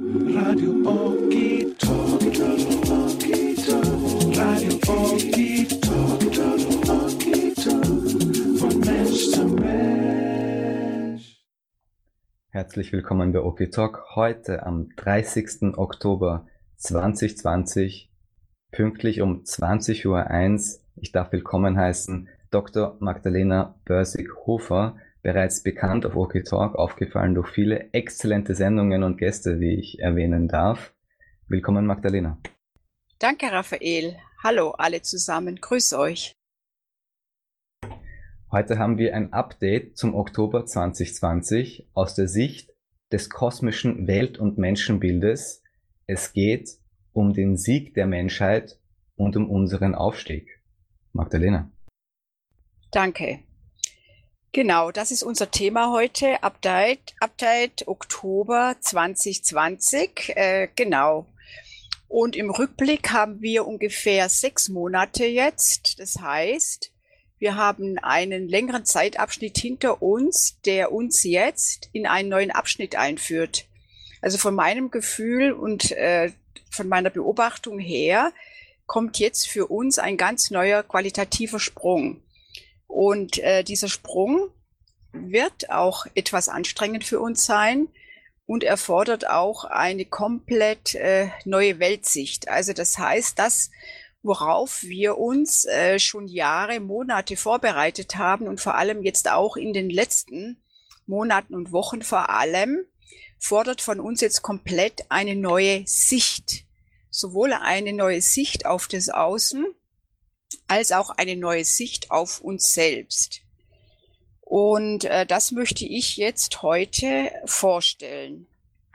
Radio Okie Talk, Radio Okie Talk, von Mensch zu Mensch. Herzlich willkommen bei Okie Talk. Heute am 30. Oktober 2020, pünktlich um 20:01 Uhr. Ich darf willkommen heißen Dr. Magdalena Börsig-Hofer, bereits bekannt auf Okie Talk, aufgefallen durch viele exzellente Sendungen und Gäste, wie ich erwähnen darf. Willkommen, Magdalena. Danke, Raphael. Hallo alle zusammen, grüß euch. Heute haben wir ein Update zum Oktober 2020 aus der Sicht des kosmischen Welt- und Menschenbildes. Es geht um den Sieg der Menschheit und um unseren Aufstieg. Magdalena. Danke. Genau, das ist unser Thema heute, Update Oktober 2020, genau. Und im Rückblick haben wir ungefähr 6 Monate jetzt. Das heißt, wir haben einen längeren Zeitabschnitt hinter uns, der uns jetzt in einen neuen Abschnitt einführt. Also von meinem Gefühl und von meiner Beobachtung her kommt jetzt für uns ein ganz neuer qualitativer Sprung. Und dieser Sprung wird auch etwas anstrengend für uns sein und erfordert auch eine komplett neue Weltsicht. Also das heißt, das, worauf wir uns schon Jahre, Monate vorbereitet haben und vor allem jetzt auch in den letzten Monaten und Wochen vor allem, fordert von uns jetzt komplett eine neue Sicht. Sowohl eine neue Sicht auf das Außen, als auch eine neue Sicht auf uns selbst. Und das möchte ich jetzt heute vorstellen.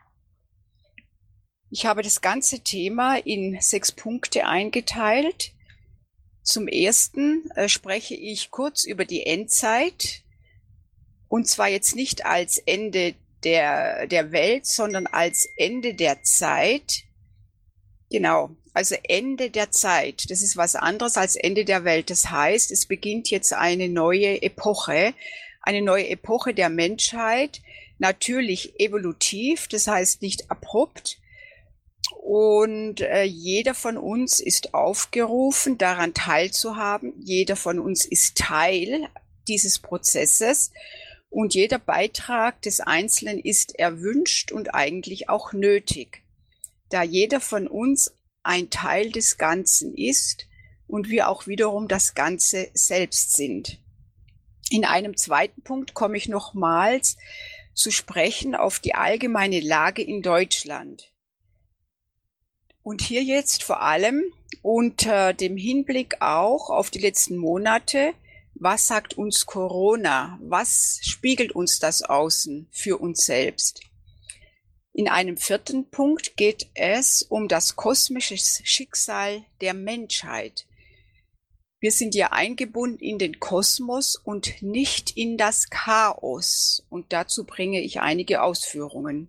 Ich habe das ganze Thema in 6 Punkte eingeteilt. Zum ersten spreche ich kurz über die Endzeit. Und zwar jetzt nicht als Ende der Welt, sondern als Ende der Zeit. Genau, also Ende der Zeit. Das ist was anderes als Ende der Welt. Das heißt, es beginnt jetzt eine neue Epoche der Menschheit. Natürlich evolutiv, das heißt nicht abrupt. Und jeder von uns ist aufgerufen, daran teilzuhaben. Jeder von uns ist Teil dieses Prozesses. Und jeder Beitrag des Einzelnen ist erwünscht und eigentlich auch nötig, da jeder von uns ein Teil des Ganzen ist und wir auch wiederum das Ganze selbst sind. In einem zweiten Punkt komme ich nochmals zu sprechen auf die allgemeine Lage in Deutschland. Und hier jetzt vor allem unter dem Hinblick auch auf die letzten Monate, was sagt uns Corona? Was spiegelt uns das Außen für uns selbst? In einem 4. Punkt geht es um das kosmische Schicksal der Menschheit. Wir sind ja eingebunden in den Kosmos und nicht in das Chaos. Und dazu bringe ich einige Ausführungen.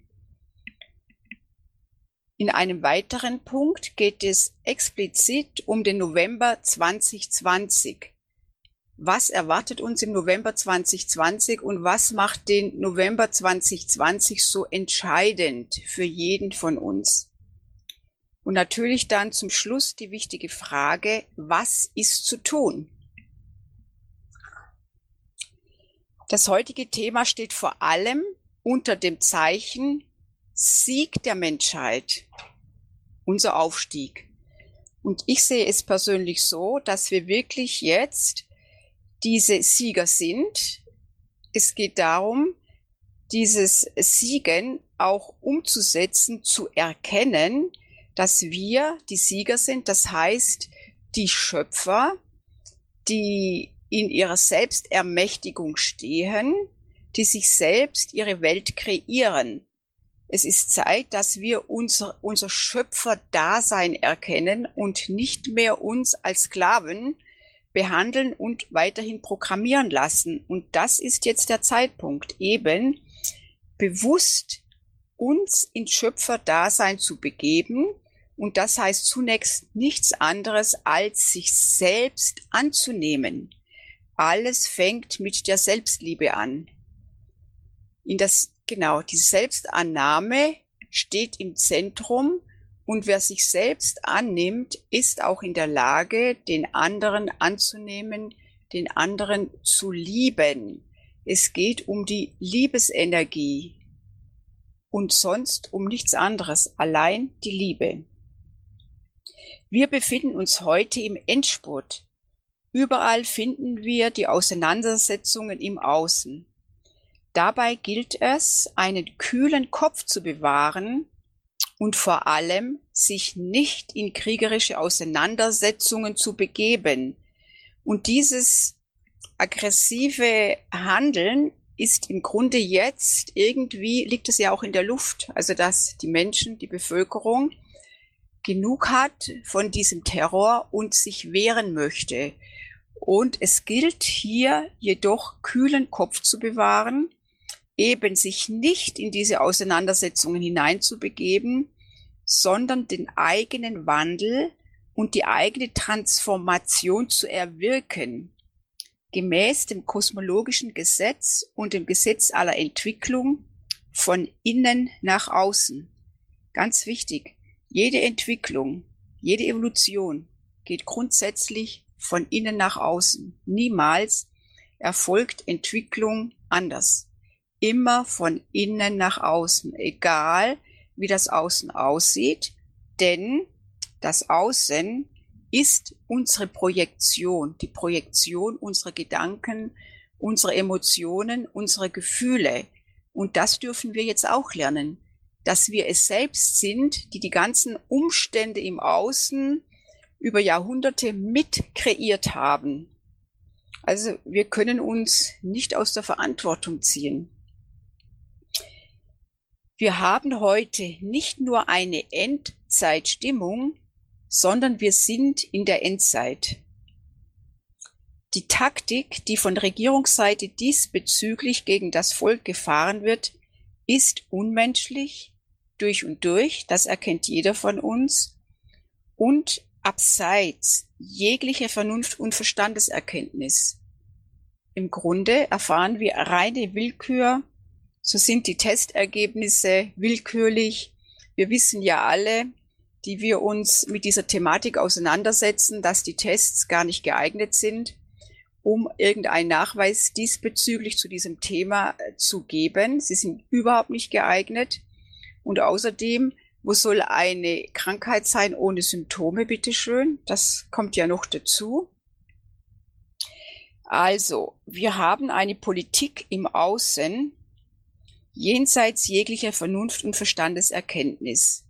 In einem weiteren Punkt geht es explizit um den November 2020. Was erwartet uns im November 2020 und was macht den November 2020 so entscheidend für jeden von uns? Und natürlich dann zum Schluss die wichtige Frage, was ist zu tun? Das heutige Thema steht vor allem unter dem Zeichen Sieg der Menschheit, unser Aufstieg. Und ich sehe es persönlich so, dass wir wirklich jetzt diese Sieger sind. Es geht darum, dieses Siegen auch umzusetzen, zu erkennen, dass wir die Sieger sind. Das heißt, die Schöpfer, die in ihrer Selbstermächtigung stehen, die sich selbst ihre Welt kreieren. Es ist Zeit, dass wir unser Schöpfer-Dasein erkennen und nicht mehr uns als Sklaven behandeln und weiterhin programmieren lassen. Und das ist jetzt der Zeitpunkt, eben bewusst uns in Schöpfer-Dasein zu begeben. Und das heißt zunächst nichts anderes, als sich selbst anzunehmen. Alles fängt mit der Selbstliebe an. Die Selbstannahme steht im Zentrum und wer sich selbst annimmt, ist auch in der Lage, den anderen anzunehmen, den anderen zu lieben. Es geht um die Liebesenergie und sonst um nichts anderes, allein die Liebe. Wir befinden uns heute im Endspurt. Überall finden wir die Auseinandersetzungen im Außen. Dabei gilt es, einen kühlen Kopf zu bewahren und vor allem sich nicht in kriegerische Auseinandersetzungen zu begeben. Und dieses aggressive Handeln ist im Grunde jetzt irgendwie, liegt es ja auch in der Luft, also dass die Menschen, die Bevölkerung genug hat von diesem Terror und sich wehren möchte. Und es gilt hier jedoch kühlen Kopf zu bewahren, eben sich nicht in diese Auseinandersetzungen hineinzubegeben, sondern den eigenen Wandel und die eigene Transformation zu erwirken, gemäß dem kosmologischen Gesetz und dem Gesetz aller Entwicklung von innen nach außen. Ganz wichtig, jede Entwicklung, jede Evolution geht grundsätzlich von innen nach außen. Niemals erfolgt Entwicklung anders. Immer von innen nach außen, egal wie das Außen aussieht, denn das Außen ist unsere Projektion, die Projektion unserer Gedanken, unserer Emotionen, unserer Gefühle. Und das dürfen wir jetzt auch lernen, dass wir es selbst sind, die die ganzen Umstände im Außen über Jahrhunderte mit kreiert haben. Also wir können uns nicht aus der Verantwortung ziehen. Wir haben heute nicht nur eine Endzeitstimmung, sondern wir sind in der Endzeit. Die Taktik, die von Regierungsseite diesbezüglich gegen das Volk gefahren wird, ist unmenschlich, durch und durch, das erkennt jeder von uns, und abseits jeglicher Vernunft- und Verstandeserkenntnis. Im Grunde erfahren wir reine Willkür, so sind die Testergebnisse willkürlich. Wir wissen ja alle, die wir uns mit dieser Thematik auseinandersetzen, dass die Tests gar nicht geeignet sind, um irgendeinen Nachweis diesbezüglich zu diesem Thema zu geben. Sie sind überhaupt nicht geeignet. Und außerdem, wo soll eine Krankheit sein ohne Symptome, bitteschön? Das kommt ja noch dazu. Also, wir haben eine Politik im Außen, jenseits jeglicher Vernunft- und Verstandeserkenntnis.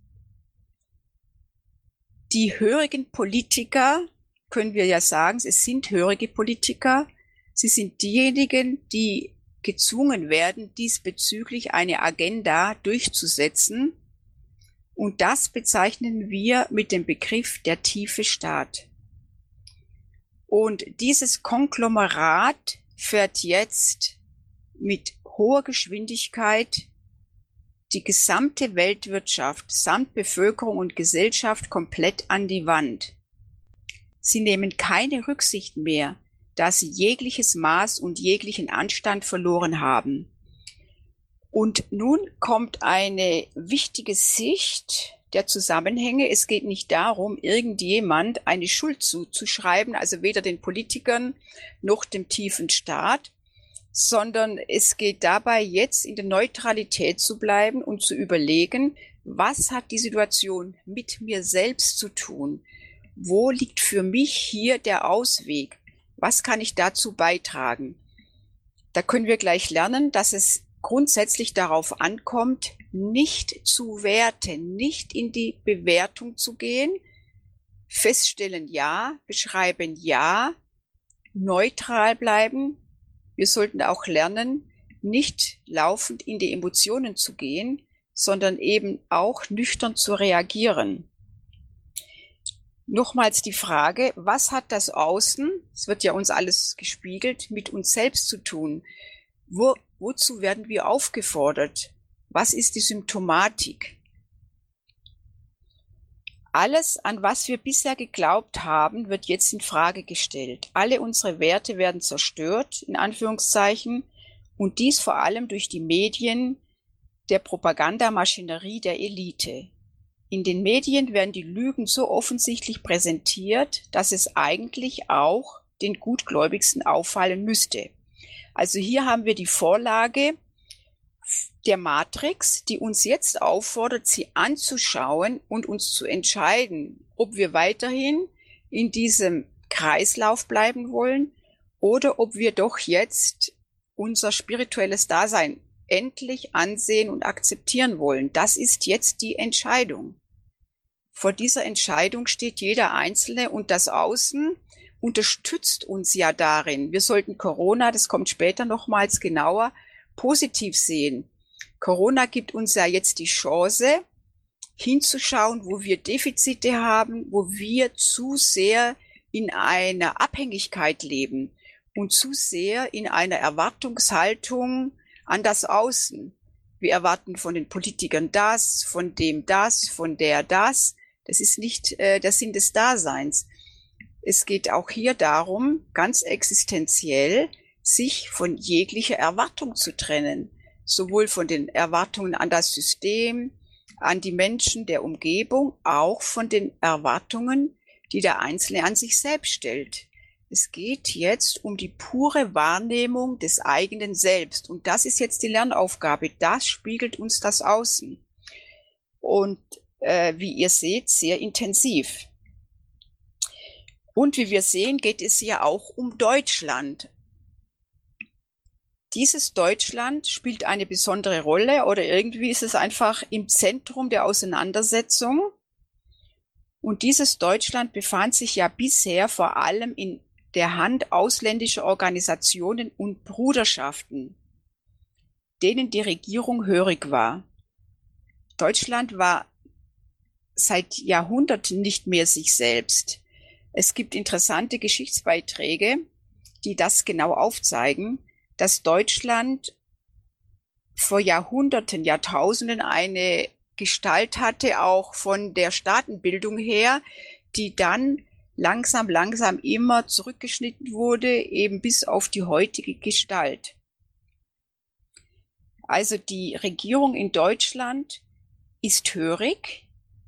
Die hörigen Politiker, können wir ja sagen, es sind hörige Politiker, sie sind diejenigen, die gezwungen werden, diesbezüglich eine Agenda durchzusetzen. Und das bezeichnen wir mit dem Begriff der tiefe Staat. Und dieses Konglomerat fährt jetzt mit hoher Geschwindigkeit die gesamte Weltwirtschaft samt Bevölkerung und Gesellschaft komplett an die Wand. Sie nehmen keine Rücksicht mehr, da sie jegliches Maß und jeglichen Anstand verloren haben. Und nun kommt eine wichtige Sicht der Zusammenhänge. Es geht nicht darum, irgendjemand eine Schuld zuzuschreiben, also weder den Politikern noch dem tiefen Staat, sondern es geht dabei jetzt in der Neutralität zu bleiben und zu überlegen, was hat die Situation mit mir selbst zu tun? Wo liegt für mich hier der Ausweg? Was kann ich dazu beitragen? Da können wir gleich lernen, dass es grundsätzlich darauf ankommt, nicht zu werten, nicht in die Bewertung zu gehen, feststellen ja, beschreiben ja, neutral bleiben. Wir sollten auch lernen, nicht laufend in die Emotionen zu gehen, sondern eben auch nüchtern zu reagieren. Nochmals die Frage, was hat das Außen, es wird ja uns alles gespiegelt, mit uns selbst zu tun? Wozu werden wir aufgefordert? Was ist die Symptomatik? Alles, an was wir bisher geglaubt haben, wird jetzt in Frage gestellt. Alle unsere Werte werden zerstört, in Anführungszeichen, und dies vor allem durch die Medien, der Propagandamaschinerie der Elite. In den Medien werden die Lügen so offensichtlich präsentiert, dass es eigentlich auch den Gutgläubigsten auffallen müsste. Also hier haben wir die Vorlage der Matrix, die uns jetzt auffordert, sie anzuschauen und uns zu entscheiden, ob wir weiterhin in diesem Kreislauf bleiben wollen oder ob wir doch jetzt unser spirituelles Dasein endlich ansehen und akzeptieren wollen. Das ist jetzt die Entscheidung. Vor dieser Entscheidung steht jeder Einzelne und das Außen unterstützt uns ja darin. Wir sollten Corona, das kommt später nochmals genauer, positiv sehen. Corona gibt uns ja jetzt die Chance, hinzuschauen, wo wir Defizite haben, wo wir zu sehr in einer Abhängigkeit leben und zu sehr in einer Erwartungshaltung an das Außen. Wir erwarten von den Politikern das, von dem das, von der das. Das ist nicht der Sinn des Daseins. Es geht auch hier darum, ganz existenziell, sich von jeglicher Erwartung zu trennen. Sowohl von den Erwartungen an das System, an die Menschen der Umgebung, auch von den Erwartungen, die der Einzelne an sich selbst stellt. Es geht jetzt um die pure Wahrnehmung des eigenen Selbst. Und das ist jetzt die Lernaufgabe. Das spiegelt uns das Außen. Und wie ihr seht, sehr intensiv. Und wie wir sehen, geht es ja auch um Deutschland. Dieses Deutschland spielt eine besondere Rolle oder irgendwie ist es einfach im Zentrum der Auseinandersetzung. Und dieses Deutschland befand sich ja bisher vor allem in der Hand ausländischer Organisationen und Bruderschaften, denen die Regierung hörig war. Deutschland war seit Jahrhunderten nicht mehr sich selbst. Es gibt interessante Geschichtsbeiträge, die das genau aufzeigen, dass Deutschland vor Jahrhunderten, Jahrtausenden eine Gestalt hatte, auch von der Staatenbildung her, die dann langsam immer zurückgeschnitten wurde, eben bis auf die heutige Gestalt. Also die Regierung in Deutschland ist hörig.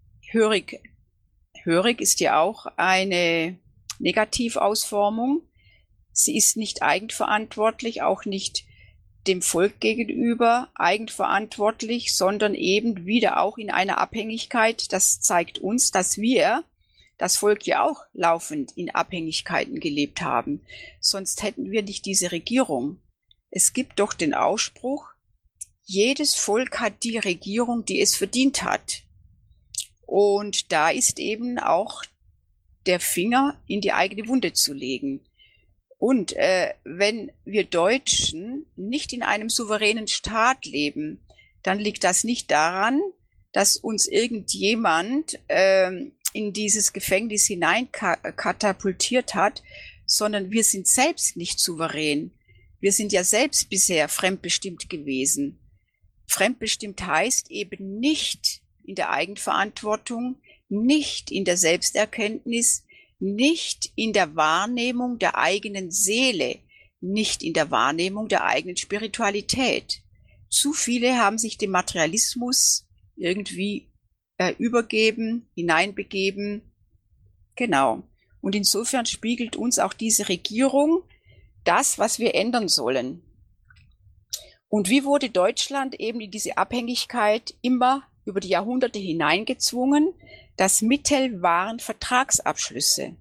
Hörig ist ja auch eine Negativausformung. Sie ist nicht eigenverantwortlich, auch nicht dem Volk gegenüber eigenverantwortlich, sondern eben wieder auch in einer Abhängigkeit. Das zeigt uns, dass wir, das Volk ja auch laufend in Abhängigkeiten gelebt haben. Sonst hätten wir nicht diese Regierung. Es gibt doch den Ausspruch, jedes Volk hat die Regierung, die es verdient hat. Und da ist eben auch der Finger in die eigene Wunde zu legen. Und wenn wir Deutschen nicht in einem souveränen Staat leben, dann liegt das nicht daran, dass uns irgendjemand in dieses Gefängnis hineinkatapultiert hat, sondern wir sind selbst nicht souverän. Wir sind ja selbst bisher fremdbestimmt gewesen. Fremdbestimmt heißt eben nicht in der Eigenverantwortung, nicht in der Selbsterkenntnis, nicht in der Wahrnehmung der eigenen Seele, nicht in der Wahrnehmung der eigenen Spiritualität. Zu viele haben sich dem Materialismus irgendwie übergeben, hineinbegeben. Genau. Und insofern spiegelt uns auch diese Regierung das, was wir ändern sollen. Und wie wurde Deutschland eben in diese Abhängigkeit immer über die Jahrhunderte hineingezwungen? Das Mittel waren Vertragsabschlüsse.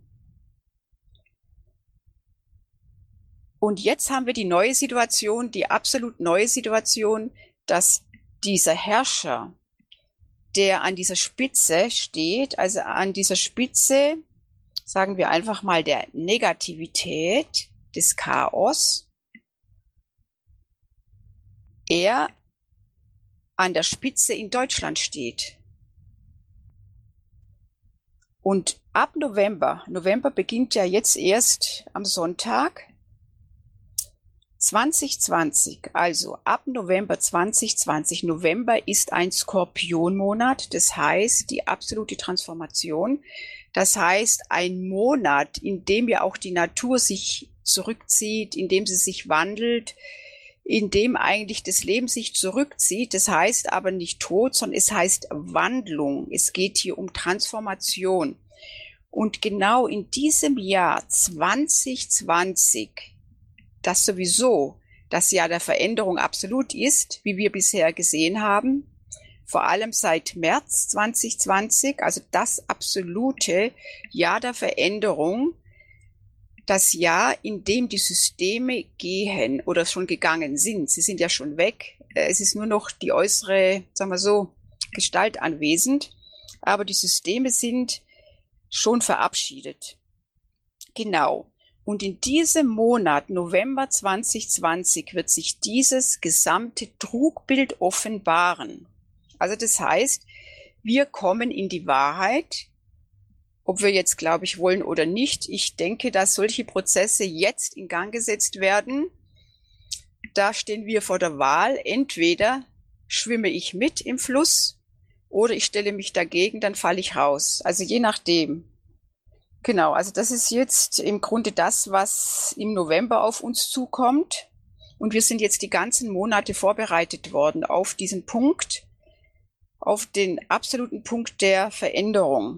Und jetzt haben wir die neue Situation, die absolut neue Situation, dass dieser Herrscher, der an dieser Spitze steht, also an dieser Spitze, sagen wir einfach mal der Negativität, des Chaos, er an der Spitze in Deutschland steht. Und ab November beginnt ja jetzt erst am Sonntag 2020, also ab November 2020. November ist ein Skorpionmonat, das heißt die absolute Transformation. Das heißt ein Monat, in dem ja auch die Natur sich zurückzieht, in dem sie sich wandelt, in dem eigentlich das Leben sich zurückzieht. Das heißt aber nicht Tod, sondern es heißt Wandlung. Es geht hier um Transformation. Und genau in diesem Jahr 2020, das sowieso das Jahr der Veränderung absolut ist, wie wir bisher gesehen haben, vor allem seit März 2020, also das absolute Jahr der Veränderung, das Jahr, in dem die Systeme gehen oder schon gegangen sind. Sie sind ja schon weg. Es ist nur noch die äußere, sagen wir so, Gestalt anwesend. Aber die Systeme sind schon verabschiedet. Genau. Und in diesem Monat, November 2020, wird sich dieses gesamte Trugbild offenbaren. Also das heißt, wir kommen in die Wahrheit, ob wir jetzt, glaube ich, wollen oder nicht. Ich denke, dass solche Prozesse jetzt in Gang gesetzt werden. Da stehen wir vor der Wahl. Entweder schwimme ich mit im Fluss oder ich stelle mich dagegen, dann falle ich raus. Also je nachdem. Genau, also das ist jetzt im Grunde das, was im November auf uns zukommt. Und wir sind jetzt die ganzen Monate vorbereitet worden auf diesen Punkt, auf den absoluten Punkt der Veränderung.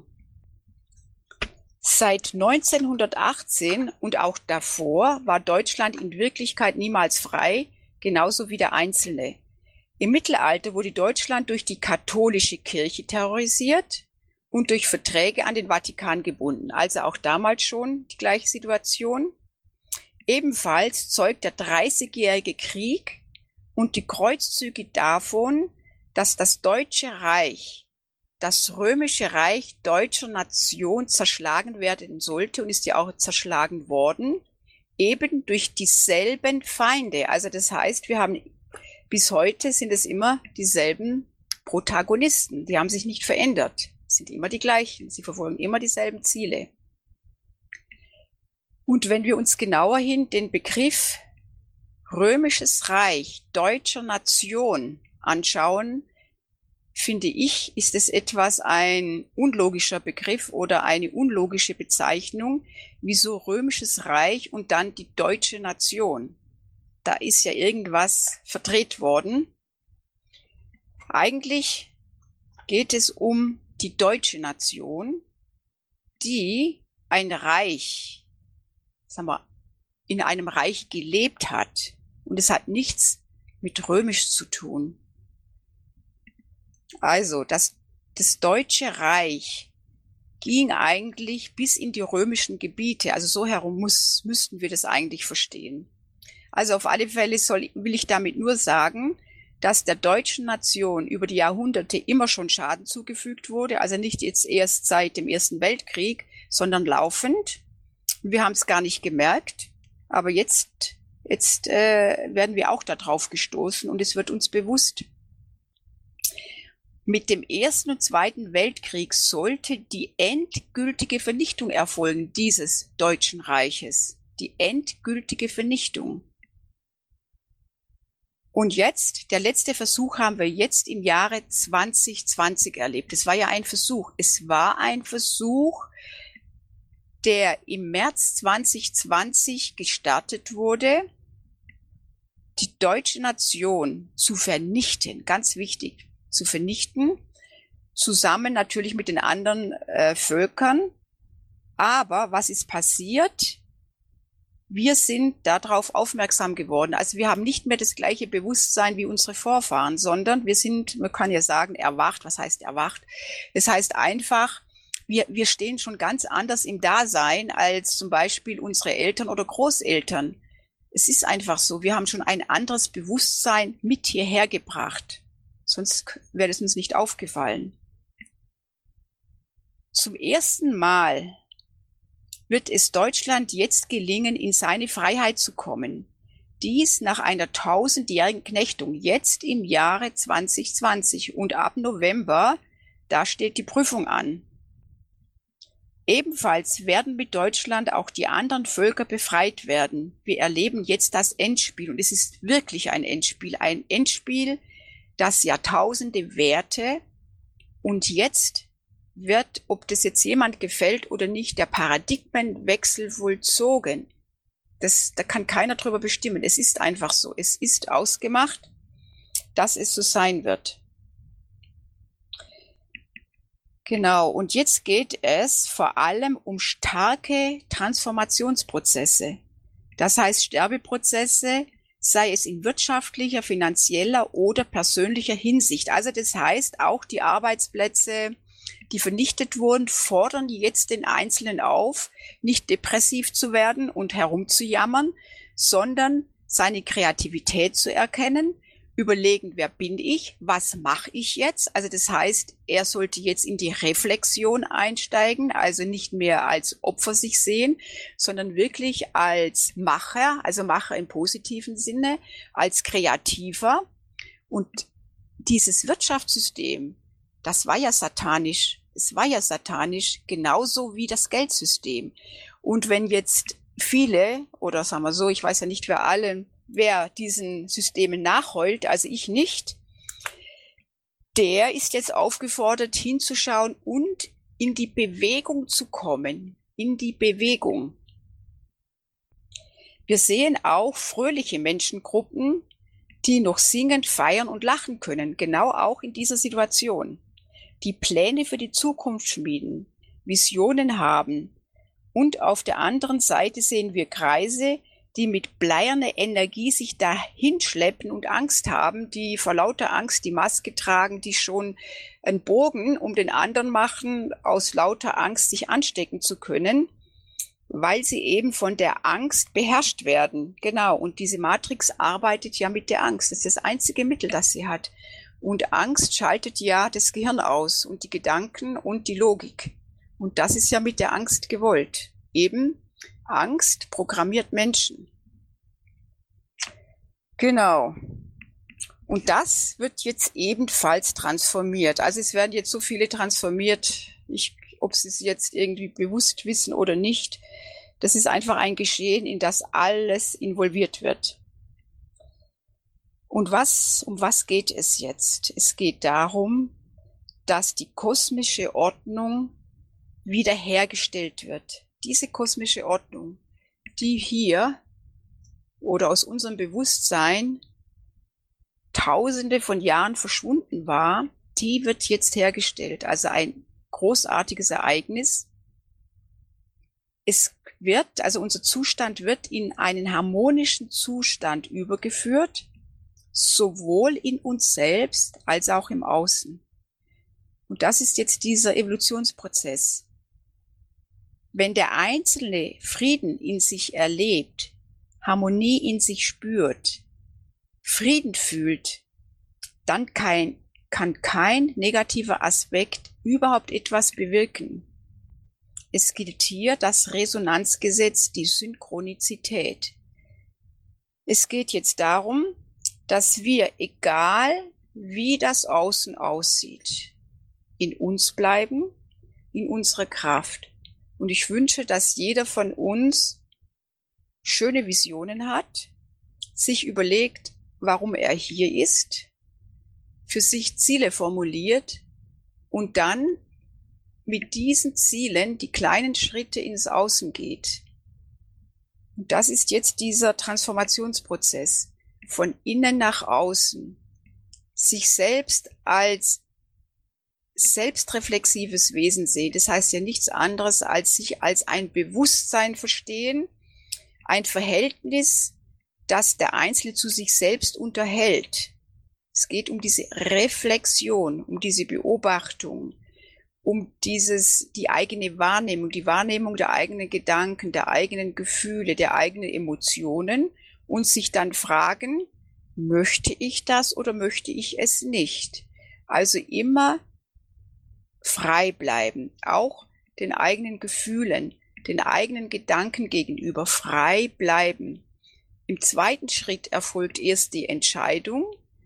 Seit 1918 und auch davor war Deutschland in Wirklichkeit niemals frei, genauso wie der Einzelne. Im Mittelalter wurde Deutschland durch die katholische Kirche terrorisiert und durch Verträge an den Vatikan gebunden. Also auch damals schon die gleiche Situation. Ebenfalls zeugt der Dreißigjährige Krieg und die Kreuzzüge davon, dass das Deutsche Reich, das Römische Reich deutscher Nation zerschlagen werden sollte und ist ja auch zerschlagen worden, eben durch dieselben Feinde. Also das heißt, wir haben bis heute sind es immer dieselben Protagonisten. Die haben sich nicht verändert, sind immer die gleichen. Sie verfolgen immer dieselben Ziele. Und wenn wir uns genauerhin den Begriff Römisches Reich deutscher Nation anschauen, finde ich, ist es etwas ein unlogischer Begriff oder eine unlogische Bezeichnung. Wieso Römisches Reich und dann die deutsche Nation? Da ist ja irgendwas verdreht worden. Eigentlich geht es um die deutsche Nation, die ein Reich, sagen wir, in einem Reich gelebt hat. Und es hat nichts mit Römisch zu tun. Also, das Deutsche Reich ging eigentlich bis in die römischen Gebiete. Also so herum müssten wir das eigentlich verstehen. Also auf alle Fälle will ich damit nur sagen, dass der deutschen Nation über die Jahrhunderte immer schon Schaden zugefügt wurde. Also nicht jetzt erst seit dem Ersten Weltkrieg, sondern laufend. Wir haben es gar nicht gemerkt. Aber jetzt werden wir auch darauf gestoßen und es wird uns bewusst. Mit dem Ersten und Zweiten Weltkrieg sollte die endgültige Vernichtung erfolgen dieses Deutschen Reiches. Die endgültige Vernichtung. Und jetzt, der letzte Versuch haben wir jetzt im Jahre 2020 erlebt. Es war ja ein Versuch. Es war ein Versuch, der im März 2020 gestartet wurde, die deutsche Nation zu vernichten. Ganz wichtig. Zu vernichten, zusammen natürlich mit den anderen Völkern. Aber was ist passiert? Wir sind darauf aufmerksam geworden. Also wir haben nicht mehr das gleiche Bewusstsein wie unsere Vorfahren, sondern wir sind, man kann ja sagen, erwacht. Was heißt erwacht? Das heißt einfach, wir stehen schon ganz anders im Dasein als zum Beispiel unsere Eltern oder Großeltern. Es ist einfach so, wir haben schon ein anderes Bewusstsein mit hierher gebracht. Sonst wäre es uns nicht aufgefallen. Zum ersten Mal wird es Deutschland jetzt gelingen, in seine Freiheit zu kommen. Dies nach einer 1000-jährigen Knechtung, jetzt im Jahre 2020 und ab November, da steht die Prüfung an. Ebenfalls werden mit Deutschland auch die anderen Völker befreit werden. Wir erleben jetzt das Endspiel und es ist wirklich ein Endspiel, das Jahrtausende währte und jetzt ob das jetzt jemand gefällt oder nicht, der Paradigmenwechsel vollzogen. Da kann keiner drüber bestimmen. Es ist einfach so. Es ist ausgemacht, dass es so sein wird. Genau. Und jetzt geht es vor allem um starke Transformationsprozesse. Das heißt Sterbeprozesse, sei es in wirtschaftlicher, finanzieller oder persönlicher Hinsicht. Also das heißt, auch die Arbeitsplätze, die vernichtet wurden, fordern jetzt den Einzelnen auf, nicht depressiv zu werden und herumzujammern, sondern seine Kreativität zu erkennen, überlegen, wer bin ich, was mache ich jetzt? Also das heißt, er sollte jetzt in die Reflexion einsteigen, also nicht mehr als Opfer sich sehen, sondern wirklich als Macher, also Macher im positiven Sinne, als Kreativer. Und dieses Wirtschaftssystem, das war ja satanisch. Es war ja satanisch, genauso wie das Geldsystem. Und wenn jetzt viele, oder sagen wir so, ich weiß ja nicht, wer diesen Systemen nachheult, also ich nicht, der ist jetzt aufgefordert, hinzuschauen und in die Bewegung zu kommen. In die Bewegung. Wir sehen auch fröhliche Menschengruppen, die noch singend, feiern und lachen können, genau auch in dieser Situation. Die Pläne für die Zukunft schmieden, Visionen haben. Und auf der anderen Seite sehen wir Kreise, die mit bleierner Energie sich dahin schleppen und Angst haben, die vor lauter Angst die Maske tragen, die schon einen Bogen um den anderen machen, aus lauter Angst sich anstecken zu können, weil sie eben von der Angst beherrscht werden. Genau, und diese Matrix arbeitet ja mit der Angst. Das ist das einzige Mittel, das sie hat. Und Angst schaltet ja das Gehirn aus und die Gedanken und die Logik. Und das ist ja mit der Angst gewollt. Eben Angst programmiert Menschen. Genau. Und das wird jetzt ebenfalls transformiert. Also es werden jetzt so viele transformiert, ob Sie es jetzt irgendwie bewusst wissen oder nicht. Das ist einfach ein Geschehen, in das alles involviert wird. Und um was geht es jetzt? Es geht darum, dass die kosmische Ordnung wiederhergestellt wird. Diese kosmische Ordnung, die hier oder aus unserem Bewusstsein Tausende von Jahren verschwunden war, die wird jetzt hergestellt. Also ein großartiges Ereignis. Also unser Zustand wird in einen harmonischen Zustand übergeführt, sowohl in uns selbst als auch im Außen. Und das ist jetzt dieser Evolutionsprozess. Wenn der Einzelne Frieden in sich erlebt, Harmonie in sich spürt, Frieden fühlt, dann kann kein negativer Aspekt überhaupt etwas bewirken. Es gilt hier das Resonanzgesetz, die Synchronizität. Es geht jetzt darum, dass wir, egal wie das Außen aussieht, in uns bleiben, in unserer Kraft. Und ich wünsche, dass jeder von uns schöne Visionen hat, sich überlegt, warum er hier ist, für sich Ziele formuliert und dann mit diesen Zielen die kleinen Schritte ins Außen geht. Und das ist jetzt dieser Transformationsprozess von innen nach außen, sich selbst als selbstreflexives Wesen sehen. Das heißt ja nichts anderes, als sich als ein Bewusstsein verstehen, ein Verhältnis, das der Einzelne zu sich selbst unterhält. Es geht um diese Reflexion, um diese Beobachtung, um die eigene Wahrnehmung, die Wahrnehmung der eigenen Gedanken, der eigenen Gefühle, der eigenen Emotionen und sich dann fragen, möchte ich das oder möchte ich es nicht? Also immer frei bleiben, auch den eigenen Gefühlen, den eigenen Gedanken gegenüber frei bleiben. Im zweiten Schritt erfolgt erst die Entscheidung,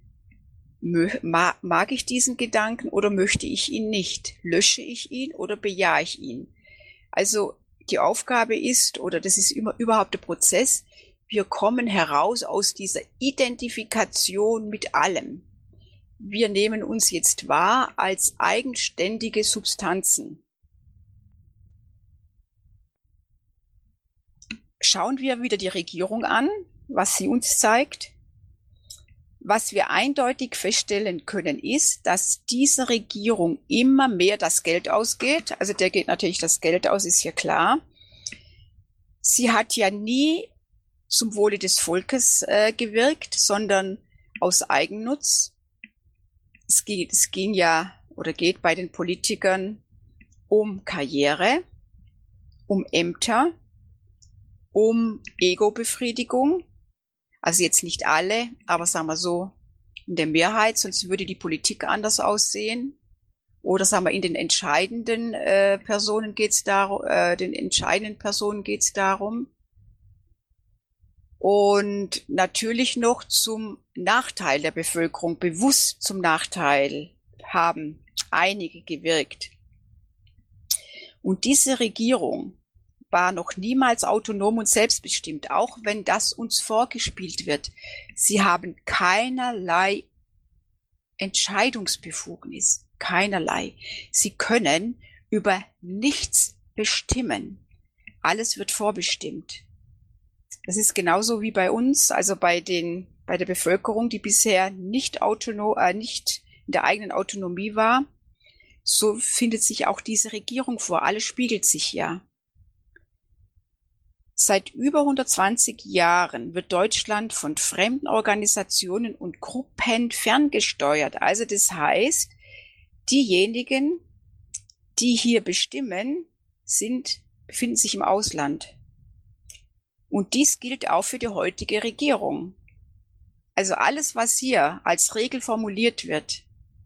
mag ich diesen Gedanken oder möchte ich ihn nicht? Lösche ich ihn oder bejahe ich ihn? Also die Aufgabe ist, oder das ist überhaupt der Prozess, wir kommen heraus aus dieser Identifikation mit allem. Wir nehmen uns jetzt wahr als eigenständige Substanzen. schauen wir wieder die Regierung an, was sie uns zeigt. Was wir eindeutig feststellen können, ist, dass diese Regierung immer mehr das Geld ausgeht. Also der geht natürlich das Geld aus, ist ja klar. Sie hat ja nie zum Wohle des Volkes gewirkt, sondern aus Eigennutz. Es ging ja oder geht bei den Politikern um Karriere, um Ämter, um Ego-Befriedigung. Also jetzt nicht alle, aber sagen wir so in der Mehrheit, sonst würde die Politik anders aussehen. Oder sagen wir, in den entscheidenden Personen geht's darum, Und natürlich noch zum Nachteil der Bevölkerung, bewusst zum Nachteil haben einige gewirkt. Und diese Regierung war noch niemals autonom und selbstbestimmt, auch wenn das uns vorgespielt wird. Sie haben keinerlei Entscheidungsbefugnis, keinerlei. Sie können über nichts bestimmen. Alles wird vorbestimmt. Das ist genauso wie bei uns, also bei der Bevölkerung, die bisher nicht nicht in der eigenen Autonomie war. So findet sich auch diese Regierung vor. Alles spiegelt sich ja. Seit über 120 Jahren wird Deutschland von fremden Organisationen und Gruppen ferngesteuert. Also das heißt, diejenigen, die hier bestimmen, befinden sich im Ausland. Und dies gilt auch für die heutige Regierung. Also alles, was hier als Regel formuliert wird,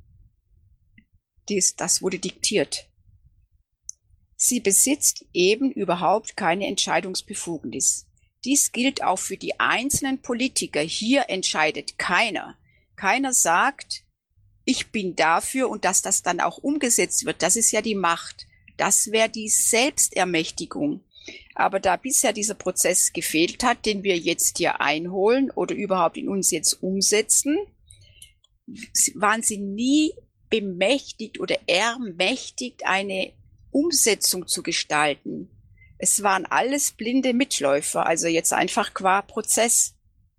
das wurde diktiert. Sie besitzt eben überhaupt keine Entscheidungsbefugnis. Dies gilt auch für die einzelnen Politiker. Hier entscheidet keiner. Keiner sagt, ich bin dafür und dass das dann auch umgesetzt wird. Das ist ja die Macht. Das wäre die Selbstermächtigung. Aber da bisher dieser Prozess gefehlt hat, den wir jetzt hier einholen oder überhaupt in uns jetzt umsetzen, waren sie nie bemächtigt oder ermächtigt, eine Umsetzung zu gestalten. Es waren alles blinde Mitläufer, also jetzt einfach qua Prozess.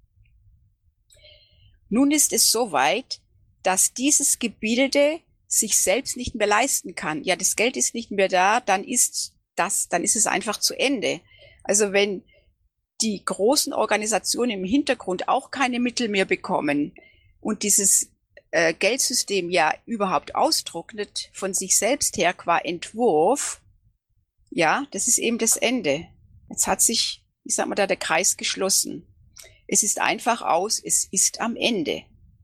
Nun ist es soweit, dass dieses Gebilde sich selbst nicht mehr leisten kann. Ja, das Geld ist nicht mehr da, dann ist es einfach zu Ende. Also wenn die großen Organisationen im Hintergrund auch keine Mittel mehr bekommen und dieses Geldsystem ja überhaupt austrocknet von sich selbst her qua Entwurf, ja, das ist eben das Ende. Jetzt hat sich, der Kreis geschlossen. Es ist einfach es ist am Ende.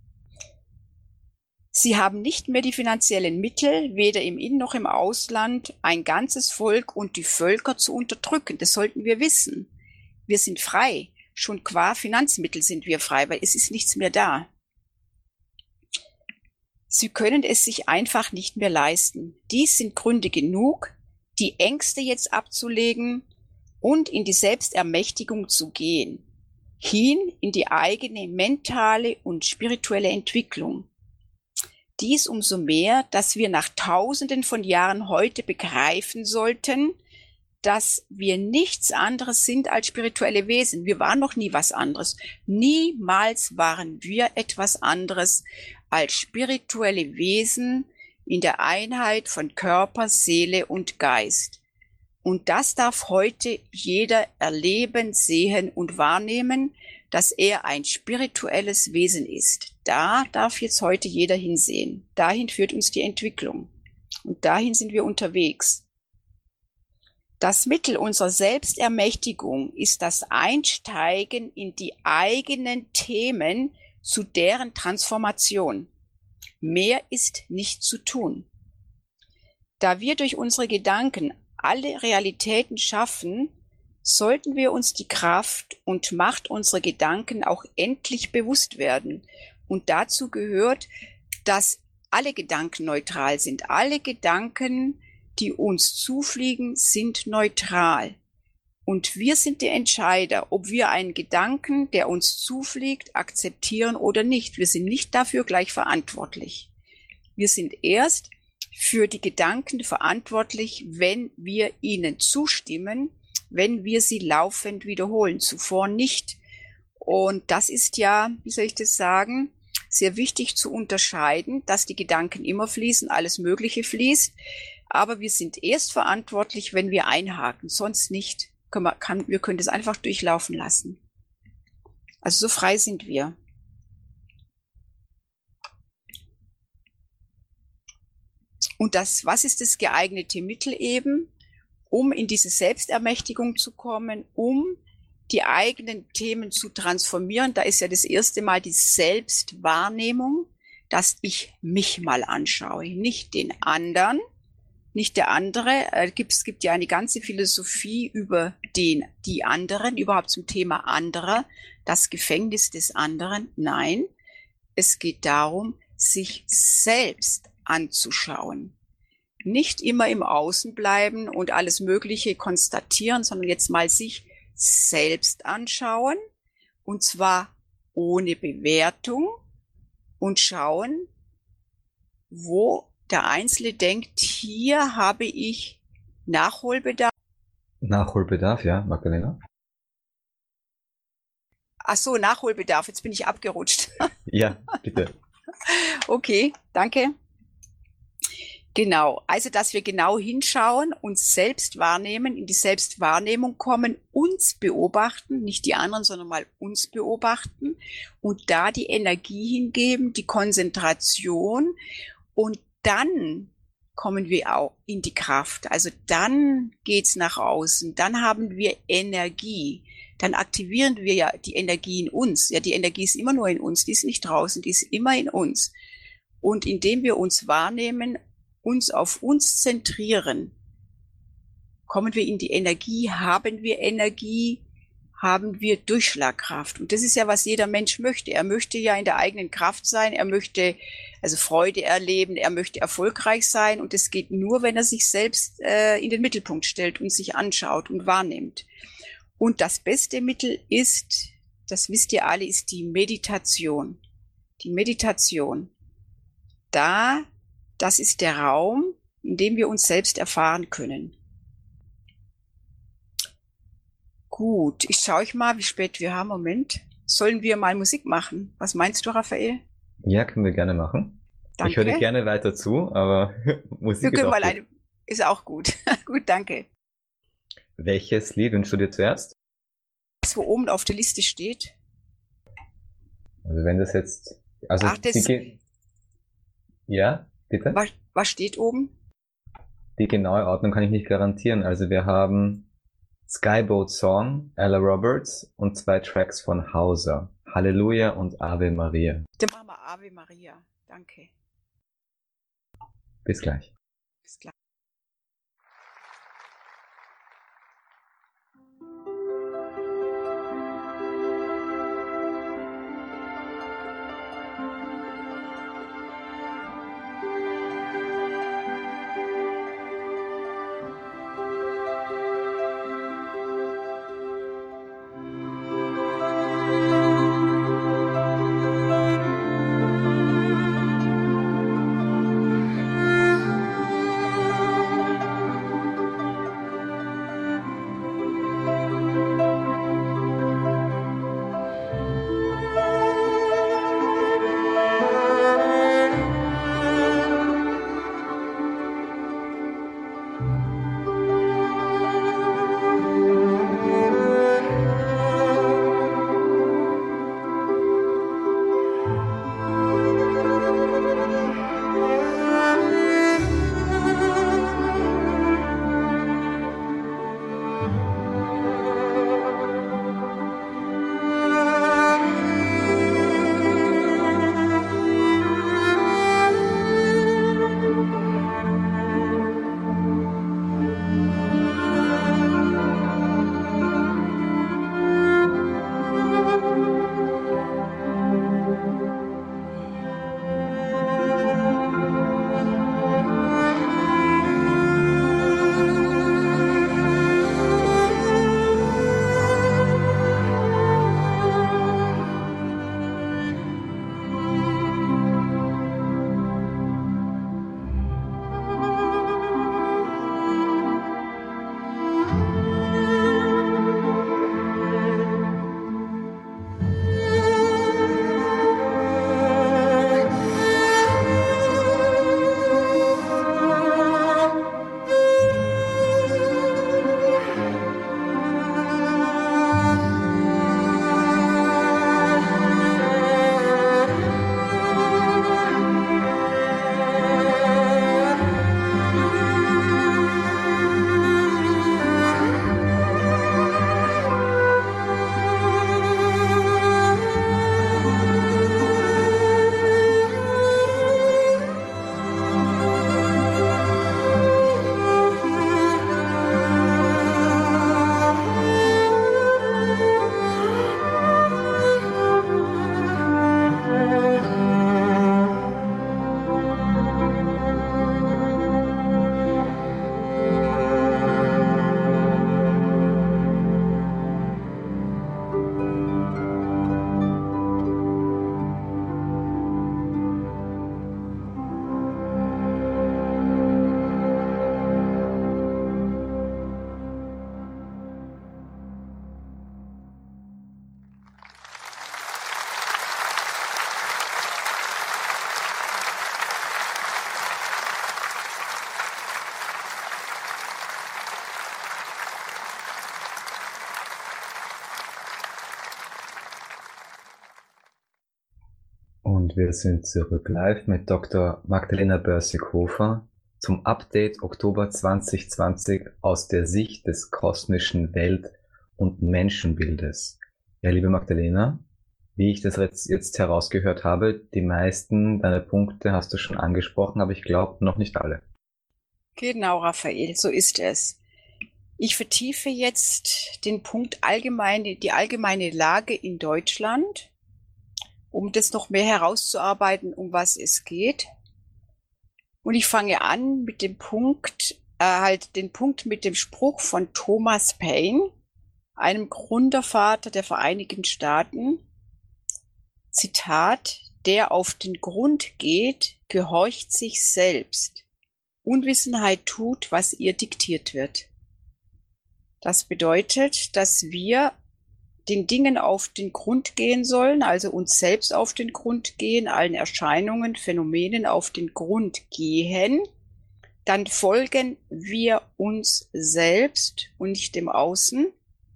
Sie haben nicht mehr die finanziellen Mittel, weder im In- noch im Ausland, ein ganzes Volk und die Völker zu unterdrücken. Das sollten wir wissen. Wir sind frei. Schon qua Finanzmittel sind wir frei, weil es ist nichts mehr da. Sie können es sich einfach nicht mehr leisten. Dies sind Gründe genug, die Ängste jetzt abzulegen und in die Selbstermächtigung zu gehen. Hin in die eigene mentale und spirituelle Entwicklung. Dies umso mehr, dass wir nach Tausenden von Jahren heute begreifen sollten, dass wir nichts anderes sind als spirituelle Wesen. Wir waren noch nie was anderes. Niemals waren wir etwas anderes als spirituelle Wesen in der Einheit von Körper, Seele und Geist. Und das darf heute jeder erleben, sehen und wahrnehmen, dass er ein spirituelles Wesen ist. Da darf jetzt heute jeder hinsehen. Dahin führt uns die Entwicklung. Und dahin sind wir unterwegs. Das Mittel unserer Selbstermächtigung ist das Einsteigen in die eigenen Themen zu deren Transformation. Mehr ist nicht zu tun. Da wir durch unsere Gedanken alle Realitäten schaffen, sollten wir uns die Kraft und Macht unserer Gedanken auch endlich bewusst werden. Und dazu gehört, dass alle Gedanken neutral sind. Alle Gedanken, die uns zufliegen, sind neutral. Und wir sind die Entscheider, ob wir einen Gedanken, der uns zufliegt, akzeptieren oder nicht. Wir sind nicht dafür gleich verantwortlich. Wir sind erst für die Gedanken verantwortlich, wenn wir ihnen zustimmen wenn wir sie laufend wiederholen, zuvor nicht. Und das ist ja, wie soll ich das sagen, sehr wichtig zu unterscheiden, dass die Gedanken immer fließen, alles Mögliche fließt. Aber wir sind erst verantwortlich, wenn wir einhaken, sonst nicht. Wir können das einfach durchlaufen lassen. Also so frei sind wir. Und was ist das geeignete Mittel eben, um in diese Selbstermächtigung zu kommen, um die eigenen Themen zu transformieren? Da ist ja das erste Mal die Selbstwahrnehmung, dass ich mich mal anschaue, nicht den anderen, nicht der andere. Es gibt ja eine ganze Philosophie über die anderen, überhaupt zum Thema anderer, das Gefängnis des anderen. Nein, es geht darum, sich selbst anzuschauen. Nicht immer im Außen bleiben und alles Mögliche konstatieren, sondern jetzt mal sich selbst anschauen, und zwar ohne Bewertung, und schauen, wo der Einzelne denkt, hier habe ich Nachholbedarf. Nachholbedarf, ja, Magdalena? Ach so, Nachholbedarf, jetzt bin ich abgerutscht. Ja, bitte. Okay, danke. Genau, also dass wir genau hinschauen, uns selbst wahrnehmen, in die Selbstwahrnehmung kommen, uns beobachten, nicht die anderen, sondern mal uns beobachten und da die Energie hingeben, die Konzentration, und dann kommen wir auch in die Kraft. Also dann geht's nach außen, dann haben wir Energie, dann aktivieren wir ja die Energie in uns. Ja, die Energie ist immer nur in uns, die ist nicht draußen, die ist immer in uns. Und indem wir uns wahrnehmen, uns auf uns zentrieren, kommen wir in die Energie, haben wir Durchschlagkraft. Und das ist ja, was jeder Mensch möchte. Er möchte ja in der eigenen Kraft sein, er möchte also Freude erleben, er möchte erfolgreich sein. Und das geht nur, wenn er sich selbst in den Mittelpunkt stellt und sich anschaut und wahrnimmt. Und das beste Mittel ist, das wisst ihr alle, ist die Meditation. Die Meditation. Das ist der Raum, in dem wir uns selbst erfahren können. Gut, ich schaue euch mal, wie spät wir haben. Moment. Sollen wir mal Musik machen? Was meinst du, Raphael? Ja, können wir gerne machen. Danke. Ich höre dir gerne weiter zu, aber Musik Wir ist können auch mal gut. ist auch gut. Gut, danke. Welches Lied wünschst du dir zuerst? Das, wo oben auf der Liste steht. Also wenn das jetzt, also Ach, das- ja, bitte? Was steht oben? Die genaue Ordnung kann ich nicht garantieren. Also wir haben Skyboat Song, Ella Roberts und 2 Tracks von Hauser. Halleluja und Ave Maria. Dann machen wir Ave Maria. Danke. Bis gleich. Bis gleich. Und wir sind zurück live mit Dr. Magdalena Börsig-Hofer zum Update Oktober 2020 aus der Sicht des kosmischen Welt- und Menschenbildes. Ja, liebe Magdalena, wie ich das jetzt herausgehört habe, die meisten deiner Punkte hast du schon angesprochen, aber ich glaube noch nicht alle. Genau, Raphael, so ist es. Ich vertiefe jetzt den Punkt die allgemeine Lage in Deutschland, um das noch mehr herauszuarbeiten, um was es geht. Und ich fange an mit dem Punkt, den Punkt mit dem Spruch von Thomas Paine, einem Gründervater der Vereinigten Staaten. Zitat: Der auf den Grund geht, gehorcht sich selbst. Unwissenheit tut, was ihr diktiert wird. Das bedeutet, dass wir den Dingen auf den Grund gehen sollen, also uns selbst auf den Grund gehen, allen Erscheinungen, Phänomenen auf den Grund gehen. Dann folgen wir uns selbst und nicht dem Außen.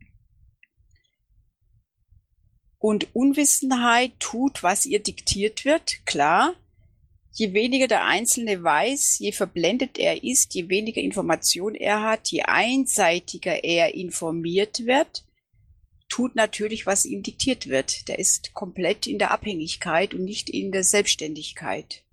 Und Unwissenheit tut, was ihr diktiert wird, klar. Je weniger der Einzelne weiß, je verblendet er ist, je weniger Information er hat, je einseitiger er informiert wird, tut natürlich, was ihm diktiert wird. Der ist komplett in der Abhängigkeit und nicht in der Selbstständigkeit.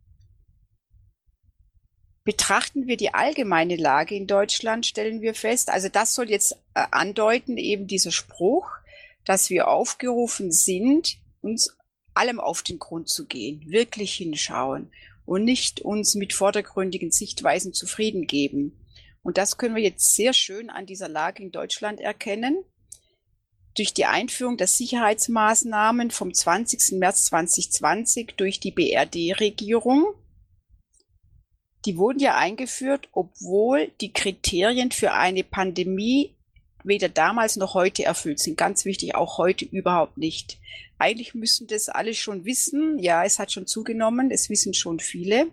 Betrachten wir die allgemeine Lage in Deutschland, stellen wir fest, also das soll jetzt andeuten, eben dieser Spruch, dass wir aufgerufen sind, uns allem auf den Grund zu gehen, wirklich hinschauen und nicht uns mit vordergründigen Sichtweisen zufrieden geben. Und das können wir jetzt sehr schön an dieser Lage in Deutschland erkennen. Durch die Einführung der Sicherheitsmaßnahmen vom 20. März 2020 durch die BRD-Regierung. Die wurden ja eingeführt, obwohl die Kriterien für eine Pandemie weder damals noch heute erfüllt sind. Ganz wichtig, auch heute überhaupt nicht. Eigentlich müssen das alle schon wissen. Ja, es hat schon zugenommen, es wissen schon viele.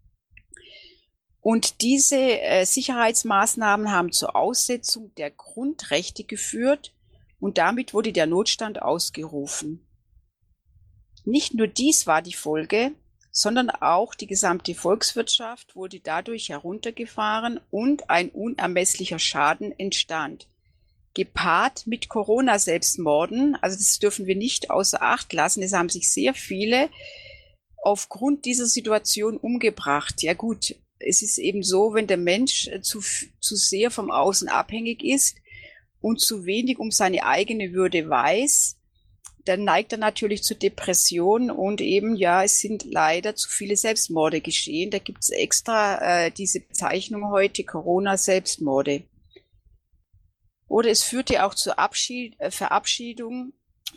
Und diese Sicherheitsmaßnahmen haben zur Aussetzung der Grundrechte geführt und damit wurde der Notstand ausgerufen. Nicht nur dies war die Folge, sondern auch die gesamte Volkswirtschaft wurde dadurch heruntergefahren und ein unermesslicher Schaden entstand. Gepaart mit Corona-Selbstmorden, also das dürfen wir nicht außer Acht lassen, es haben sich sehr viele aufgrund dieser Situation umgebracht. Ja gut, es ist eben so, wenn der Mensch zu sehr vom Außen abhängig ist und zu wenig um seine eigene Würde weiß, dann neigt er natürlich zu Depressionen und eben, ja, es sind leider zu viele Selbstmorde geschehen. Da gibt es extra diese Bezeichnung heute, Corona-Selbstmorde. Oder es führte auch zur Abschiebung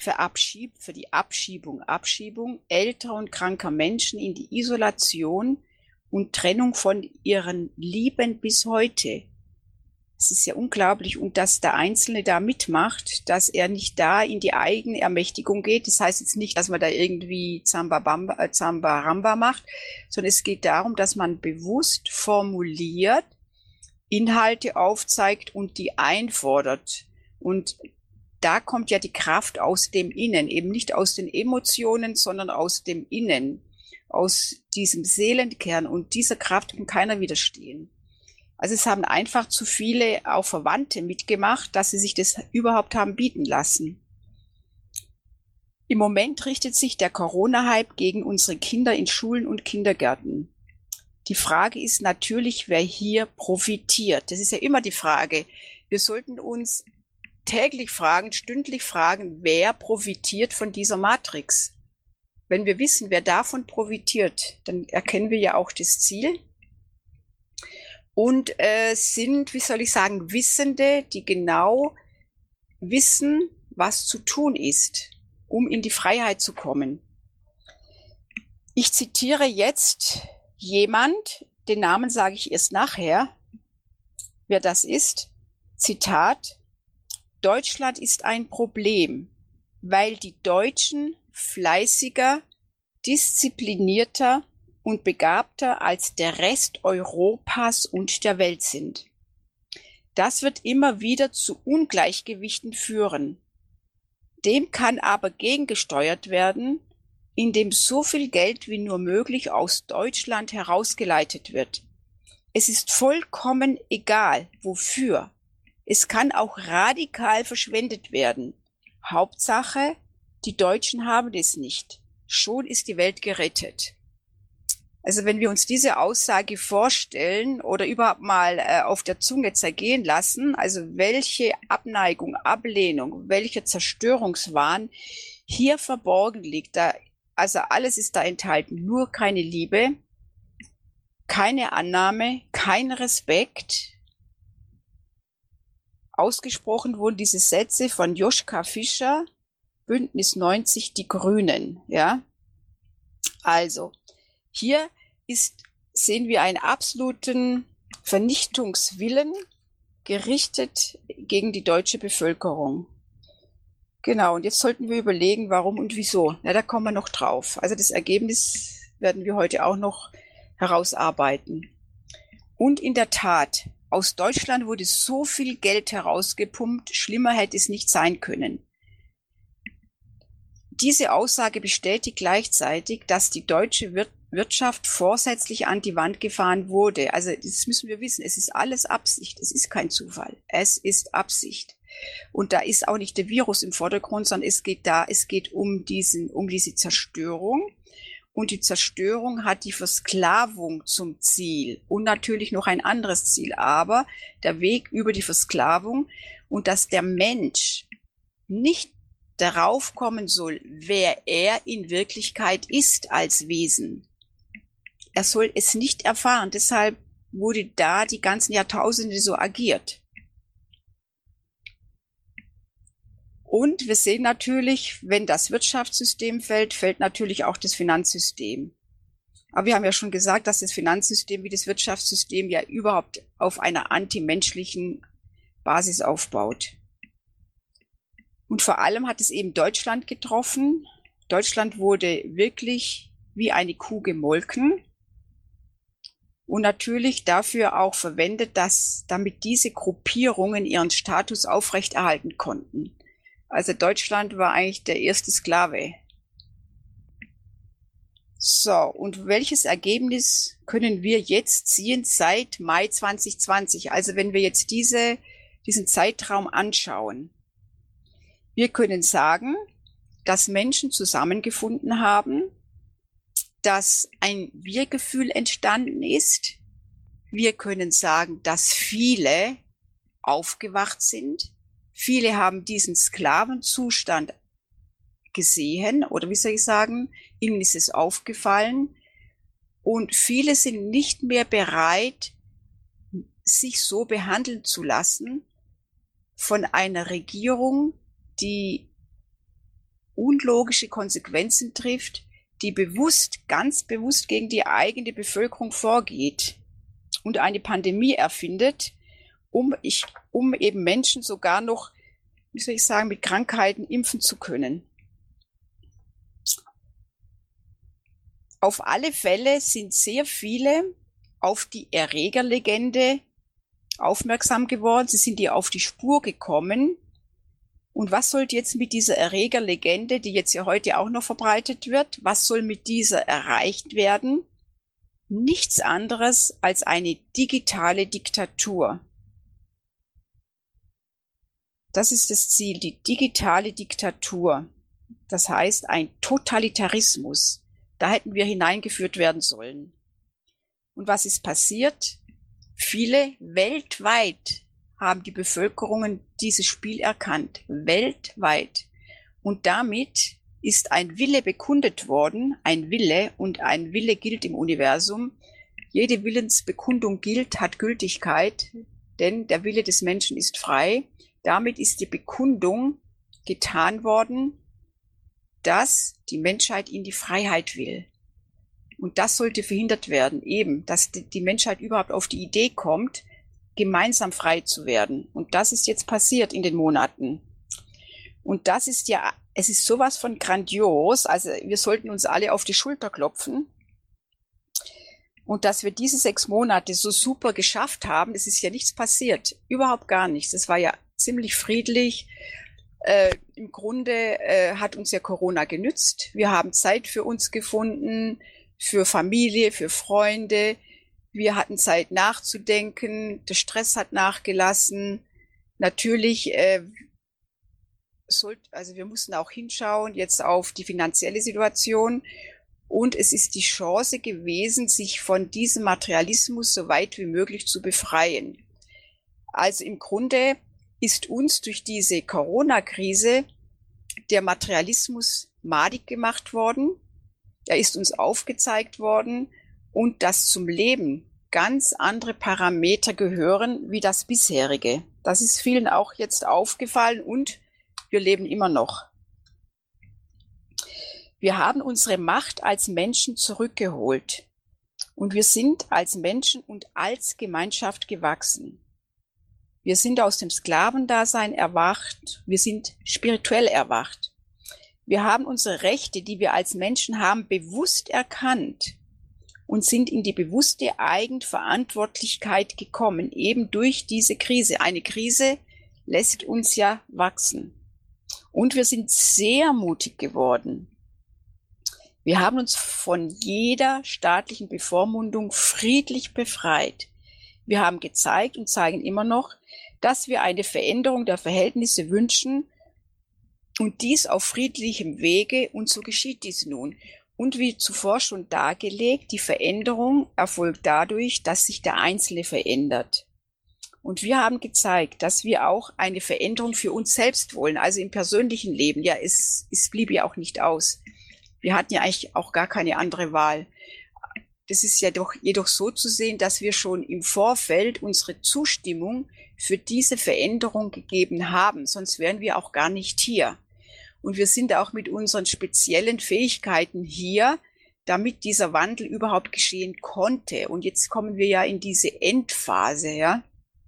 älterer und kranker Menschen in die Isolation und Trennung von ihren Lieben bis heute. Es ist ja unglaublich, und dass der Einzelne da mitmacht, dass er nicht da in die eigene Ermächtigung geht. Das heißt jetzt nicht, dass man da irgendwie Zambaramba macht, sondern es geht darum, dass man bewusst formuliert, Inhalte aufzeigt und die einfordert. Und da kommt ja die Kraft aus dem Innen, eben nicht aus den Emotionen, sondern aus dem Innen, aus diesem Seelenkern. Und dieser Kraft kann keiner widerstehen. Also es haben einfach zu viele auch Verwandte mitgemacht, dass sie sich das überhaupt haben bieten lassen. Im Moment richtet sich der Corona-Hype gegen unsere Kinder in Schulen und Kindergärten. Die Frage ist natürlich, wer hier profitiert. Das ist ja immer die Frage. Wir sollten uns täglich fragen, stündlich fragen, wer profitiert von dieser Matrix? Wenn wir wissen, wer davon profitiert, dann erkennen wir ja auch das Ziel. Und sind, wie soll ich sagen, Wissende, die genau wissen, was zu tun ist, um in die Freiheit zu kommen. Ich zitiere jetzt jemand, den Namen sage ich erst nachher, wer das ist. Zitat: Deutschland ist ein Problem, weil die Deutschen fleißiger, disziplinierter und begabter als der Rest Europas und der Welt sind. Das wird immer wieder zu Ungleichgewichten führen. Dem kann aber gegengesteuert werden in dem so viel Geld wie nur möglich aus Deutschland herausgeleitet wird. Es ist vollkommen egal, wofür. Es kann auch radikal verschwendet werden. Hauptsache, die Deutschen haben es nicht. Schon ist die Welt gerettet. Also wenn wir uns diese Aussage vorstellen oder überhaupt mal auf der Zunge zergehen lassen, also welche Abneigung, Ablehnung, welcher Zerstörungswahn hier verborgen liegt, also alles ist da enthalten, nur keine Liebe, keine Annahme, kein Respekt. Ausgesprochen wurden diese Sätze von Joschka Fischer, Bündnis 90, die Grünen, ja. Also, hier sehen wir einen absoluten Vernichtungswillen gerichtet gegen die deutsche Bevölkerung. Genau, und jetzt sollten wir überlegen, warum und wieso. Ja, da kommen wir noch drauf. Also das Ergebnis werden wir heute auch noch herausarbeiten. Und in der Tat, aus Deutschland wurde so viel Geld herausgepumpt, schlimmer hätte es nicht sein können. Diese Aussage bestätigt gleichzeitig, dass die deutsche Wirtschaft vorsätzlich an die Wand gefahren wurde. Also das müssen wir wissen, es ist alles Absicht, es ist kein Zufall, es ist Absicht. Und da ist auch nicht der Virus im Vordergrund, sondern es geht um diese Zerstörung. Und die Zerstörung hat die Versklavung zum Ziel und natürlich noch ein anderes Ziel, aber der Weg über die Versklavung und dass der Mensch nicht darauf kommen soll, wer er in Wirklichkeit ist als Wesen. Er soll es nicht erfahren, deshalb wurde da die ganzen Jahrtausende so agiert. Und wir sehen natürlich, wenn das Wirtschaftssystem fällt, fällt natürlich auch das Finanzsystem. Aber wir haben ja schon gesagt, dass das Finanzsystem wie das Wirtschaftssystem ja überhaupt auf einer antimenschlichen Basis aufbaut. Und vor allem hat es eben Deutschland getroffen. Deutschland wurde wirklich wie eine Kuh gemolken und natürlich dafür auch verwendet, damit diese Gruppierungen ihren Status aufrechterhalten konnten. Also Deutschland war eigentlich der erste Sklave. So, und welches Ergebnis können wir jetzt ziehen seit Mai 2020? Also wenn wir jetzt diesen Zeitraum anschauen. Wir können sagen, dass Menschen zusammengefunden haben, dass ein Wir-Gefühl entstanden ist. Wir können sagen, dass viele aufgewacht sind. Viele haben diesen Sklavenzustand gesehen oder wie soll ich sagen, ihnen ist es aufgefallen und viele sind nicht mehr bereit, sich so behandeln zu lassen von einer Regierung, die unlogische Konsequenzen trifft, die ganz bewusst gegen die eigene Bevölkerung vorgeht und eine Pandemie erfindet, um eben Menschen sogar noch, wie soll ich sagen, mit Krankheiten impfen zu können. Auf alle Fälle sind sehr viele auf die Erregerlegende aufmerksam geworden. Sie sind ihr auf die Spur gekommen. Und was sollte jetzt mit dieser Erregerlegende, die jetzt ja heute auch noch verbreitet wird, was soll mit dieser erreicht werden? Nichts anderes als eine digitale Diktatur. Das ist das Ziel, die digitale Diktatur. Das heißt, ein Totalitarismus. Da hätten wir hineingeführt werden sollen. Und was ist passiert? Viele weltweit haben die Bevölkerungen dieses Spiel erkannt. Weltweit. Und damit ist ein Wille bekundet worden. Ein Wille, und ein Wille gilt im Universum. Jede Willensbekundung hat Gültigkeit, denn der Wille des Menschen ist frei. Damit ist die Bekundung getan worden, dass die Menschheit in die Freiheit will. Und das sollte verhindert werden, eben, dass die Menschheit überhaupt auf die Idee kommt, gemeinsam frei zu werden. Und das ist jetzt passiert in den Monaten. Und das ist ja, es ist sowas von grandios, also wir sollten uns alle auf die Schulter klopfen. Und dass wir diese 6 Monate so super geschafft haben, es ist ja nichts passiert, überhaupt gar nichts. Es war ja ziemlich friedlich Im Grunde hat uns ja Corona genützt. Wir haben Zeit für uns gefunden, für Familie, für Freunde. Wir hatten Zeit nachzudenken. Der Stress hat nachgelassen. Natürlich, also wir mussten auch hinschauen jetzt auf die finanzielle Situation. Und es ist die Chance gewesen, sich von diesem Materialismus so weit wie möglich zu befreien. Also im Grunde ist uns durch diese Corona-Krise der Materialismus madig gemacht worden. Er ist uns aufgezeigt worden und dass zum Leben ganz andere Parameter gehören wie das bisherige. Das ist vielen auch jetzt aufgefallen und wir leben immer noch. Wir haben unsere Macht als Menschen zurückgeholt und wir sind als Menschen und als Gemeinschaft gewachsen. Wir sind aus dem Sklavendasein erwacht. Wir sind spirituell erwacht. Wir haben unsere Rechte, die wir als Menschen haben, bewusst erkannt und sind in die bewusste Eigenverantwortlichkeit gekommen, eben durch diese Krise. Eine Krise lässt uns ja wachsen. Und wir sind sehr mutig geworden. Wir haben uns von jeder staatlichen Bevormundung friedlich befreit. Wir haben gezeigt und zeigen immer noch, dass wir eine Veränderung der Verhältnisse wünschen und dies auf friedlichem Wege, und so geschieht dies nun. Und wie zuvor schon dargelegt, die Veränderung erfolgt dadurch, dass sich der Einzelne verändert. Und wir haben gezeigt, dass wir auch eine Veränderung für uns selbst wollen, also im persönlichen Leben. Ja, es blieb ja auch nicht aus. Wir hatten ja eigentlich auch gar keine andere Wahl. Es ist ja jedoch so zu sehen, dass wir schon im Vorfeld unsere Zustimmung für diese Veränderung gegeben haben, sonst wären wir auch gar nicht hier. Und wir sind auch mit unseren speziellen Fähigkeiten hier, damit dieser Wandel überhaupt geschehen konnte. Und jetzt kommen wir ja in diese Endphase, ja.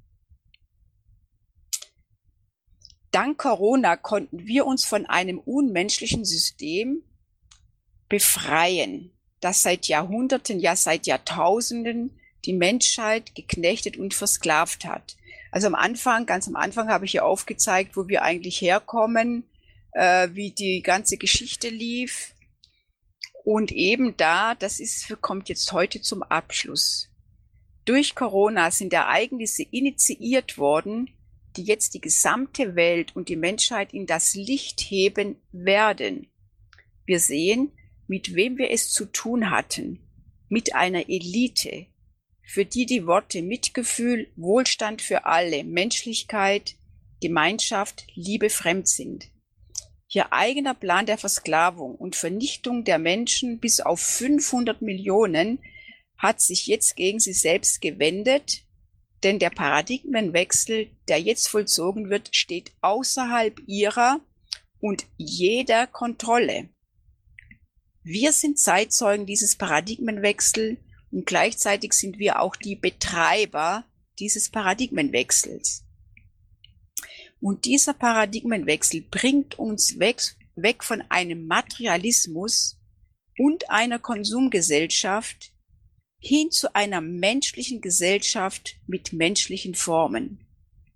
Dank Corona konnten wir uns von einem unmenschlichen System befreien, das seit Jahrhunderten, ja seit Jahrtausenden die Menschheit geknechtet und versklavt hat. Also ganz am Anfang habe ich ja aufgezeigt, wo wir eigentlich herkommen, wie die ganze Geschichte lief. Und eben kommt jetzt heute zum Abschluss. Durch Corona sind Ereignisse initiiert worden, die jetzt die gesamte Welt und die Menschheit in das Licht heben werden. Wir sehen, mit wem wir es zu tun hatten, mit einer Elite, für die Worte Mitgefühl, Wohlstand für alle, Menschlichkeit, Gemeinschaft, Liebe fremd sind. Ihr eigener Plan der Versklavung und Vernichtung der Menschen bis auf 500 Millionen hat sich jetzt gegen sie selbst gewendet, denn der Paradigmenwechsel, der jetzt vollzogen wird, steht außerhalb ihrer und jeder Kontrolle. Wir sind Zeitzeugen dieses Paradigmenwechsels und gleichzeitig sind wir auch die Betreiber dieses Paradigmenwechsels. Und dieser Paradigmenwechsel bringt uns weg von einem Materialismus und einer Konsumgesellschaft hin zu einer menschlichen Gesellschaft mit menschlichen Formen.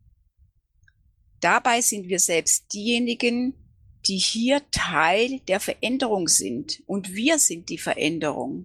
Dabei sind wir selbst diejenigen, die hier Teil der Veränderung sind. Und wir sind die Veränderung.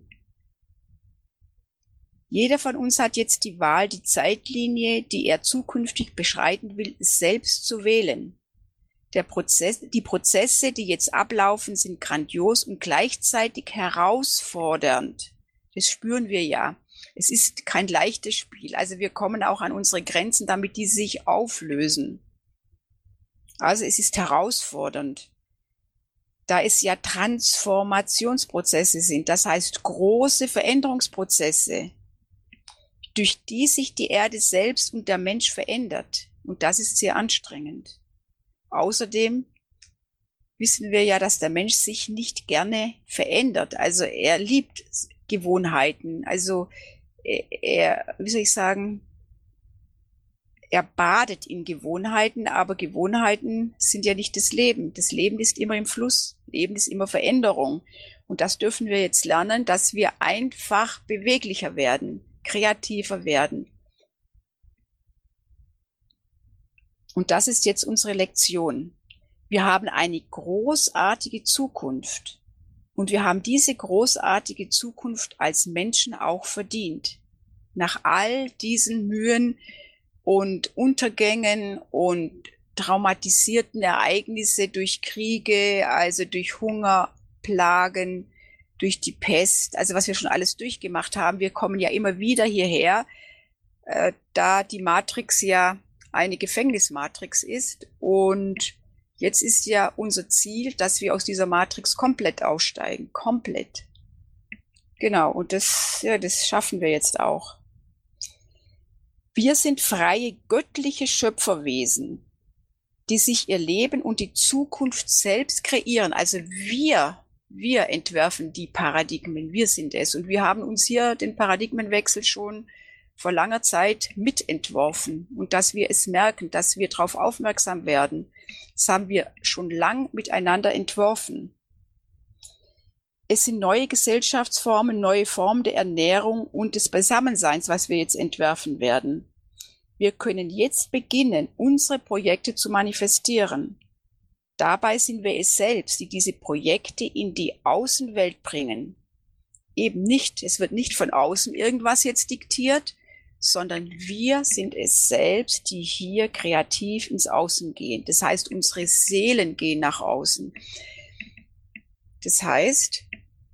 Jeder von uns hat jetzt die Wahl, die Zeitlinie, die er zukünftig beschreiten will, selbst zu wählen. Die Prozesse, die jetzt ablaufen, sind grandios und gleichzeitig herausfordernd. Das spüren wir ja. Es ist kein leichtes Spiel. Also wir kommen auch an unsere Grenzen, damit die sich auflösen. Also es ist herausfordernd. Da es ja Transformationsprozesse sind, das heißt große Veränderungsprozesse, durch die sich die Erde selbst und der Mensch verändert. Und das ist sehr anstrengend. Außerdem wissen wir ja, dass der Mensch sich nicht gerne verändert. Also er liebt Gewohnheiten. Also er badet in Gewohnheiten, aber Gewohnheiten sind ja nicht das Leben. Das Leben ist immer im Fluss. Leben ist immer Veränderung. Und das dürfen wir jetzt lernen, dass wir einfach beweglicher werden, kreativer werden. Und das ist jetzt unsere Lektion. Wir haben eine großartige Zukunft. Und wir haben diese großartige Zukunft als Menschen auch verdient. Nach all diesen Mühen und Untergängen und traumatisierten Ereignisse durch Kriege, also durch Hunger, Plagen, durch die Pest, also was wir schon alles durchgemacht haben. Wir kommen ja immer wieder hierher, da die Matrix ja eine Gefängnismatrix ist. Und jetzt ist ja unser Ziel, dass wir aus dieser Matrix komplett aussteigen. Komplett. Genau, und das schaffen wir jetzt auch. Wir sind freie göttliche Schöpferwesen, die sich ihr Leben und die Zukunft selbst kreieren. Also wir entwerfen die Paradigmen, wir sind es. Und wir haben uns hier den Paradigmenwechsel schon vor langer Zeit mitentworfen. Und dass wir es merken, dass wir darauf aufmerksam werden, das haben wir schon lang miteinander entworfen. Es sind neue Gesellschaftsformen, neue Formen der Ernährung und des Beisammenseins, was wir jetzt entwerfen werden. Wir können jetzt beginnen, unsere Projekte zu manifestieren. Dabei sind wir es selbst, die diese Projekte in die Außenwelt bringen. Eben nicht, es wird nicht von außen irgendwas jetzt diktiert, sondern wir sind es selbst, die hier kreativ ins Außen gehen. Das heißt, unsere Seelen gehen nach außen. Das heißt,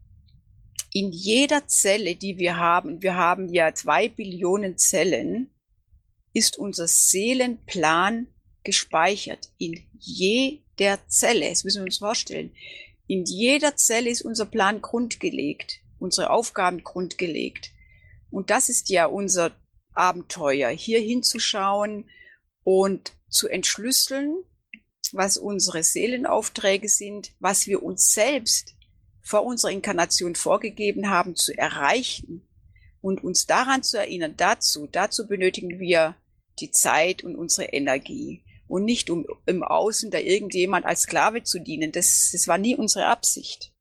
in jeder Zelle, die wir haben ja 2 Billionen Zellen, ist unser Seelenplan gespeichert. In jeder Zelle, das müssen wir uns vorstellen. In jeder Zelle ist unser Plan grundgelegt, unsere Aufgaben grundgelegt. Und das ist ja unser Abenteuer, hier hinzuschauen und zu entschlüsseln, was unsere Seelenaufträge sind, was wir uns selbst vor unserer Inkarnation vorgegeben haben zu erreichen und uns daran zu erinnern. Dazu benötigen wir die Zeit und unsere Energie und nicht um im Außen da irgendjemand als Sklave zu dienen. Das war nie unsere Absicht.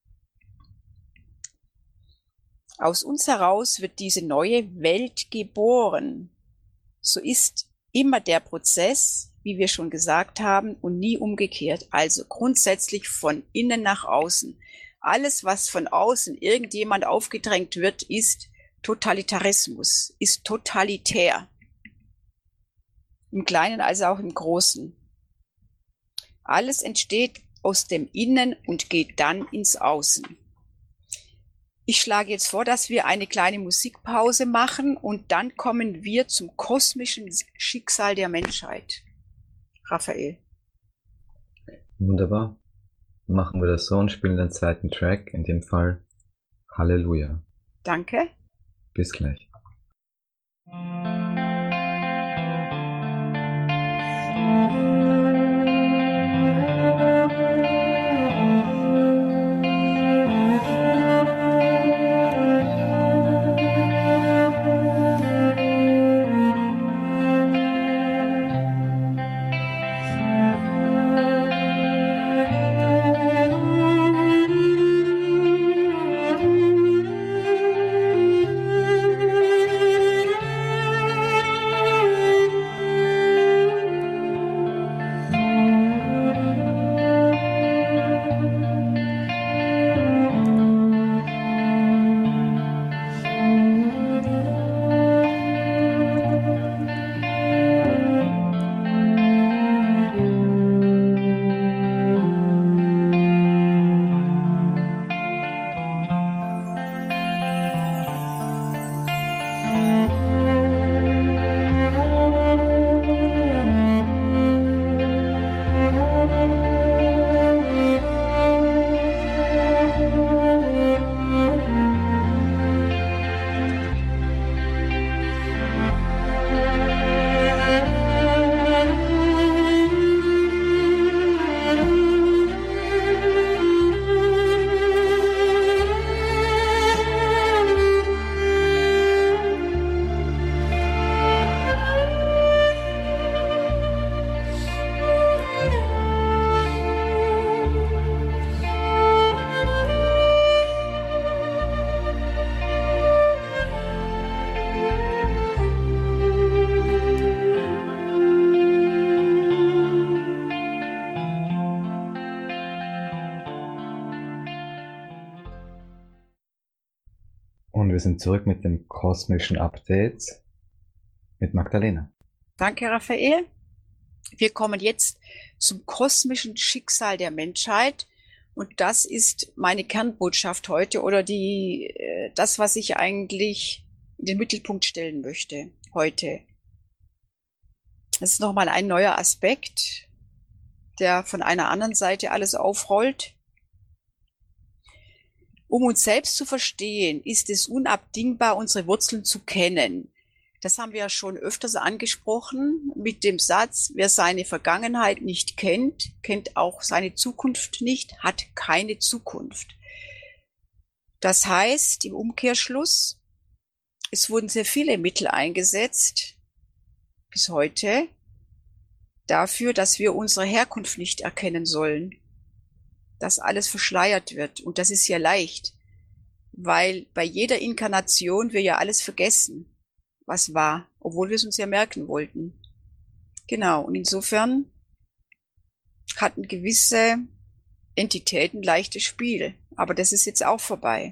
Aus uns heraus wird diese neue Welt geboren. So ist immer der Prozess, wie wir schon gesagt haben, und nie umgekehrt. Also grundsätzlich von innen nach außen. Alles, was von außen irgendjemand aufgedrängt wird, ist Totalitarismus, ist totalitär. Im Kleinen als auch im Großen. Alles entsteht aus dem Innen und geht dann ins Außen. Ich schlage jetzt vor, dass wir eine kleine Musikpause machen und dann kommen wir zum kosmischen Schicksal der Menschheit. Raphael. Wunderbar. Machen wir das so und spielen den zweiten Track, in dem Fall Halleluja. Danke. Bis gleich. wir sind zurück mit dem kosmischen Update mit Magdalena. Danke, Raphael. Wir kommen jetzt zum kosmischen Schicksal der Menschheit. Und das ist meine Kernbotschaft heute oder das, was ich eigentlich in den Mittelpunkt stellen möchte heute. Das ist nochmal ein neuer Aspekt, der von einer anderen Seite alles aufrollt. Um uns selbst zu verstehen, ist es unabdingbar, unsere Wurzeln zu kennen. Das haben wir ja schon öfters angesprochen mit dem Satz, wer seine Vergangenheit nicht kennt, kennt auch seine Zukunft nicht, hat keine Zukunft. Das heißt, im Umkehrschluss, es wurden sehr viele Mittel eingesetzt, bis heute, dafür, dass wir unsere Herkunft nicht erkennen sollen, dass alles verschleiert wird. Und das ist ja leicht, weil bei jeder Inkarnation wir ja alles vergessen, was war, obwohl wir es uns ja merken wollten. Genau, und insofern hatten gewisse Entitäten leichtes Spiel, aber das ist jetzt auch vorbei.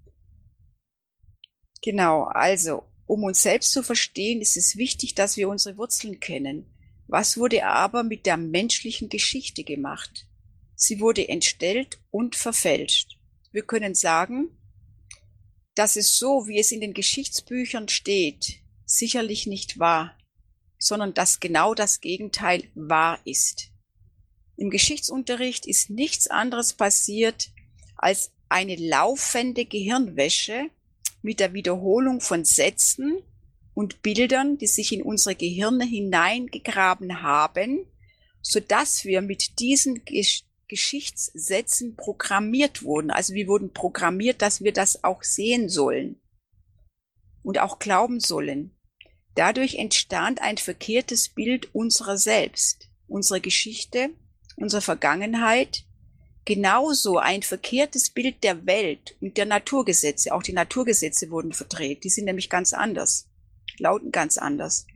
Genau, also, um uns selbst zu verstehen, ist es wichtig, dass wir unsere Wurzeln kennen. Was wurde aber mit der menschlichen Geschichte gemacht? Sie wurde entstellt und verfälscht. Wir können sagen, dass es so, wie es in den Geschichtsbüchern steht, sicherlich nicht wahr, sondern dass genau das Gegenteil wahr ist. Im Geschichtsunterricht ist nichts anderes passiert als eine laufende Gehirnwäsche mit der Wiederholung von Sätzen und Bildern, die sich in unsere Gehirne hineingegraben haben, sodass wir mit diesen Geschichtssätzen programmiert wurden. Also wir wurden programmiert, dass wir das auch sehen sollen und auch glauben sollen. Dadurch entstand ein verkehrtes Bild unserer selbst, unserer Geschichte, unserer Vergangenheit, genauso ein verkehrtes Bild der Welt und der Naturgesetze. Auch die Naturgesetze wurden verdreht. Die sind nämlich ganz anders, lauten ganz anders.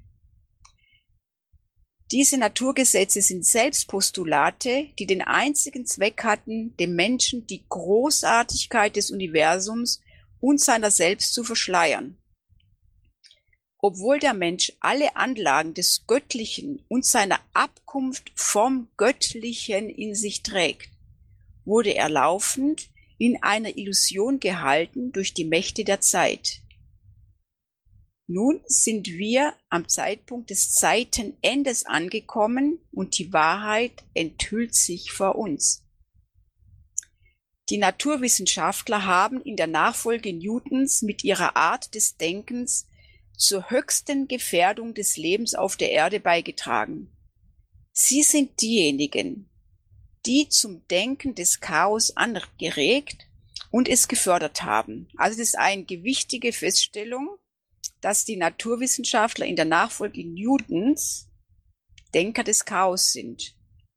Diese Naturgesetze sind Selbstpostulate, die den einzigen Zweck hatten, dem Menschen die Großartigkeit des Universums und seiner selbst zu verschleiern. Obwohl der Mensch alle Anlagen des Göttlichen und seiner Abkunft vom Göttlichen in sich trägt, wurde er laufend in einer Illusion gehalten durch die Mächte der Zeit. Nun sind wir am Zeitpunkt des Zeitenendes angekommen und die Wahrheit enthüllt sich vor uns. Die Naturwissenschaftler haben in der Nachfolge Newtons mit ihrer Art des Denkens zur höchsten Gefährdung des Lebens auf der Erde beigetragen. Sie sind diejenigen, die zum Denken des Chaos angeregt und es gefördert haben. Also das ist eine gewichtige Feststellung, dass die Naturwissenschaftler in der Nachfolge Newtons Denker des Chaos sind.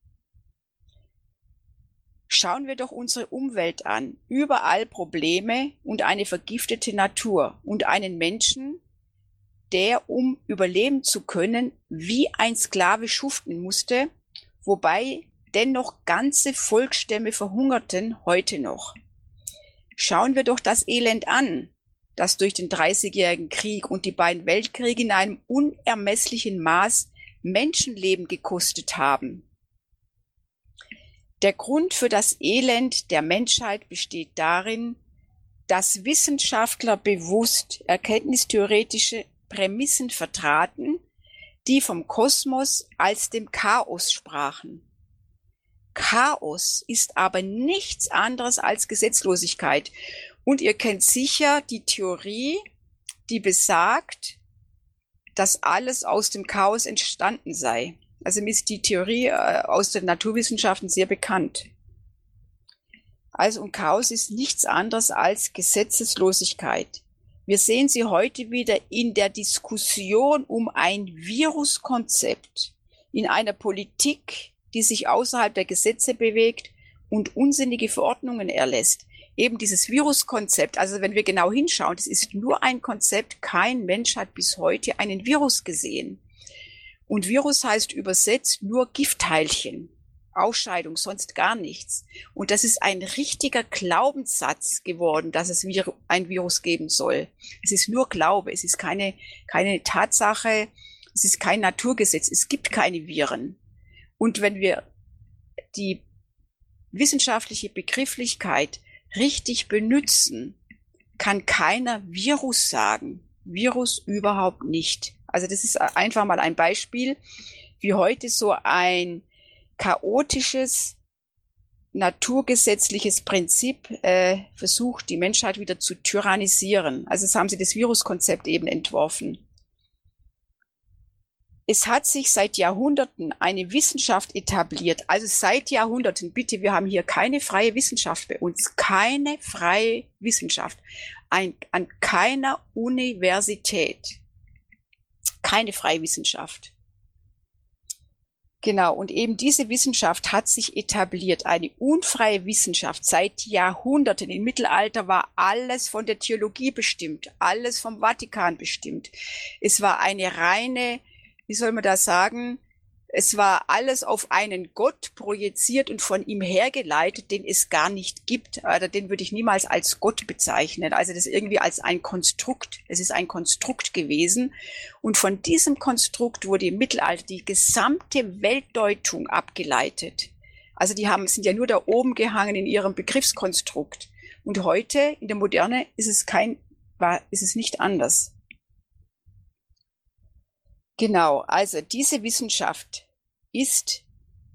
Schauen wir doch unsere Umwelt an. Überall Probleme und eine vergiftete Natur und einen Menschen, der, um überleben zu können, wie ein Sklave schuften musste, wobei dennoch ganze Volksstämme verhungerten heute noch. Schauen wir doch das Elend an, das durch den 30-jährigen Krieg und die beiden Weltkriege in einem unermesslichen Maß Menschenleben gekostet haben. Der Grund für das Elend der Menschheit besteht darin, dass Wissenschaftler bewusst erkenntnistheoretische Prämissen vertraten, die vom Kosmos als dem Chaos sprachen. Chaos ist aber nichts anderes als Gesetzlosigkeit. Und ihr kennt sicher die Theorie, die besagt, dass alles aus dem Chaos entstanden sei. Also mir ist die Theorie aus den Naturwissenschaften sehr bekannt. Also und Chaos ist nichts anderes als Gesetzeslosigkeit. Wir sehen sie heute wieder in der Diskussion um ein Viruskonzept, in einer Politik, die sich außerhalb der Gesetze bewegt und unsinnige Verordnungen erlässt. Eben dieses Viruskonzept, also wenn wir genau hinschauen, das ist nur ein Konzept, kein Mensch hat bis heute einen Virus gesehen. Und Virus heißt übersetzt nur Giftteilchen. Ausscheidung, sonst gar nichts. Und das ist ein richtiger Glaubenssatz geworden, dass es ein Virus geben soll. Es ist nur Glaube, es ist keine Tatsache, es ist kein Naturgesetz, es gibt keine Viren. Und wenn wir die wissenschaftliche Begrifflichkeit richtig benutzen, kann keiner Virus sagen. Virus überhaupt nicht. Also das ist einfach mal ein Beispiel, wie heute so ein chaotisches, naturgesetzliches Prinzip versucht, die Menschheit wieder zu tyrannisieren. Also das haben sie das Viruskonzept eben entworfen. Es hat sich seit Jahrhunderten eine Wissenschaft etabliert, also seit Jahrhunderten, bitte, wir haben hier keine freie Wissenschaft bei uns, keine freie Wissenschaft, an keiner Universität, keine freie Wissenschaft. Genau, und eben diese Wissenschaft hat sich etabliert, eine unfreie Wissenschaft seit Jahrhunderten. Im Mittelalter war alles von der Theologie bestimmt, alles vom Vatikan bestimmt. Es war eine reine, wie soll man das sagen, es war alles auf einen Gott projiziert und von ihm hergeleitet, den es gar nicht gibt. Oder den würde ich niemals als Gott bezeichnen. Also das irgendwie als ein Konstrukt. Es ist ein Konstrukt gewesen. Und von diesem Konstrukt wurde im Mittelalter die gesamte Weltdeutung abgeleitet. Also sind ja nur da oben gehangen in ihrem Begriffskonstrukt. Und heute, in der Moderne, ist es nicht anders. Genau, also diese Wissenschaft ist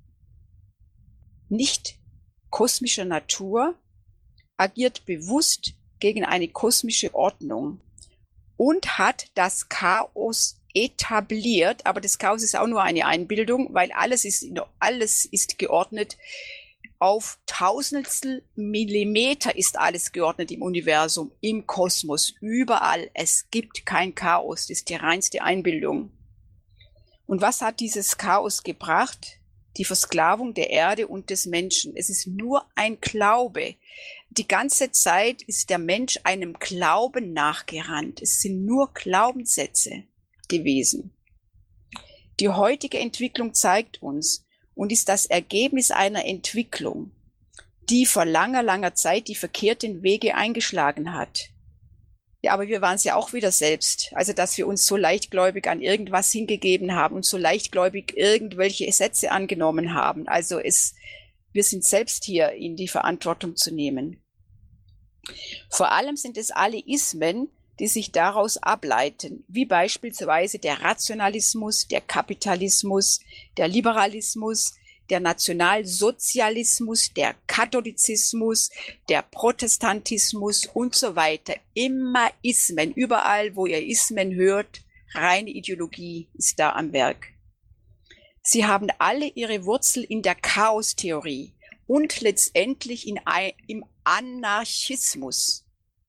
nicht kosmischer Natur, agiert bewusst gegen eine kosmische Ordnung und hat das Chaos etabliert, aber das Chaos ist auch nur eine Einbildung, weil alles ist geordnet. Auf Tausendstel Millimeter ist alles geordnet im Universum, im Kosmos, überall. Es gibt kein Chaos, das ist die reinste Einbildung. Und was hat dieses Chaos gebracht? Die Versklavung der Erde und des Menschen. Es ist nur ein Glaube. Die ganze Zeit ist der Mensch einem Glauben nachgerannt. Es sind nur Glaubenssätze gewesen. Die heutige Entwicklung zeigt uns und ist das Ergebnis einer Entwicklung, die vor langer, langer Zeit die verkehrten Wege eingeschlagen hat. Ja, aber wir waren es ja auch wieder selbst. Also, dass wir uns so leichtgläubig an irgendwas hingegeben haben und so leichtgläubig irgendwelche Sätze angenommen haben. Also wir sind selbst hier in die Verantwortung zu nehmen. Vor allem sind es alle Ismen, die sich daraus ableiten, wie beispielsweise der Rationalismus, der Kapitalismus, der Liberalismus, der Nationalsozialismus, der Katholizismus, der Protestantismus und so weiter. Immer Ismen, überall, wo ihr Ismen hört, reine Ideologie ist da am Werk. Sie haben alle ihre Wurzel in der Chaostheorie und letztendlich im Anarchismus.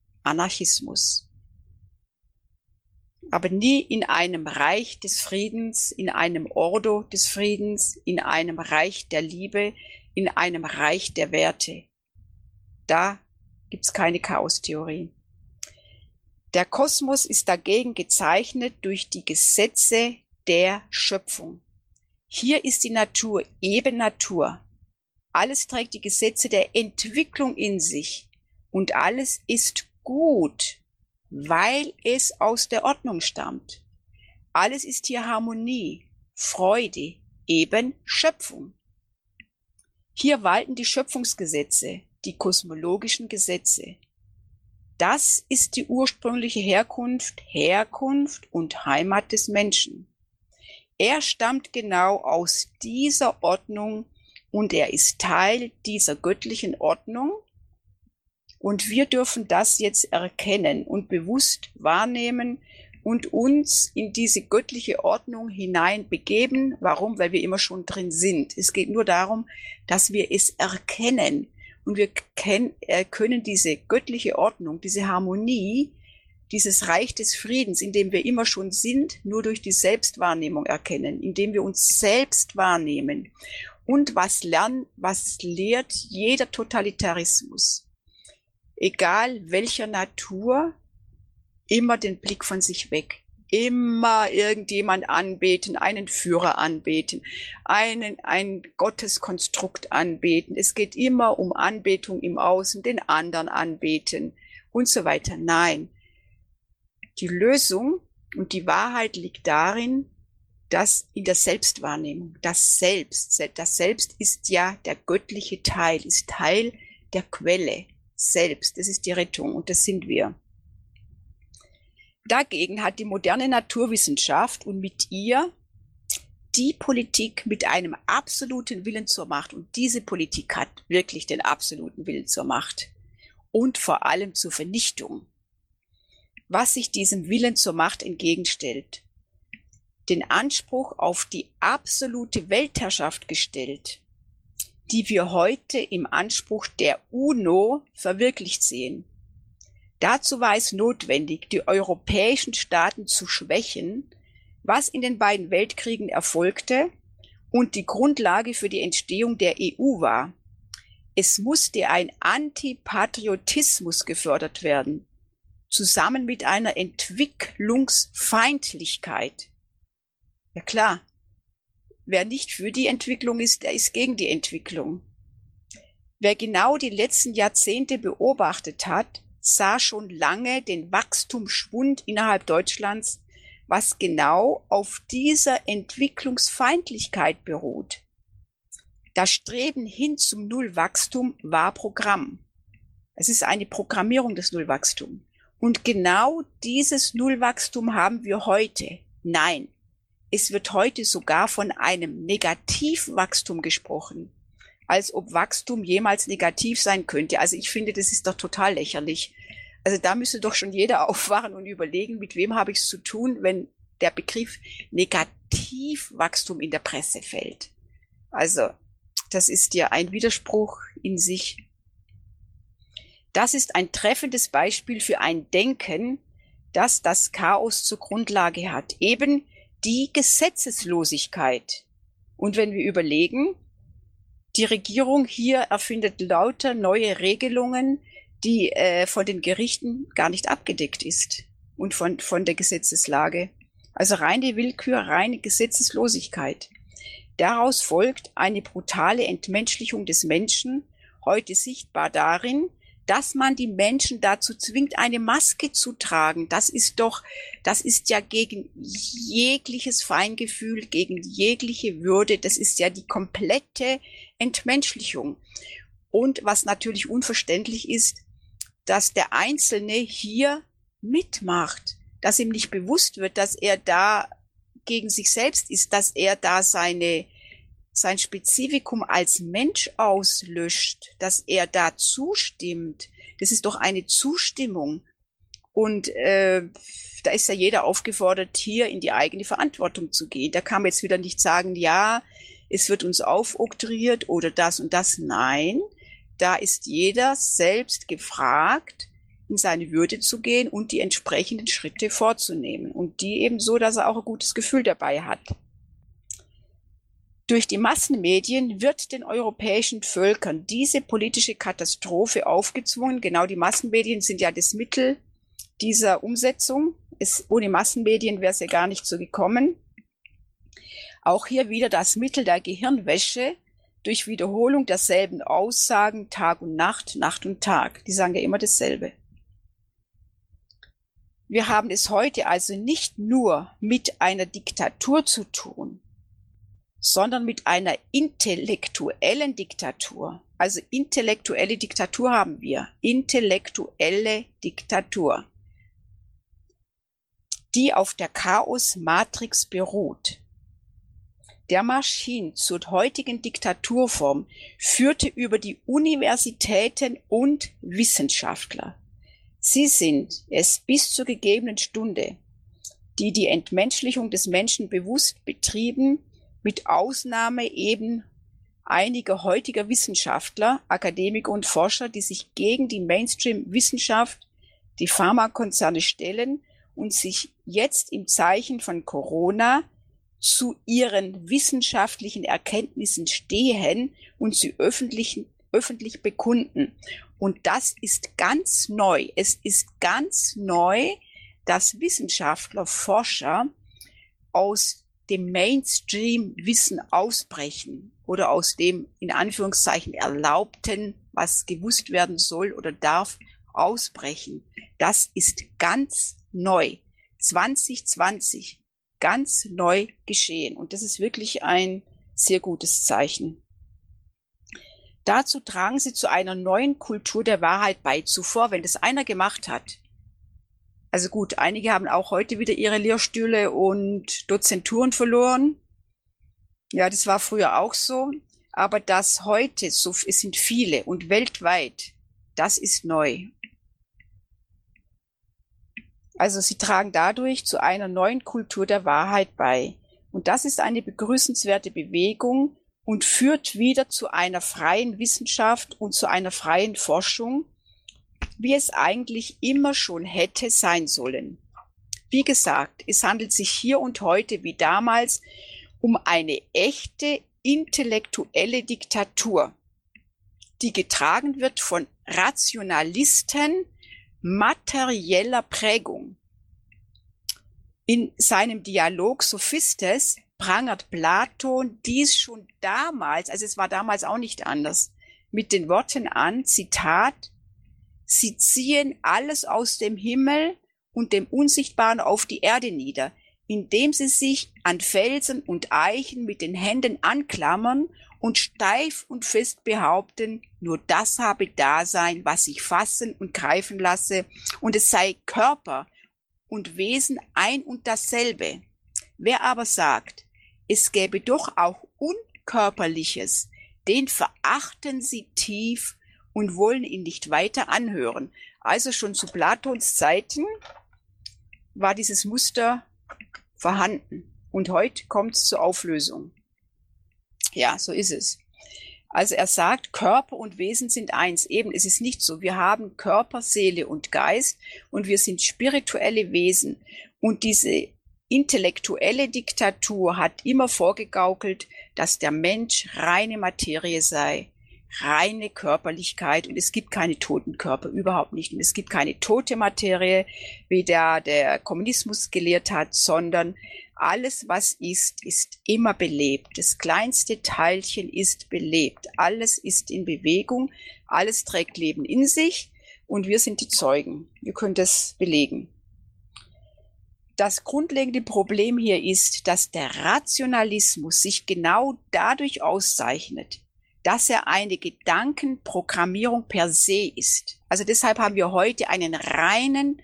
Aber nie in einem Reich des Friedens, in einem Ordo des Friedens, in einem Reich der Liebe, in einem Reich der Werte. Da gibt's keine Chaostheorie. Der Kosmos ist dagegen gezeichnet durch die Gesetze der Schöpfung. Hier ist die Natur eben Natur. Alles trägt die Gesetze der Entwicklung in sich und alles ist gut, weil es aus der Ordnung stammt. Alles ist hier Harmonie, Freude, eben Schöpfung. Hier walten die Schöpfungsgesetze, die kosmologischen Gesetze. Das ist die ursprüngliche Herkunft und Heimat des Menschen. Er stammt genau aus dieser Ordnung und er ist Teil dieser göttlichen Ordnung. Und wir dürfen das jetzt erkennen und bewusst wahrnehmen und uns in diese göttliche Ordnung hinein begeben. Warum? Weil wir immer schon drin sind. Es geht nur darum, dass wir es erkennen. Und wir können diese göttliche Ordnung, diese Harmonie, dieses Reich des Friedens, in dem wir immer schon sind, nur durch die Selbstwahrnehmung erkennen, indem wir uns selbst wahrnehmen. Und was lehrt jeder Totalitarismus? Egal welcher Natur, immer den Blick von sich weg. immer irgendjemand anbeten, einen Führer anbeten, ein Gotteskonstrukt anbeten. Es geht immer um Anbetung im Außen, den anderen anbeten und so weiter. Nein, die Lösung und die Wahrheit liegt darin, dass in der Selbstwahrnehmung, das Selbst ist ja der göttliche Teil, ist Teil der Quelle. Selbst, das ist die Rettung und das sind wir. Dagegen hat die moderne Naturwissenschaft und mit ihr die Politik mit einem absoluten Willen zur Macht. Und diese Politik hat wirklich den absoluten Willen zur Macht und vor allem zur Vernichtung. Was sich diesem Willen zur Macht entgegenstellt, den Anspruch auf die absolute Weltherrschaft gestellt, die wir heute im Anspruch der UNO verwirklicht sehen. Dazu war es notwendig, die europäischen Staaten zu schwächen, was in den beiden Weltkriegen erfolgte und die Grundlage für die Entstehung der EU war. Es musste ein Antipatriotismus gefördert werden, zusammen mit einer Entwicklungsfeindlichkeit. Ja klar, wer nicht für die Entwicklung ist, der ist gegen die Entwicklung. Wer genau die letzten Jahrzehnte beobachtet hat, sah schon lange den Wachstumsschwund innerhalb Deutschlands, was genau auf dieser Entwicklungsfeindlichkeit beruht. Das Streben hin zum Nullwachstum war Programm. Es ist eine Programmierung des Nullwachstums. Und genau dieses Nullwachstum haben wir heute. Nein, es wird heute sogar von einem Negativwachstum gesprochen, als ob Wachstum jemals negativ sein könnte. Also ich finde, das ist doch total lächerlich. Also da müsste doch schon jeder aufwachen und überlegen, mit wem habe ich es zu tun, wenn der Begriff Negativwachstum in der Presse fällt. Also das ist ja ein Widerspruch in sich. Das ist ein treffendes Beispiel für ein Denken, das das Chaos zur Grundlage hat. Eben die Gesetzeslosigkeit. Und wenn wir überlegen, die Regierung hier erfindet lauter neue Regelungen, die von den Gerichten gar nicht abgedeckt ist und von der Gesetzeslage. Also reine Willkür, reine Gesetzeslosigkeit. Daraus folgt eine brutale Entmenschlichung des Menschen, heute sichtbar darin, dass man die Menschen dazu zwingt, eine Maske zu tragen. Das ist ja gegen jegliches Feingefühl, gegen jegliche Würde. Das ist ja die komplette Entmenschlichung. Und was natürlich unverständlich ist, dass der Einzelne hier mitmacht, dass ihm nicht bewusst wird, dass er da gegen sich selbst ist, dass er da sein Spezifikum als Mensch auslöscht, dass er da zustimmt. Das ist doch eine Zustimmung. Und da ist ja jeder aufgefordert, hier in die eigene Verantwortung zu gehen. Da kann man jetzt wieder nicht sagen, ja, es wird uns aufoktroyiert oder das und das. Nein, da ist jeder selbst gefragt, in seine Würde zu gehen und die entsprechenden Schritte vorzunehmen. Und die eben so, dass er auch ein gutes Gefühl dabei hat. Durch die Massenmedien wird den europäischen Völkern diese politische Katastrophe aufgezwungen. Genau, die Massenmedien sind ja das Mittel dieser Umsetzung. Ohne Massenmedien wäre es ja gar nicht so gekommen. Auch hier wieder das Mittel der Gehirnwäsche durch Wiederholung derselben Aussagen Tag und Nacht, Nacht und Tag. Die sagen ja immer dasselbe. Wir haben es heute also nicht nur mit einer Diktatur zu tun, sondern mit einer intellektuellen Diktatur. Also intellektuelle Diktatur haben wir. Intellektuelle Diktatur, die auf der Chaos-Matrix beruht. Der Marsch hin zur heutigen Diktaturform führte über die Universitäten und Wissenschaftler. Sie sind es bis zur gegebenen Stunde, die die Entmenschlichung des Menschen bewusst betrieben, mit Ausnahme eben einiger heutiger Wissenschaftler, Akademiker und Forscher, die sich gegen die Mainstream-Wissenschaft, die Pharmakonzerne stellen und sich jetzt im Zeichen von Corona zu ihren wissenschaftlichen Erkenntnissen stehen und sie öffentlich bekunden. Und das ist ganz neu. Es ist ganz neu, dass Wissenschaftler, Forscher aus dem Mainstream-Wissen ausbrechen oder aus dem in Anführungszeichen Erlaubten, was gewusst werden soll oder darf, ausbrechen. Das ist ganz neu. 2020 ganz neu geschehen. Und das ist wirklich ein sehr gutes Zeichen. Dazu tragen sie zu einer neuen Kultur der Wahrheit bei. Zuvor, wenn das einer gemacht hat, also gut, einige haben auch heute wieder ihre Lehrstühle und Dozenturen verloren. Ja, das war früher auch so. Aber das heute, so, es sind viele und weltweit, das ist neu. Also sie tragen dadurch zu einer neuen Kultur der Wahrheit bei. Und das ist eine begrüßenswerte Bewegung und führt wieder zu einer freien Wissenschaft und zu einer freien Forschung, wie es eigentlich immer schon hätte sein sollen. Wie gesagt, es handelt sich hier und heute wie damals um eine echte intellektuelle Diktatur, die getragen wird von Rationalisten materieller Prägung. In seinem Dialog Sophistes prangert Platon dies schon damals, also es war damals auch nicht anders, mit den Worten an, Zitat, sie ziehen alles aus dem Himmel und dem Unsichtbaren auf die Erde nieder, indem sie sich an Felsen und Eichen mit den Händen anklammern und steif und fest behaupten, nur das habe Dasein, was sich fassen und greifen lasse, und es sei Körper und Wesen ein und dasselbe. Wer aber sagt, es gäbe doch auch Unkörperliches, den verachten sie tief und wollen ihn nicht weiter anhören. Also schon zu Platons Zeiten war dieses Muster vorhanden. Und heute kommt es zur Auflösung. Ja, so ist es. Also er sagt, Körper und Wesen sind eins. Eben, es ist nicht so. Wir haben Körper, Seele und Geist und wir sind spirituelle Wesen. Und diese intellektuelle Diktatur hat immer vorgegaukelt, dass der Mensch reine Materie sei, reine Körperlichkeit, und es gibt keine toten Körper, überhaupt nicht. Und es gibt keine tote Materie, wie der Kommunismus gelehrt hat, sondern alles, was ist immer belebt. Das kleinste Teilchen ist belebt. Alles ist in Bewegung. Alles trägt Leben in sich. Und wir sind die Zeugen. Ihr könnt das belegen. Das grundlegende Problem hier ist, dass der Rationalismus sich genau dadurch auszeichnet, dass er eine Gedankenprogrammierung per se ist. Also deshalb haben wir heute einen reinen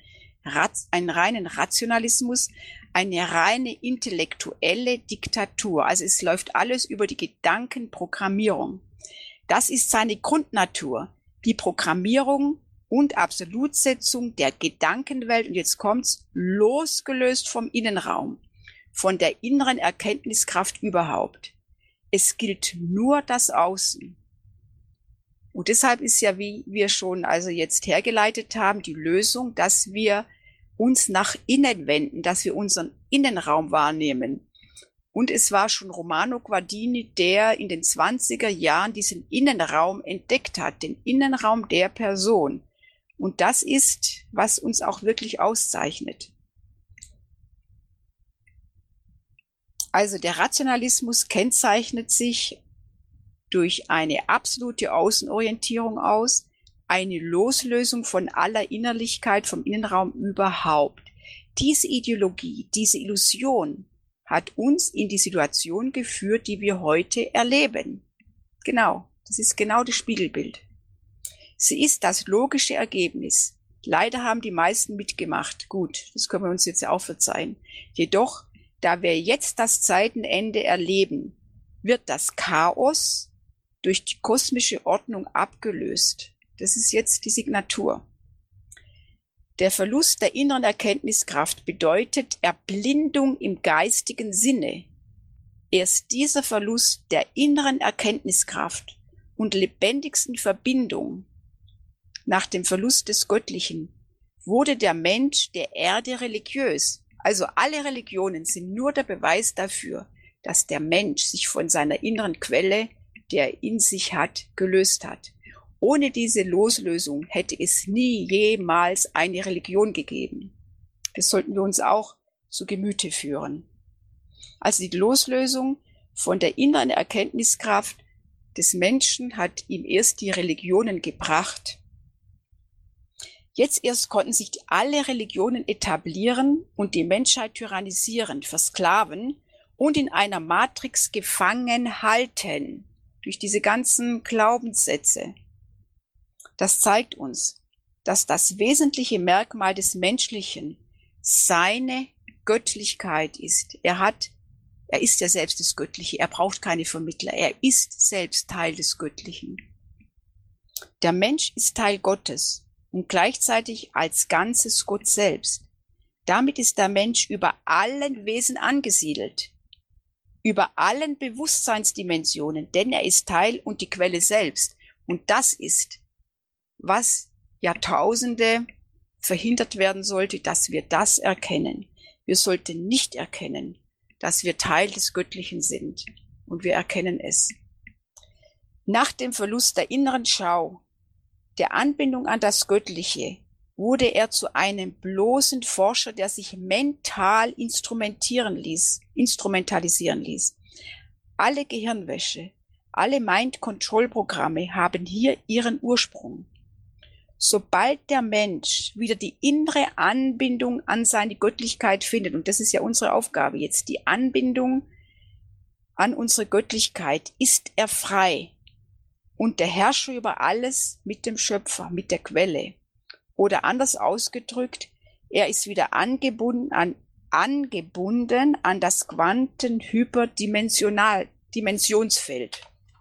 Rationalismus, eine reine intellektuelle Diktatur. Also es läuft alles über die Gedankenprogrammierung. Das ist seine Grundnatur, die Programmierung und Absolutsetzung der Gedankenwelt. Und jetzt kommt's, losgelöst vom Innenraum, von der inneren Erkenntniskraft überhaupt. Es gilt nur das Außen. Und deshalb ist ja, wie wir schon also jetzt hergeleitet haben, die Lösung, dass wir uns nach innen wenden, dass wir unseren Innenraum wahrnehmen. Und es war schon Romano Guardini, der in den 20er Jahren diesen Innenraum entdeckt hat, den Innenraum der Person. Und das ist, was uns auch wirklich auszeichnet. Also der Rationalismus kennzeichnet sich durch eine absolute Außenorientierung aus, eine Loslösung von aller Innerlichkeit vom Innenraum überhaupt. Diese Ideologie, diese Illusion hat uns in die Situation geführt, die wir heute erleben. Genau, das ist genau das Spiegelbild. Sie ist das logische Ergebnis. Leider haben die meisten mitgemacht. Gut, das können wir uns jetzt auch verzeihen. Jedoch, da wir jetzt das Zeitenende erleben, wird das Chaos durch die kosmische Ordnung abgelöst. Das ist jetzt die Signatur. Der Verlust der inneren Erkenntniskraft bedeutet Erblindung im geistigen Sinne. Erst dieser Verlust der inneren Erkenntniskraft und lebendigsten Verbindung nach dem Verlust des Göttlichen wurde der Mensch der Erde religiös. Also alle Religionen sind nur der Beweis dafür, dass der Mensch sich von seiner inneren Quelle, die er in sich hat, gelöst hat. Ohne diese Loslösung hätte es nie jemals eine Religion gegeben. Das sollten wir uns auch zu Gemüte führen. Also die Loslösung von der inneren Erkenntniskraft des Menschen hat ihm erst die Religionen gebracht. Jetzt erst konnten sich alle Religionen etablieren und die Menschheit tyrannisieren, versklaven und in einer Matrix gefangen halten durch diese ganzen Glaubenssätze. Das zeigt uns, dass das wesentliche Merkmal des Menschlichen seine Göttlichkeit ist. Er ist ja selbst das Göttliche, er braucht keine Vermittler, er ist selbst Teil des Göttlichen. Der Mensch ist Teil Gottes und gleichzeitig als Ganzes Gott selbst. Damit ist der Mensch über allen Wesen angesiedelt, über allen Bewusstseinsdimensionen, denn er ist Teil und die Quelle selbst. Und das ist, was Jahrtausende verhindert werden sollte, dass wir das erkennen. Wir sollten nicht erkennen, dass wir Teil des Göttlichen sind. Und wir erkennen es. Nach dem Verlust der inneren Schau, der Anbindung an das Göttliche, wurde er zu einem bloßen Forscher, der sich mental instrumentalisieren ließ. Alle Gehirnwäsche, alle Mind-Control-Programme haben hier ihren Ursprung. Sobald der Mensch wieder die innere Anbindung an seine Göttlichkeit findet, und das ist ja unsere Aufgabe jetzt, die Anbindung an unsere Göttlichkeit, ist er frei und der Herrscher über alles mit dem Schöpfer, mit der Quelle. Oder anders ausgedrückt, er ist wieder angebunden an das Quantenhyperdimensionsfeld.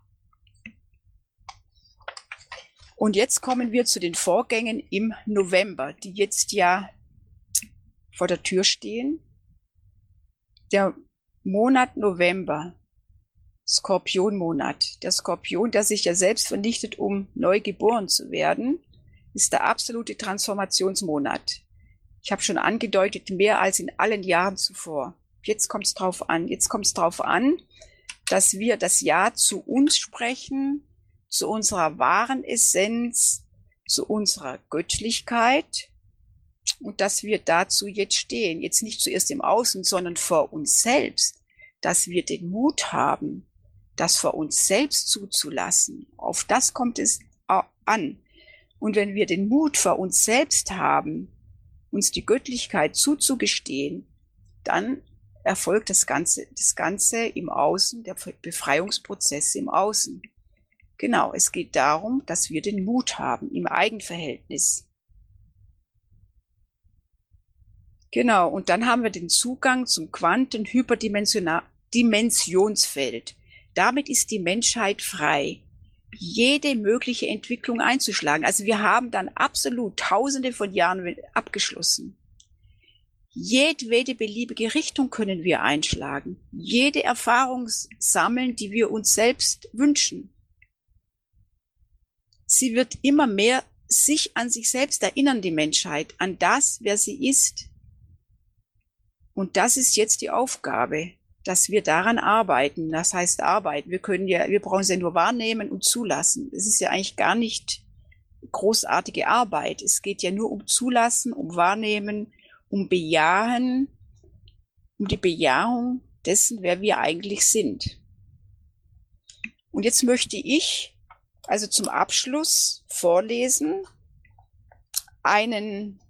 Und jetzt kommen wir zu den Vorgängen im November, die jetzt ja vor der Tür stehen. Der Monat November, Skorpionmonat. Der Skorpion, der sich ja selbst vernichtet, um neu geboren zu werden, ist der absolute Transformationsmonat. Ich habe schon angedeutet, mehr als in allen Jahren zuvor. Jetzt kommt es drauf an. Jetzt kommt es drauf an, dass wir das Ja zu uns sprechen, zu unserer wahren Essenz, zu unserer Göttlichkeit und dass wir dazu jetzt stehen. Jetzt nicht zuerst im Außen, sondern vor uns selbst, dass wir den Mut haben, das vor uns selbst zuzulassen. Auf das kommt es an. Und wenn wir den Mut vor uns selbst haben, uns die Göttlichkeit zuzugestehen, dann erfolgt das Ganze im Außen, der Befreiungsprozess im Außen. Genau, es geht darum, dass wir den Mut haben im Eigenverhältnis. Genau, und dann haben wir den Zugang zum Quantenhyperdimensionsfeld. Damit ist die Menschheit frei, jede mögliche Entwicklung einzuschlagen. Also wir haben dann absolut Tausende von Jahren abgeschlossen. Jedwede beliebige Richtung können wir einschlagen. Jede Erfahrung sammeln, die wir uns selbst wünschen. Sie wird immer mehr sich an sich selbst erinnern, die Menschheit, an das, wer sie ist. Und das ist jetzt die Aufgabe, dass wir daran arbeiten. Das heißt Arbeit. Wir brauchen es ja nur wahrnehmen und zulassen. Es ist ja eigentlich gar nicht großartige Arbeit. Es geht ja nur um Zulassen, um Wahrnehmen, um Bejahen, um die Bejahung dessen, wer wir eigentlich sind. Und jetzt möchte ich also zum Abschluss vorlesen und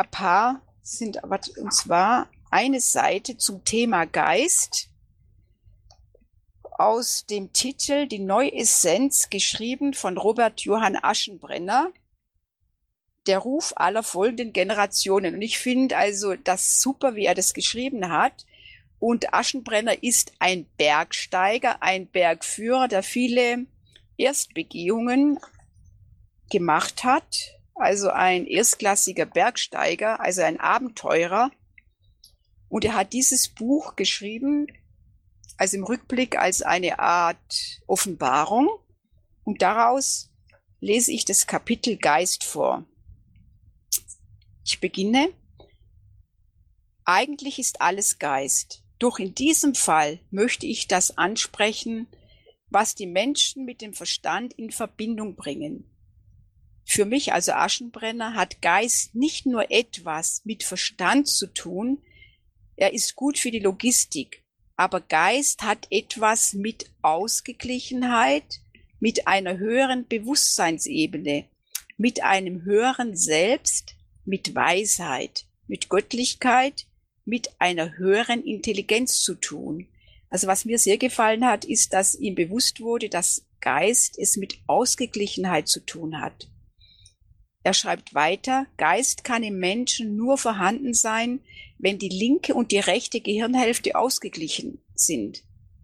zwar eine Seite zum Thema Geist aus dem Titel Die Neuessenz, geschrieben von Robert Johann Aschenbrenner, der Ruf aller folgenden Generationen. Und ich finde also das super, wie er das geschrieben hat. Und Aschenbrenner ist ein Bergsteiger, ein Bergführer, der viele Erstbegehungen gemacht hat, also ein erstklassiger Bergsteiger, also ein Abenteurer. Und er hat dieses Buch geschrieben, also im Rückblick als eine Art Offenbarung. Und daraus lese ich das Kapitel Geist vor. Ich beginne. Eigentlich ist alles Geist. Doch in diesem Fall möchte ich das ansprechen, was die Menschen mit dem Verstand in Verbindung bringen. Für mich, also Aschenbrenner, hat Geist nicht nur etwas mit Verstand zu tun, er ist gut für die Logistik, aber Geist hat etwas mit Ausgeglichenheit, mit einer höheren Bewusstseinsebene, mit einem höheren Selbst, mit Weisheit, mit Göttlichkeit, mit einer höheren Intelligenz zu tun. Also was mir sehr gefallen hat, ist, dass ihm bewusst wurde, dass Geist es mit Ausgeglichenheit zu tun hat. Er schreibt weiter, Geist kann im Menschen nur vorhanden sein, wenn die linke und die rechte Gehirnhälfte ausgeglichen sind.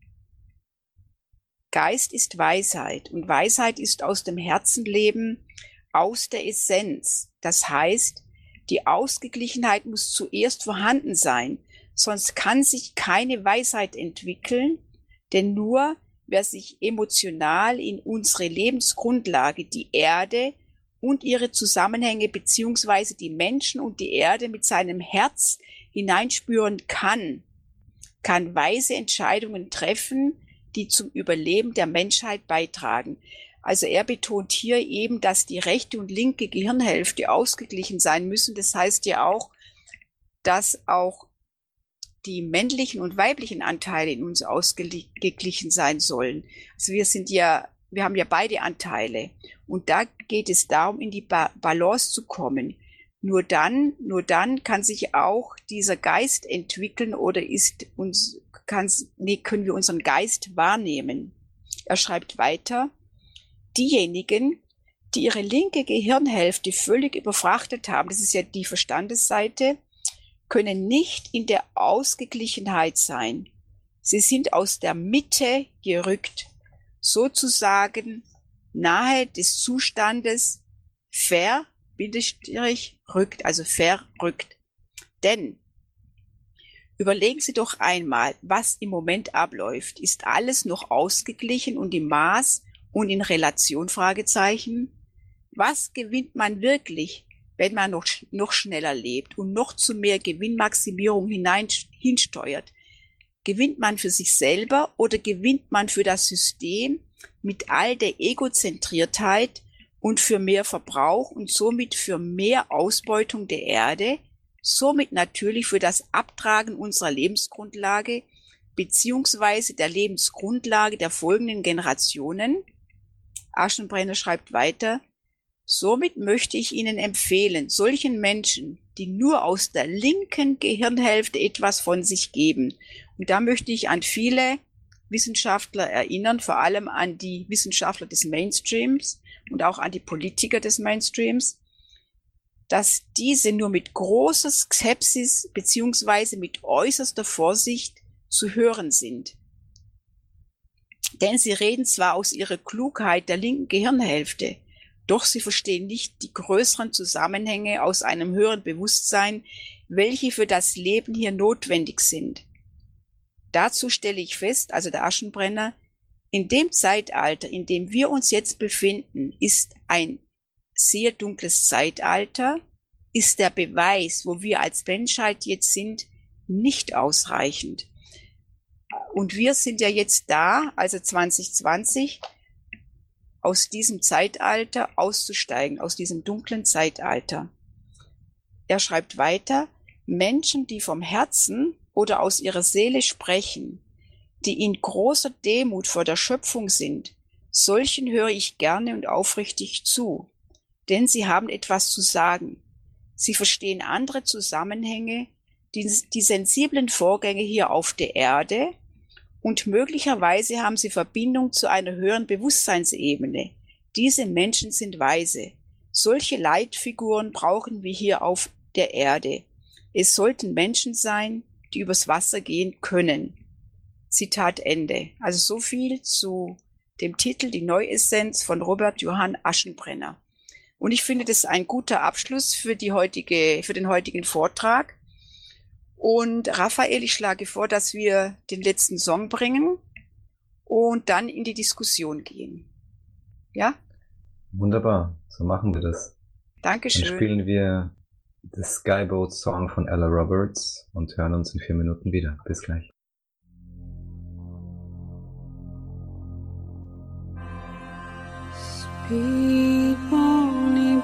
Geist ist Weisheit und Weisheit ist aus dem Herzenleben, aus der Essenz. Das heißt, die Ausgeglichenheit muss zuerst vorhanden sein, sonst kann sich keine Weisheit entwickeln, denn nur wer sich emotional in unsere Lebensgrundlage, die Erde und ihre Zusammenhänge beziehungsweise die Menschen und die Erde mit seinem Herz hineinspüren kann weise Entscheidungen treffen, die zum Überleben der Menschheit beitragen. Also er betont hier eben, dass die rechte und linke Gehirnhälfte ausgeglichen sein müssen. Das heißt ja auch, dass auch die männlichen und weiblichen Anteile in uns ausgeglichen sein sollen. Also wir haben ja beide Anteile. Und da geht es darum, in die Balance zu kommen. Nur dann kann sich auch dieser Geist entwickeln oder können wir unseren Geist wahrnehmen. Er schreibt weiter, diejenigen, die ihre linke Gehirnhälfte völlig überfrachtet haben, das ist ja die Verstandesseite, können nicht in der Ausgeglichenheit sein. Sie sind aus der Mitte gerückt, sozusagen nahe des Zustandes rückt, also verrückt. Denn überlegen Sie doch einmal, was im Moment abläuft. Ist alles noch ausgeglichen und im Maß und in Relation? Fragezeichen. Was gewinnt man wirklich, wenn man noch schneller lebt und noch zu mehr Gewinnmaximierung hinsteuert? Gewinnt man für sich selber oder gewinnt man für das System mit all der Egozentriertheit und für mehr Verbrauch und somit für mehr Ausbeutung der Erde, somit natürlich für das Abtragen unserer Lebensgrundlage beziehungsweise der Lebensgrundlage der folgenden Generationen? Aschenbrenner schreibt weiter, somit möchte ich Ihnen empfehlen, solchen Menschen, die nur aus der linken Gehirnhälfte etwas von sich geben, und da möchte ich an viele Wissenschaftler erinnern, vor allem an die Wissenschaftler des Mainstreams und auch an die Politiker des Mainstreams, dass diese nur mit großer Skepsis beziehungsweise mit äußerster Vorsicht zu hören sind. Denn sie reden zwar aus ihrer Klugheit der linken Gehirnhälfte, doch sie verstehen nicht die größeren Zusammenhänge aus einem höheren Bewusstsein, welche für das Leben hier notwendig sind. Dazu stelle ich fest, also der Aschenbrenner, in dem Zeitalter, in dem wir uns jetzt befinden, ist ein sehr dunkles Zeitalter, ist der Beweis, wo wir als Menschheit jetzt sind, nicht ausreichend. Und wir sind ja jetzt da, also 2020, aus diesem Zeitalter auszusteigen, aus diesem dunklen Zeitalter. Er schreibt weiter, Menschen, die vom Herzen oder aus ihrer Seele sprechen, die in großer Demut vor der Schöpfung sind, solchen höre ich gerne und aufrichtig zu, denn sie haben etwas zu sagen. Sie verstehen andere Zusammenhänge, die sensiblen Vorgänge hier auf der Erde, und möglicherweise haben sie Verbindung zu einer höheren Bewusstseinsebene. Diese Menschen sind weise. Solche Leitfiguren brauchen wir hier auf der Erde. Es sollten Menschen sein, die übers Wasser gehen können. Zitat Ende. Also so viel zu dem Titel Die Neuessenz von Robert Johann Aschenbrenner. Und ich finde, das ist ein guter Abschluss für den heutigen Vortrag. Und Raphael, ich schlage vor, dass wir den letzten Song bringen und dann in die Diskussion gehen. Ja? Wunderbar, so machen wir das. Dankeschön. Dann spielen wir das Skyboat Song von Ella Roberts und hören uns in 4 Minuten wieder. Bis gleich. Speed pony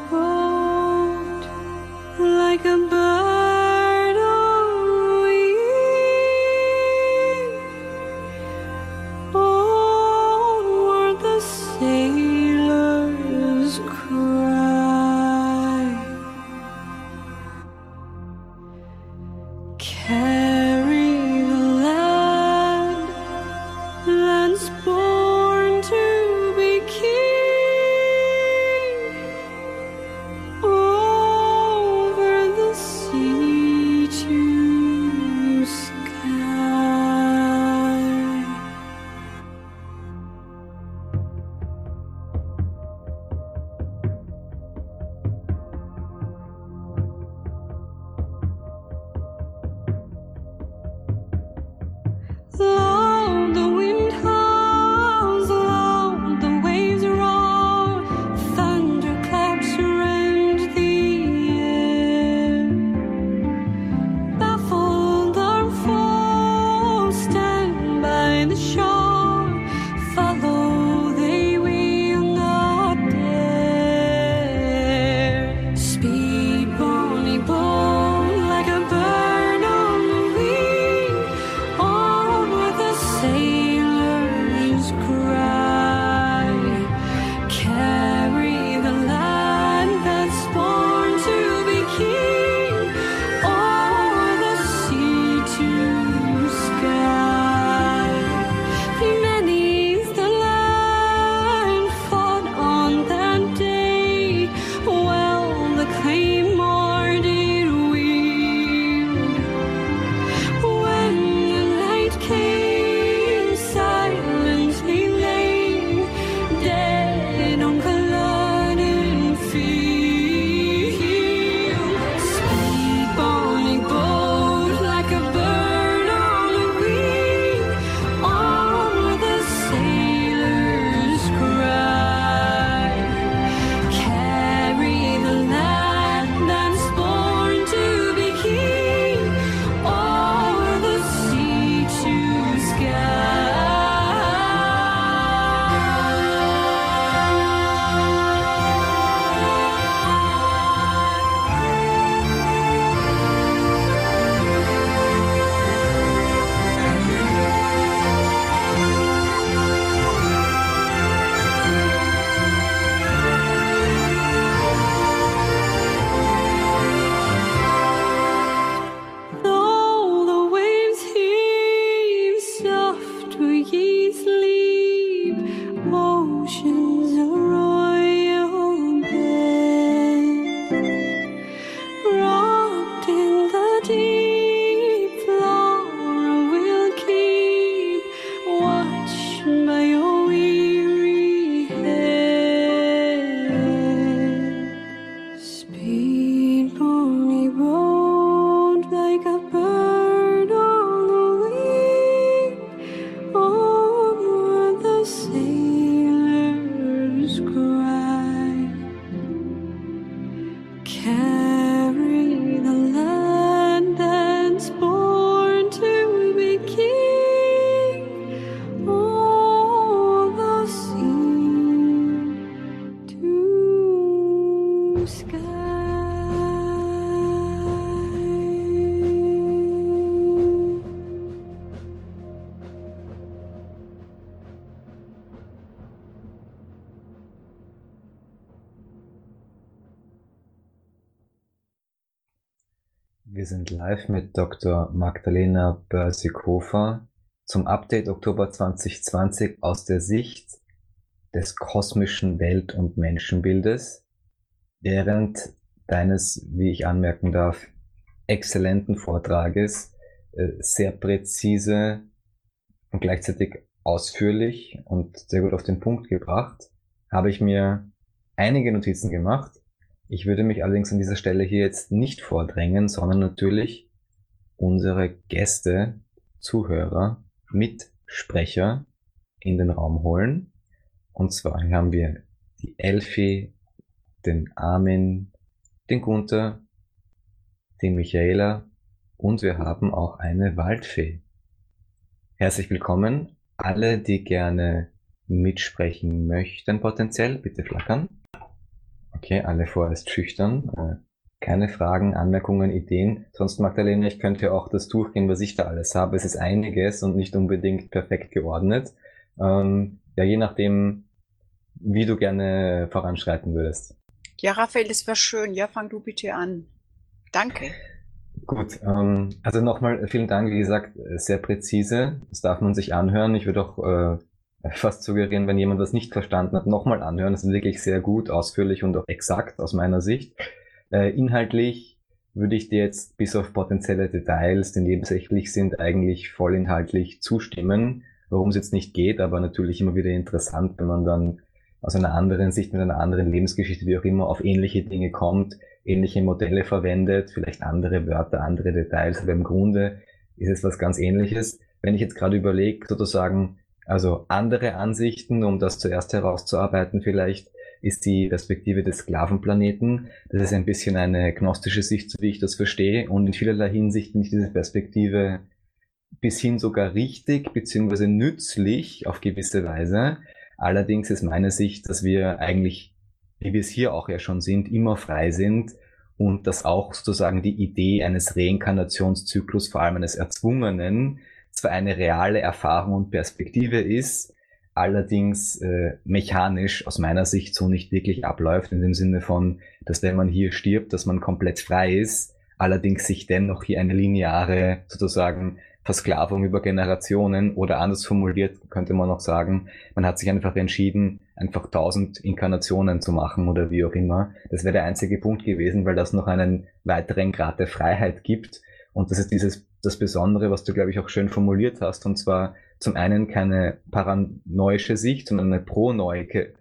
Wir sind live mit Dr. Magdalena Börsig-Hofer zum Update Oktober 2020 aus der Sicht des kosmischen Welt- und Menschenbildes während deines, wie ich anmerken darf, exzellenten Vortrages, sehr präzise und gleichzeitig ausführlich und sehr gut auf den Punkt gebracht, habe ich mir einige Notizen gemacht. Ich würde mich allerdings an dieser Stelle hier jetzt nicht vordrängen, sondern natürlich unsere Gäste, Zuhörer, Mitsprecher in den Raum holen. Und zwar haben wir die Elfi, den Armin, den Gunther, den Michaela und wir haben auch eine Waldfee. Herzlich willkommen. Alle, die gerne mitsprechen möchten, potenziell, bitte flackern. Okay, alle vorerst schüchtern. Keine Fragen, Anmerkungen, Ideen. Sonst, Magdalena, ich könnte auch das durchgehen, was ich da alles habe. Es ist einiges und nicht unbedingt perfekt geordnet. Ja, je nachdem, wie du gerne voranschreiten würdest. Ja, Raphael, das wäre schön. Ja, fang du bitte an. Danke. Gut, also nochmal vielen Dank, wie gesagt, sehr präzise. Das darf man sich anhören. Ich würde auch fast suggerieren, wenn jemand das nicht verstanden hat, nochmal anhören. Das ist wirklich sehr gut, ausführlich und auch exakt aus meiner Sicht. Inhaltlich würde ich dir jetzt bis auf potenzielle Details, die nebensächlich sind, eigentlich vollinhaltlich zustimmen, worum es jetzt nicht geht, aber natürlich immer wieder interessant, wenn man dann aus einer anderen Sicht, mit einer anderen Lebensgeschichte, wie auch immer, auf ähnliche Dinge kommt, ähnliche Modelle verwendet, vielleicht andere Wörter, andere Details, aber im Grunde ist es was ganz Ähnliches. Wenn ich jetzt gerade überlege, sozusagen, also andere Ansichten, um das zuerst herauszuarbeiten vielleicht, ist die Perspektive des Sklavenplaneten. Das ist ein bisschen eine gnostische Sicht, so wie ich das verstehe, und in vielerlei Hinsicht finde ich diese Perspektive bis hin sogar richtig beziehungsweise nützlich auf gewisse Weise. Allerdings ist meine Sicht, dass wir eigentlich, wie wir es hier auch ja schon sind, immer frei sind und dass auch sozusagen die Idee eines Reinkarnationszyklus, vor allem eines erzwungenen, zwar eine reale Erfahrung und Perspektive ist, allerdings mechanisch aus meiner Sicht so nicht wirklich abläuft, in dem Sinne von, dass wenn man hier stirbt, dass man komplett frei ist, allerdings sich dennoch hier eine lineare sozusagen Versklavung über Generationen oder anders formuliert könnte man auch sagen, man hat sich einfach entschieden, einfach 1000 Inkarnationen zu machen oder wie auch immer. Das wäre der einzige Punkt gewesen, weil das noch einen weiteren Grad der Freiheit gibt. Und das ist das Besondere, was du, glaube ich, auch schön formuliert hast. Und zwar zum einen keine paranoische Sicht, sondern eine pronoike,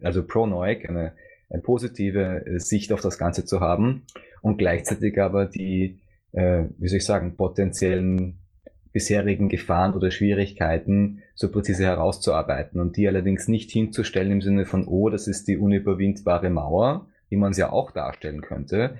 eine positive Sicht auf das Ganze zu haben. Und gleichzeitig aber die, wie soll ich sagen, potenziellen bisherigen Gefahren oder Schwierigkeiten so präzise herauszuarbeiten und die allerdings nicht hinzustellen im Sinne von, oh, das ist die unüberwindbare Mauer, wie man es ja auch darstellen könnte,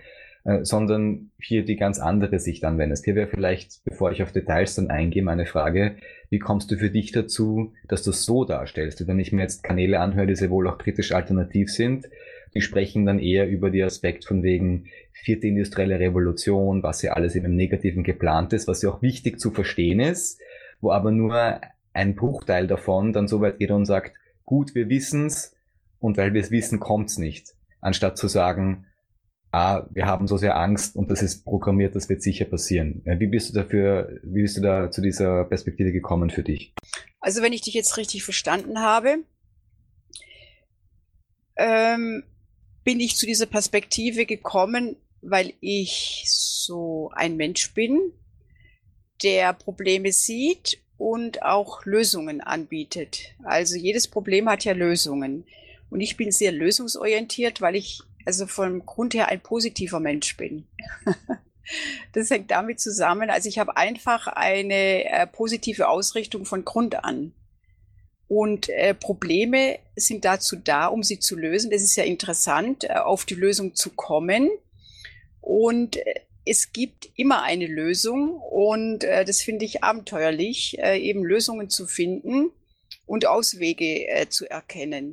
sondern hier die ganz andere Sicht anwendest. Hier wäre vielleicht, bevor ich auf Details dann eingehe, meine Frage, wie kommst du für dich dazu, dass du es so darstellst? Wenn ich mir jetzt Kanäle anhöre, die sehr wohl auch kritisch alternativ sind, die sprechen dann eher über die Aspekt von wegen vierte industrielle Revolution, was ja alles im Negativen geplant ist, was ja auch wichtig zu verstehen ist, wo aber nur ein Bruchteil davon dann so weit geht und sagt, gut, wir wissen's und weil wir es wissen, kommt's nicht. Anstatt zu sagen, wir haben so sehr Angst und das ist programmiert, das wird sicher passieren. Wie bist du da zu dieser Perspektive gekommen für dich? Also wenn ich dich jetzt richtig verstanden habe, bin ich zu dieser Perspektive gekommen, weil ich so ein Mensch bin, der Probleme sieht und auch Lösungen anbietet. Also jedes Problem hat ja Lösungen. Und ich bin sehr lösungsorientiert, weil ich also vom Grund her ein positiver Mensch bin. Das hängt damit zusammen, also ich habe einfach eine positive Ausrichtung von Grund an. Und Probleme sind dazu da, um sie zu lösen. Das ist ja interessant, auf die Lösung zu kommen. Und es gibt immer eine Lösung und das finde ich abenteuerlich, eben Lösungen zu finden und Auswege zu erkennen.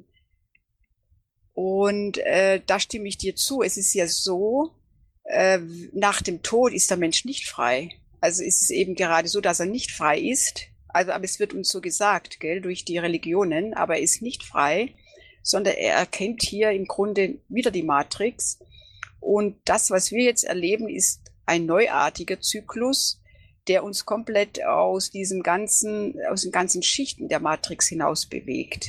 Und da stimme ich dir zu. Es ist ja so, nach dem Tod ist der Mensch nicht frei. Also ist es eben gerade so, dass er nicht frei ist. Also, aber es wird uns so gesagt, gell, durch die Religionen, aber er ist nicht frei, sondern er erkennt hier im Grunde wieder die Matrix. Und das, was wir jetzt erleben, ist ein neuartiger Zyklus, der uns komplett aus den ganzen Schichten der Matrix hinaus bewegt.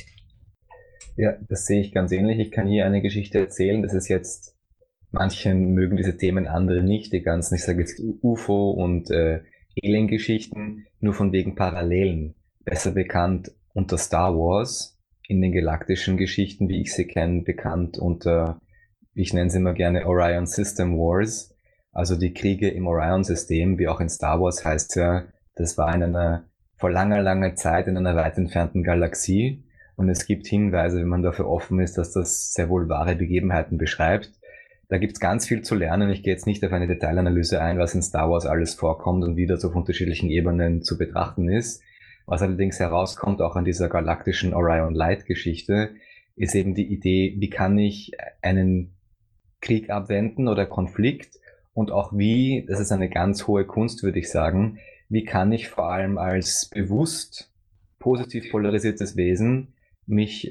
Ja, das sehe ich ganz ähnlich. Ich kann hier eine Geschichte erzählen. Das ist jetzt, manchen mögen diese Themen, andere nicht. Die ganzen, ich sage jetzt UFO und Alien-Geschichten, nur von wegen Parallelen. Besser bekannt unter Star Wars, in den galaktischen Geschichten, wie ich sie kenne, bekannt unter, ich nenne sie immer gerne Orion System Wars. Also die Kriege im Orion-System, wie auch in Star Wars heißt ja, das war in einer, vor langer, langer Zeit in einer weit entfernten Galaxie. Und es gibt Hinweise, wenn man dafür offen ist, dass das sehr wohl wahre Begebenheiten beschreibt. Da gibt's ganz viel zu lernen. Ich gehe jetzt nicht auf eine Detailanalyse ein, was in Star Wars alles vorkommt und wie das auf unterschiedlichen Ebenen zu betrachten ist. Was allerdings herauskommt, auch an dieser galaktischen Orion Light Geschichte, ist eben die Idee, wie kann ich einen Krieg abwenden oder Konflikt und auch wie, das ist eine ganz hohe Kunst, würde ich sagen, wie kann ich vor allem als bewusst positiv polarisiertes Wesen mich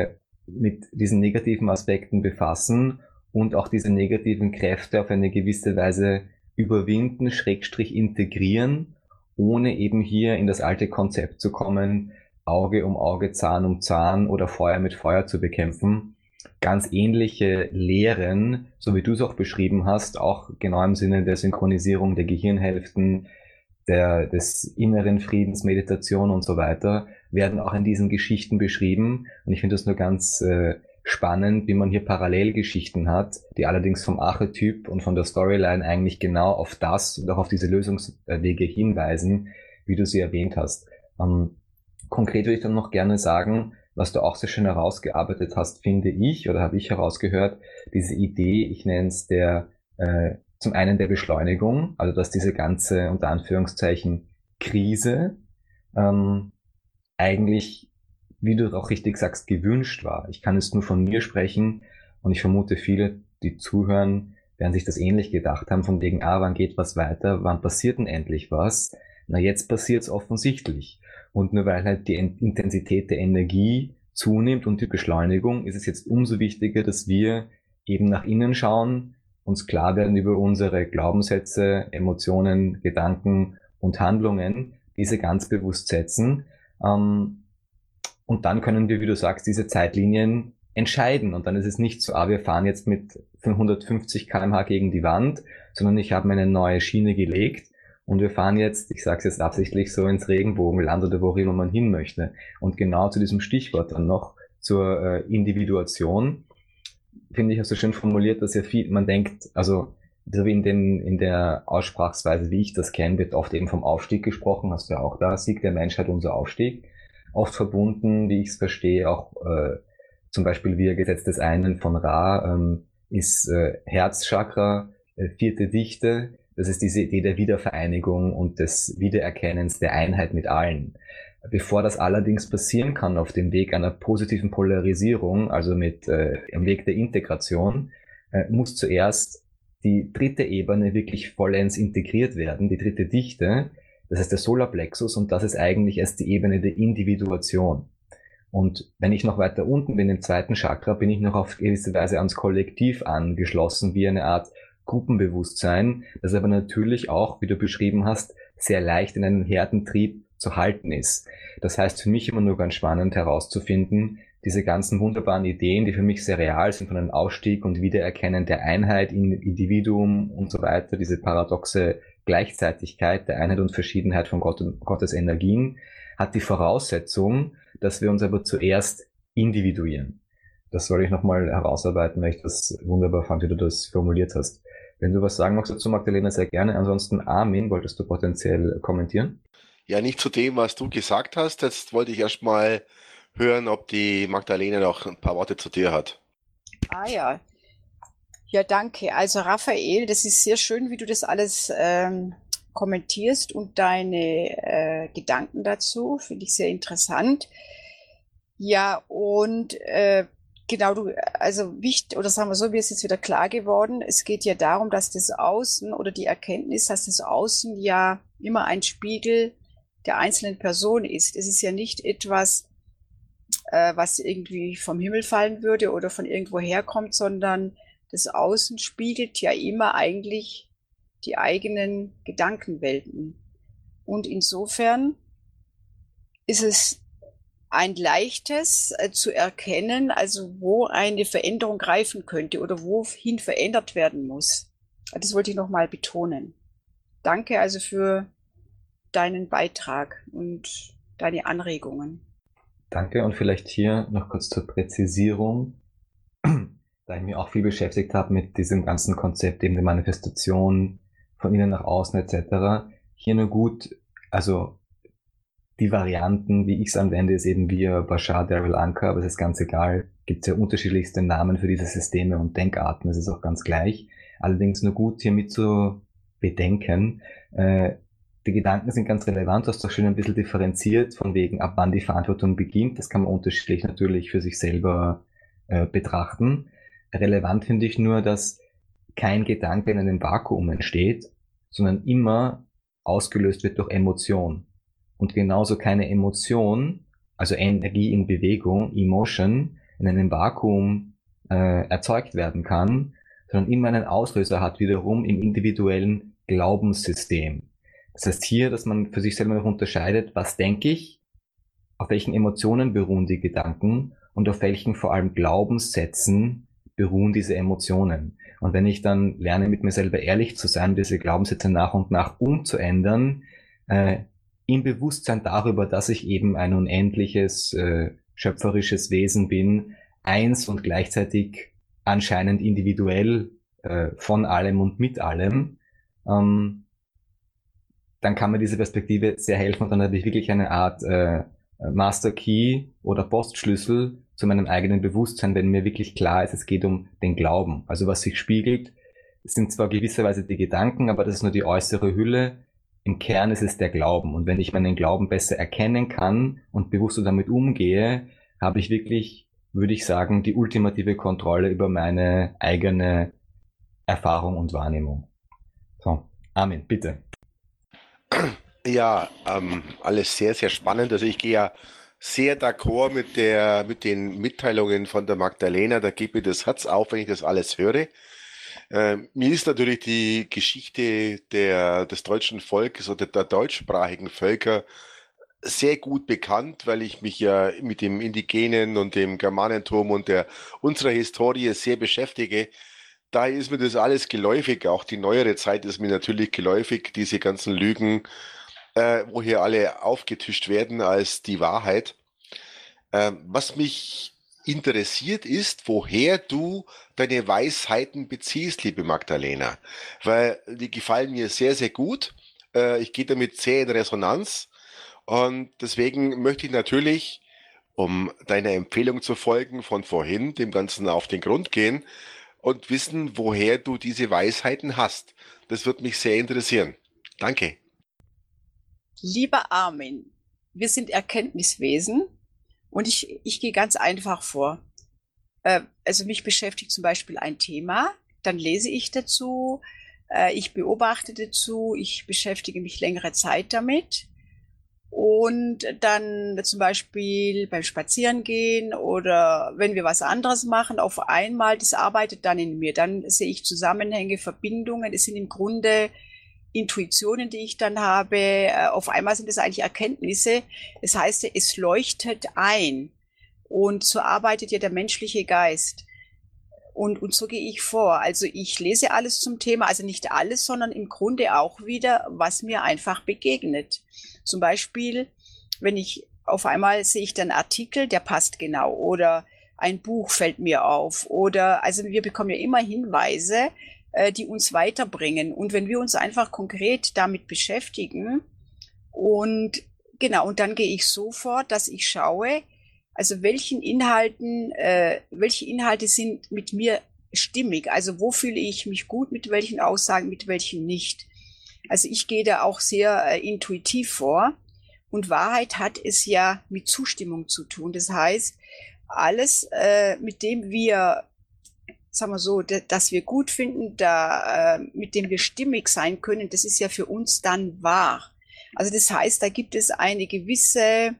mit diesen negativen Aspekten befassen und auch diese negativen Kräfte auf eine gewisse Weise überwinden, Schrägstrich integrieren, ohne eben hier in das alte Konzept zu kommen, Auge um Auge, Zahn um Zahn oder Feuer mit Feuer zu bekämpfen. Ganz ähnliche Lehren, so wie du es auch beschrieben hast, auch genau im Sinne der Synchronisierung der Gehirnhälften, des inneren Friedens, Meditation und so weiter, werden auch in diesen Geschichten beschrieben. Und ich finde das nur ganz spannend, wie man hier Parallelgeschichten hat, die allerdings vom Archetyp und von der Storyline eigentlich genau auf das und auch auf diese Lösungswege hinweisen, wie du sie erwähnt hast. Konkret würde ich dann noch gerne sagen, was du auch sehr schön herausgearbeitet hast, finde ich, oder habe ich herausgehört, diese Idee, ich nenne es zum einen der Beschleunigung, also dass diese ganze, unter Anführungszeichen, Krise eigentlich, wie du auch richtig sagst, gewünscht war. Ich kann es nur von mir sprechen und ich vermute, viele, die zuhören, werden sich das ähnlich gedacht haben, von wegen, wann geht was weiter, wann passiert denn endlich was? Na, jetzt passiert es offensichtlich. Und nur weil halt die Intensität der Energie zunimmt und die Beschleunigung, ist es jetzt umso wichtiger, dass wir eben nach innen schauen, uns klar werden über unsere Glaubenssätze, Emotionen, Gedanken und Handlungen, diese ganz bewusst setzen. Und dann können wir, wie du sagst, diese Zeitlinien entscheiden. Und dann ist es nicht so, wir fahren jetzt mit 150 km/h gegen die Wand, sondern ich habe mir eine neue Schiene gelegt und wir fahren jetzt, ich sage es jetzt absichtlich so, ins Regenbogenland oder wo immer man hin möchte. Und genau zu diesem Stichwort dann noch zur Individuation, finde ich, hast du schön formuliert, dass ja viel, man denkt, also so wie in der Aussprachsweise, wie ich das kenne, wird oft eben vom Aufstieg gesprochen, hast du ja auch da, Sieg der Menschheit, unser Aufstieg, oft verbunden, wie ich es verstehe, auch zum Beispiel via Gesetz des Einen von Ra, ist Herzchakra, vierte Dichte, das ist diese Idee der Wiedervereinigung und des Wiedererkennens der Einheit mit allen. Bevor das allerdings passieren kann auf dem Weg einer positiven Polarisierung, also mit am Weg der Integration, muss zuerst die dritte Ebene wirklich vollends integriert werden, die dritte Dichte, das heißt der Solarplexus, und das ist eigentlich erst die Ebene der Individuation. Und wenn ich noch weiter unten bin, im zweiten Chakra, bin ich noch auf gewisse Weise ans Kollektiv angeschlossen, wie eine Art Gruppenbewusstsein, das aber natürlich auch, wie du beschrieben hast, sehr leicht in einem Herdentrieb zu halten ist. Das heißt für mich immer nur ganz spannend herauszufinden, diese ganzen wunderbaren Ideen, die für mich sehr real sind, von einem Ausstieg und Wiedererkennen der Einheit im Individuum und so weiter, diese paradoxe Gleichzeitigkeit der Einheit und Verschiedenheit von Gott und Gottes Energien, hat die Voraussetzung, dass wir uns aber zuerst individuieren. Das soll ich nochmal herausarbeiten, weil ich das wunderbar fand, wie du das formuliert hast. Wenn du was sagen magst dazu, Magdalena, sehr gerne. Ansonsten, Armin, wolltest du potenziell kommentieren? Ja, nicht zu dem, was du gesagt hast. Jetzt wollte ich erst mal hören, ob die Magdalena noch ein paar Worte zu dir hat. Ja. Ja, danke. Also Raphael, das ist sehr schön, wie du das alles kommentierst und deine Gedanken dazu. Finde ich sehr interessant. Ja, und genau, also wichtig, oder sagen wir so, mir ist jetzt wieder klar geworden, es geht ja darum, dass das Außen oder die Erkenntnis, dass das Außen ja immer ein Spiegel der einzelnen Person ist. Es ist ja nicht etwas, was irgendwie vom Himmel fallen würde oder von irgendwo herkommt, sondern das Außen spiegelt ja immer eigentlich die eigenen Gedankenwelten. Und insofern ist es ein leichtes zu erkennen, also wo eine Veränderung greifen könnte oder wohin verändert werden muss. Das wollte ich nochmal betonen. Danke also für deinen Beitrag und deine Anregungen. Danke, und vielleicht hier noch kurz zur Präzisierung, da ich mich auch viel beschäftigt habe mit diesem ganzen Konzept eben der Manifestation von innen nach außen etc. Hier nur gut, also die Varianten, wie ich es anwende, ist eben via Bashar Darrell Anka, aber es ist ganz egal, gibt es ja unterschiedlichste Namen für diese Systeme und Denkarten, das ist auch ganz gleich. Allerdings nur gut hier mit zu bedenken, die Gedanken sind ganz relevant, du hast doch schon ein bisschen differenziert, von wegen, ab wann die Verantwortung beginnt. Das kann man unterschiedlich natürlich für sich selber betrachten. Relevant finde ich nur, dass kein Gedanke in einem Vakuum entsteht, sondern immer ausgelöst wird durch Emotion. Und genauso keine Emotion, also Energie in Bewegung, Emotion, in einem Vakuum erzeugt werden kann, sondern immer einen Auslöser hat wiederum im individuellen Glaubenssystem. Das heißt hier, dass man für sich selber noch unterscheidet, was denke ich, auf welchen Emotionen beruhen die Gedanken und auf welchen vor allem Glaubenssätzen beruhen diese Emotionen. Und wenn ich dann lerne, mit mir selber ehrlich zu sein, diese Glaubenssätze nach und nach umzuändern, im Bewusstsein darüber, dass ich eben ein unendliches, schöpferisches Wesen bin, eins und gleichzeitig anscheinend individuell von allem und mit allem, dann kann mir diese Perspektive sehr helfen und dann habe ich wirklich eine Art Master Key oder Postschlüssel zu meinem eigenen Bewusstsein, wenn mir wirklich klar ist, es geht um den Glauben. Also was sich spiegelt, sind zwar gewisserweise die Gedanken, aber das ist nur die äußere Hülle. Im Kern ist es der Glauben. Und wenn ich meinen Glauben besser erkennen kann und bewusster damit umgehe, habe ich wirklich, würde ich sagen, die ultimative Kontrolle über meine eigene Erfahrung und Wahrnehmung. So, Armin, bitte. Ja, alles sehr, sehr spannend. Also ich gehe ja sehr d'accord mit den Mitteilungen von der Magdalena. Da geht mir das Herz auf, wenn ich das alles höre. Mir ist natürlich die Geschichte des deutschen Volkes oder der deutschsprachigen Völker sehr gut bekannt, weil ich mich ja mit dem Indigenen und dem Germanentum und unserer Historie sehr beschäftige. Daher ist mir das alles geläufig. Auch die neuere Zeit ist mir natürlich geläufig, diese ganzen Lügen, wo hier alle aufgetischt werden als die Wahrheit. Was mich interessiert ist, woher du deine Weisheiten beziehst, liebe Magdalena, weil die gefallen mir sehr, sehr gut. Ich gehe damit sehr in Resonanz und deswegen möchte ich natürlich, um deiner Empfehlung zu folgen von vorhin, dem Ganzen auf den Grund gehen und wissen, woher du diese Weisheiten hast. Das wird mich sehr interessieren. Danke. Lieber Armin, wir sind Erkenntniswesen und ich gehe ganz einfach vor. Also mich beschäftigt zum Beispiel ein Thema, dann lese ich dazu, ich beobachte dazu, ich beschäftige mich längere Zeit damit und dann zum Beispiel beim Spazierengehen oder wenn wir was anderes machen, auf einmal, das arbeitet dann in mir, dann sehe ich Zusammenhänge, Verbindungen, es sind im Grunde Intuitionen, die ich dann habe, auf einmal sind es eigentlich Erkenntnisse. Das heißt, es leuchtet ein. Und so arbeitet ja der menschliche Geist. Und so gehe ich vor. Also ich lese alles zum Thema, also nicht alles, sondern im Grunde auch wieder, was mir einfach begegnet. Zum Beispiel, wenn ich auf einmal sehe ich dann einen Artikel, der passt genau, oder ein Buch fällt mir auf, oder, also wir bekommen ja immer Hinweise, die uns weiterbringen. Und wenn wir uns einfach konkret damit beschäftigen und genau, und dann gehe ich so vor, dass ich schaue, also welche Inhalte sind mit mir stimmig? Also wo fühle ich mich gut, mit welchen Aussagen, mit welchen nicht? Also ich gehe da auch sehr intuitiv vor. Und Wahrheit hat es ja mit Zustimmung zu tun. Das heißt, alles, mit dem wir sagen wir so, dass wir gut finden, mit dem wir stimmig sein können, das ist ja für uns dann wahr. Also das heißt, da gibt es eine gewisse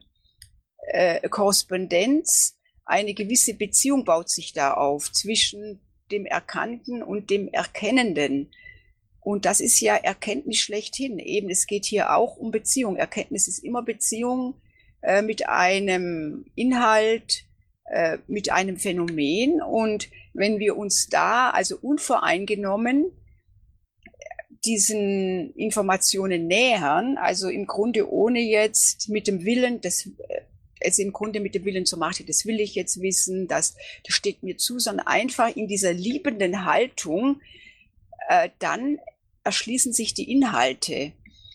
Korrespondenz, eine gewisse Beziehung baut sich da auf zwischen dem Erkannten und dem Erkennenden. Und das ist ja Erkenntnis schlechthin. Eben, es geht hier auch um Beziehung. Erkenntnis ist immer Beziehung mit einem Inhalt, mit einem Phänomen. Und wenn wir uns da also unvoreingenommen diesen Informationen nähern, also im Grunde ohne jetzt mit dem Willen, im Grunde mit dem Willen zur Macht, das will ich jetzt wissen, das steht mir zu, sondern einfach in dieser liebenden Haltung, dann erschließen sich die Inhalte.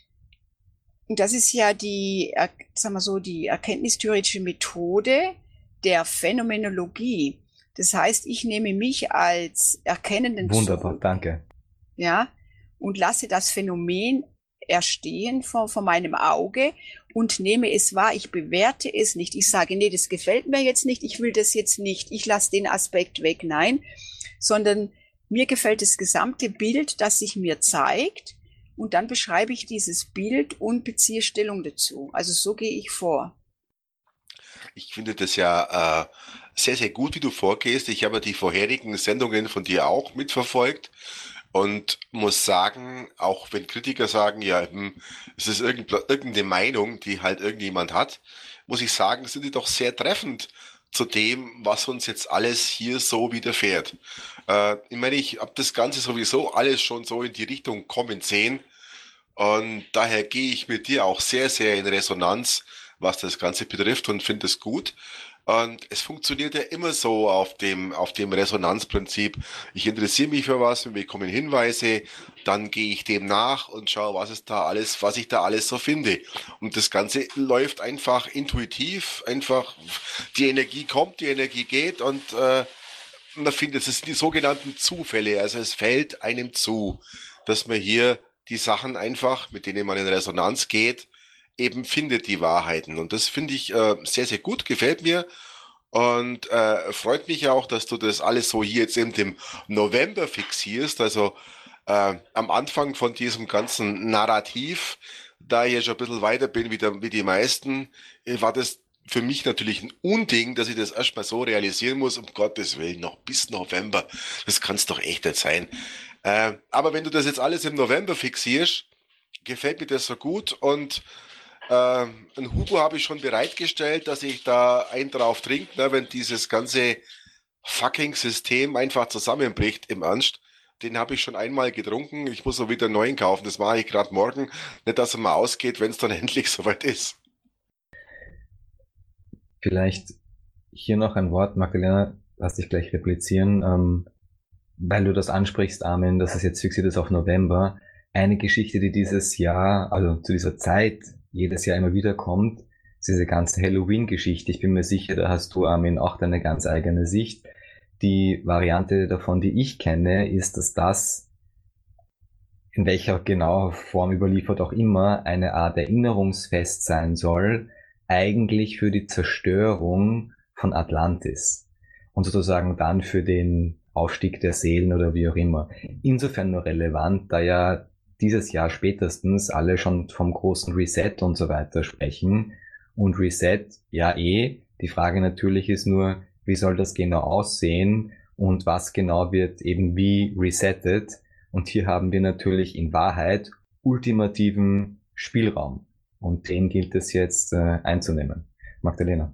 Und das ist ja die erkenntnistheoretische Methode der Phänomenologie. Das heißt, ich nehme mich als Erkennenden Wunderbar, zu, danke. ja, und lasse das Phänomen erstehen vor meinem Auge und nehme es wahr. Ich bewerte es nicht. Ich sage, nee, das gefällt mir jetzt nicht, ich will das jetzt nicht, ich lasse den Aspekt weg. Nein, sondern mir gefällt das gesamte Bild, das sich mir zeigt, und dann beschreibe ich dieses Bild und beziehe Stellung dazu. Also so gehe ich vor. Ich finde das ja sehr, sehr gut, wie du vorgehst. Ich habe die vorherigen Sendungen von dir auch mitverfolgt und muss sagen, auch wenn Kritiker sagen, ja, es ist irgendeine Meinung, die halt irgendjemand hat, muss ich sagen, sind die doch sehr treffend zu dem, was uns jetzt alles hier so widerfährt. Ich meine, ich habe das Ganze sowieso alles schon so in die Richtung kommen sehen und daher gehe ich mit dir auch sehr, sehr in Resonanz, was das Ganze betrifft, und finde es gut. Und es funktioniert ja immer so auf dem Resonanzprinzip. Ich interessiere mich für was, mir bekommen Hinweise, dann gehe ich dem nach und schaue, was ich da alles so finde. Und das Ganze läuft einfach intuitiv, einfach die Energie kommt, die Energie geht, und man findet, es sind die sogenannten Zufälle. Also es fällt einem zu, dass man hier die Sachen einfach, mit denen man in Resonanz geht, eben findet, die Wahrheiten. Und das finde ich sehr, sehr gut, gefällt mir. Und freut mich auch, dass du das alles so hier jetzt eben im November fixierst. Also am Anfang von diesem ganzen Narrativ, da ich ja schon ein bisschen weiter bin wie die meisten, war das für mich natürlich ein Unding, dass ich das erstmal so realisieren muss, um Gottes Willen, noch bis November. Das kann es doch echt nicht sein. Aber wenn du das jetzt alles im November fixierst, gefällt mir das so gut, und ein Hugo habe ich schon bereitgestellt, dass ich da einen drauf trinke, ne, wenn dieses ganze fucking System einfach zusammenbricht im Ernst. Den habe ich schon einmal getrunken. Ich muss so wieder einen neuen kaufen. Das mache ich gerade morgen. Nicht, dass er mal ausgeht, wenn es dann endlich soweit ist. Vielleicht hier noch ein Wort, Magdalena, lass dich gleich replizieren, weil du das ansprichst, Armin, dass es jetzt fixiert ist auf November. Eine Geschichte, die dieses Jahr, also zu dieser Zeit, jedes Jahr immer wieder kommt, ist diese ganze Halloween-Geschichte. Ich bin mir sicher, da hast du, Armin, auch deine ganz eigene Sicht. Die Variante davon, die ich kenne, ist, dass das, in welcher genauer Form überliefert auch immer, eine Art Erinnerungsfest sein soll, eigentlich für die Zerstörung von Atlantis und sozusagen dann für den Aufstieg der Seelen oder wie auch immer. Insofern nur relevant, da ja dieses Jahr spätestens alle schon vom großen Reset und so weiter sprechen. Und Reset, ja die Frage natürlich ist nur, wie soll das genau aussehen und was genau wird eben wie resettet. Und hier haben wir natürlich in Wahrheit ultimativen Spielraum. Und den gilt es jetzt einzunehmen. Magdalena.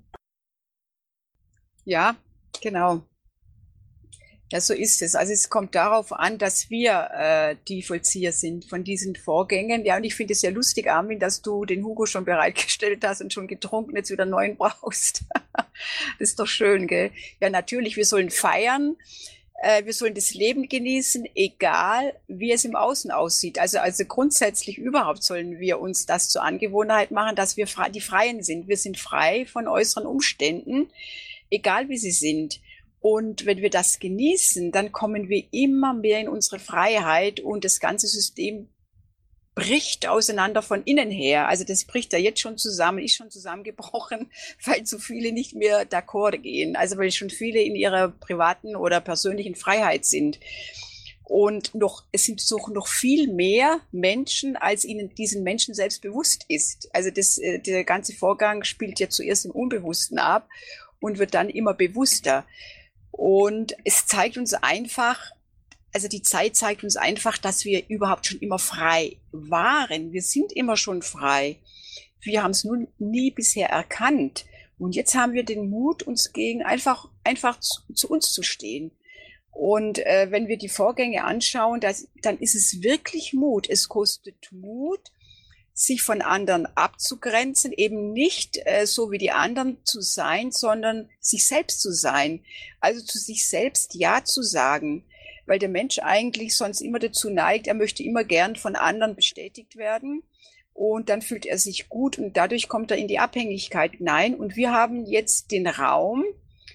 Ja, genau. Ja, so ist es. Also es kommt darauf an, dass wir die Vollzieher sind von diesen Vorgängen. Ja, und ich finde es sehr lustig, Armin, dass du den Hugo schon bereitgestellt hast und schon getrunken, jetzt wieder einen neuen brauchst. Das ist doch schön, gell? Ja, natürlich, wir sollen feiern. Wir sollen das Leben genießen, egal wie es im Außen aussieht. Also grundsätzlich überhaupt sollen wir uns das zur Angewohnheit machen, dass wir die Freien sind. Wir sind frei von äußeren Umständen, egal wie sie sind. Und wenn wir das genießen, dann kommen wir immer mehr in unsere Freiheit, und das ganze System bricht auseinander von innen her. Also das bricht ja jetzt schon zusammen, ist schon zusammengebrochen, weil zu viele nicht mehr d'accord gehen. Also weil schon viele in ihrer privaten oder persönlichen Freiheit sind. Und es sind noch viel mehr Menschen, als ihnen diesen Menschen selbst bewusst ist. Also der ganze Vorgang spielt ja zuerst im Unbewussten ab und wird dann immer bewusster. Und es zeigt uns einfach, also die Zeit zeigt uns einfach, dass wir überhaupt schon immer frei waren. Wir sind immer schon frei. Wir haben es nur nie bisher erkannt. Und jetzt haben wir den Mut, uns gegen einfach zu uns zu stehen. Und wenn wir die Vorgänge anschauen, dann ist es wirklich Mut. Es kostet Mut, sich von anderen abzugrenzen, eben nicht so wie die anderen zu sein, sondern sich selbst zu sein. Also zu sich selbst Ja zu sagen, weil der Mensch eigentlich sonst immer dazu neigt, er möchte immer gern von anderen bestätigt werden und dann fühlt er sich gut und dadurch kommt er in die Abhängigkeit hinein. Und wir haben jetzt den Raum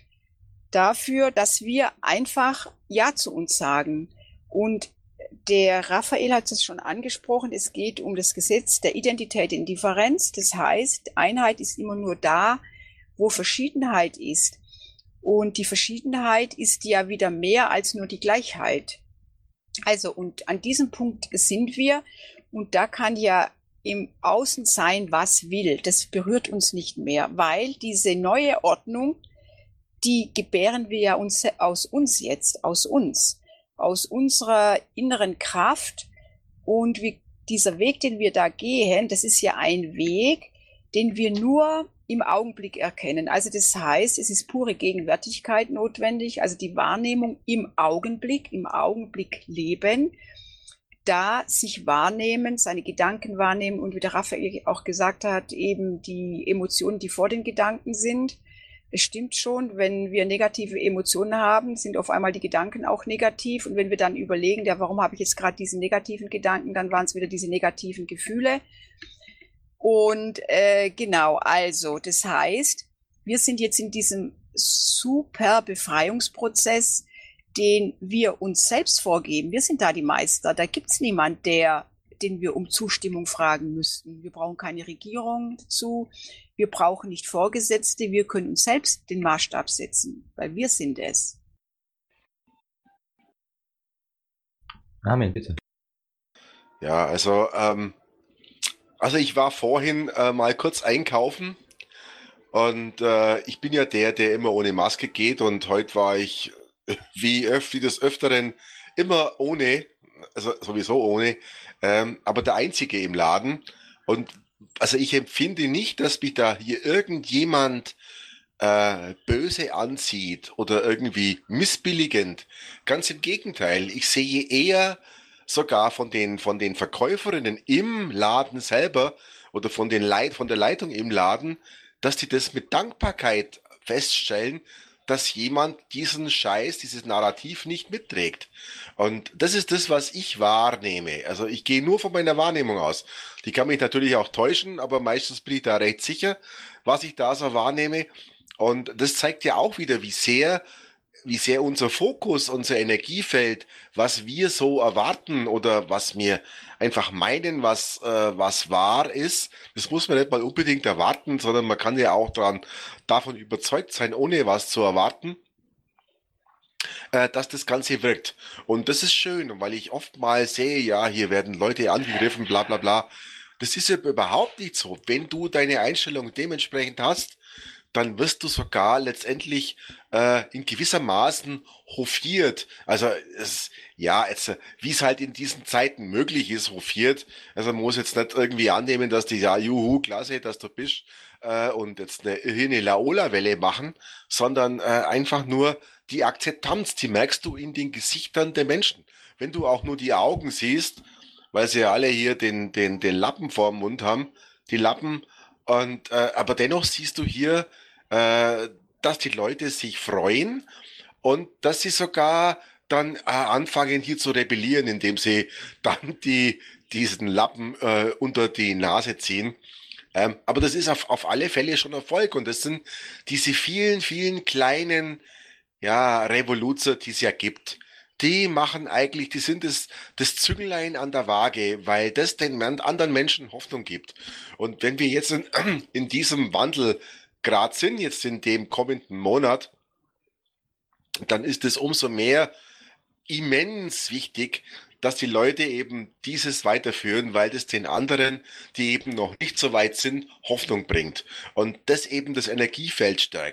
dafür, dass wir einfach Ja zu uns sagen. Und der Raphael hat es schon angesprochen, es geht um das Gesetz der Identität in Differenz. Das heißt, Einheit ist immer nur da, wo Verschiedenheit ist. Und die Verschiedenheit ist ja wieder mehr als nur die Gleichheit. Also, und an diesem Punkt sind wir. Und da kann ja im Außen sein, was will. Das berührt uns nicht mehr, weil diese neue Ordnung, die gebären wir ja aus uns jetzt, aus unserer inneren Kraft. Und dieser Weg, den wir da gehen, das ist ja ein Weg, den wir nur im Augenblick erkennen. Also das heißt, es ist pure Gegenwärtigkeit notwendig, also die Wahrnehmung im Augenblick leben, da sich wahrnehmen, seine Gedanken wahrnehmen und wie der Raphael auch gesagt hat, eben die Emotionen, die vor den Gedanken sind. Es stimmt schon, wenn wir negative Emotionen haben, sind auf einmal die Gedanken auch negativ. Und wenn wir dann überlegen, ja, warum habe ich jetzt gerade diese negativen Gedanken, dann waren es wieder diese negativen Gefühle. Und genau, also das heißt, wir sind jetzt in diesem super Befreiungsprozess, den wir uns selbst vorgeben. Wir sind da die Meister. Da gibt's niemand, den wir um Zustimmung fragen müssten. Wir brauchen keine Regierung dazu. Wir brauchen nicht Vorgesetzte. Wir können uns selbst den Maßstab setzen, weil wir sind es. Amen, bitte. Ja, also ich war vorhin mal kurz einkaufen und ich bin ja der immer ohne Maske geht und heute war ich wie des Öfteren immer ohne, also sowieso ohne, aber der Einzige im Laden. Und also ich empfinde nicht, dass mich da hier irgendjemand böse ansieht oder irgendwie missbilligend. Ganz im Gegenteil, ich sehe eher sogar von den Verkäuferinnen im Laden selber oder von der Leitung im Laden, dass die das mit Dankbarkeit feststellen, dass jemand diesen Scheiß, dieses Narrativ nicht mitträgt. Und das ist das, was ich wahrnehme. Also ich gehe nur von meiner Wahrnehmung aus. Die kann mich natürlich auch täuschen, aber meistens bin ich da recht sicher, was ich da so wahrnehme. Und das zeigt ja auch wieder, wie sehr unser Fokus, unser Energiefeld, was wir so erwarten oder was wir einfach meinen, was wahr ist, das muss man nicht mal unbedingt erwarten, sondern man kann ja auch davon überzeugt sein, ohne was zu erwarten, dass das Ganze wirkt. Und das ist schön, weil ich oftmals sehe, ja, hier werden Leute angegriffen, bla bla bla. Das ist ja überhaupt nicht so. Wenn du deine Einstellung dementsprechend hast, dann wirst du sogar letztendlich in gewisser Maßen hofiert. Also wie es halt in diesen Zeiten möglich ist, hofiert. Also man muss jetzt nicht irgendwie annehmen, dass die ja, juhu, klasse, dass du bist und jetzt hier eine Laola-Welle machen, sondern einfach nur die Akzeptanz, die merkst du in den Gesichtern der Menschen. Wenn du auch nur die Augen siehst, weil sie ja alle hier den Lappen vorm Mund haben, die Lappen. Und aber dennoch siehst du hier, dass die Leute sich freuen und dass sie sogar dann anfangen hier zu rebellieren, indem sie dann diesen Lappen unter die Nase ziehen. Aber das ist auf alle Fälle schon Erfolg und das sind diese vielen, vielen kleinen Revoluzer, die es ja gibt. Die sind das Zünglein an der Waage, weil das den anderen Menschen Hoffnung gibt. Und wenn wir jetzt in diesem Wandel gerade sind, jetzt in dem kommenden Monat, dann ist es umso mehr immens wichtig, dass die Leute eben dieses weiterführen, weil das den anderen, die eben noch nicht so weit sind, Hoffnung bringt. Und das eben das Energiefeld stärkt.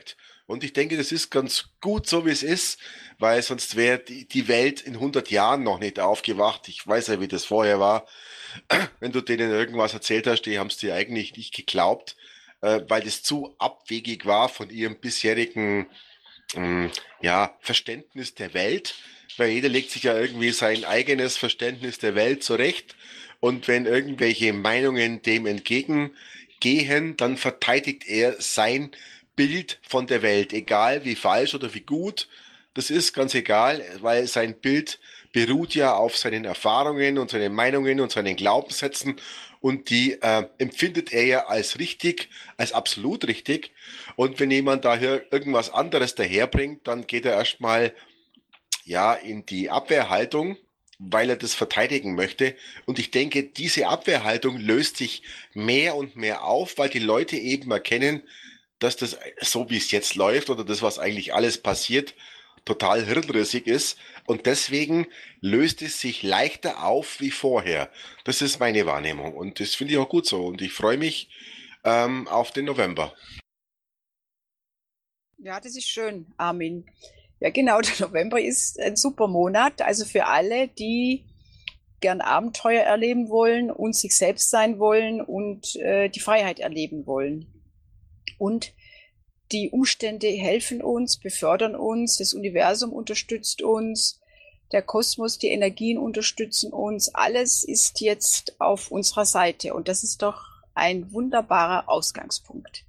Und ich denke, das ist ganz gut so, wie es ist, weil sonst wäre die Welt in 100 Jahren noch nicht aufgewacht. Ich weiß ja, wie das vorher war. Wenn du denen irgendwas erzählt hast, die haben es dir eigentlich nicht geglaubt, weil das zu abwegig war von ihrem bisherigen ja, Verständnis der Welt, weil jeder legt sich ja irgendwie sein eigenes Verständnis der Welt zurecht und wenn irgendwelche Meinungen dem entgegengehen, dann verteidigt er sein Bild von der Welt, egal wie falsch oder wie gut, das ist ganz egal, weil sein Bild beruht ja auf seinen Erfahrungen und seinen Meinungen und seinen Glaubenssätzen und die empfindet er ja als richtig, als absolut richtig. Und wenn jemand daher irgendwas anderes daherbringt, dann geht er erstmal ja in die Abwehrhaltung, weil er das verteidigen möchte. Und ich denke, diese Abwehrhaltung löst sich mehr und mehr auf, weil die Leute eben erkennen, dass das so wie es jetzt läuft oder das, was eigentlich alles passiert, total hirnrissig ist. Und deswegen löst es sich leichter auf wie vorher. Das ist meine Wahrnehmung. Und das finde ich auch gut so. Und ich freue mich auf den November. Ja, das ist schön, Armin. Ja, genau, der November ist ein super Monat, also für alle, die gern Abenteuer erleben wollen und sich selbst sein wollen und die Freiheit erleben wollen. Und die Umstände helfen uns, befördern uns, das Universum unterstützt uns, der Kosmos, die Energien unterstützen uns. Alles ist jetzt auf unserer Seite und das ist doch ein wunderbarer Ausgangspunkt.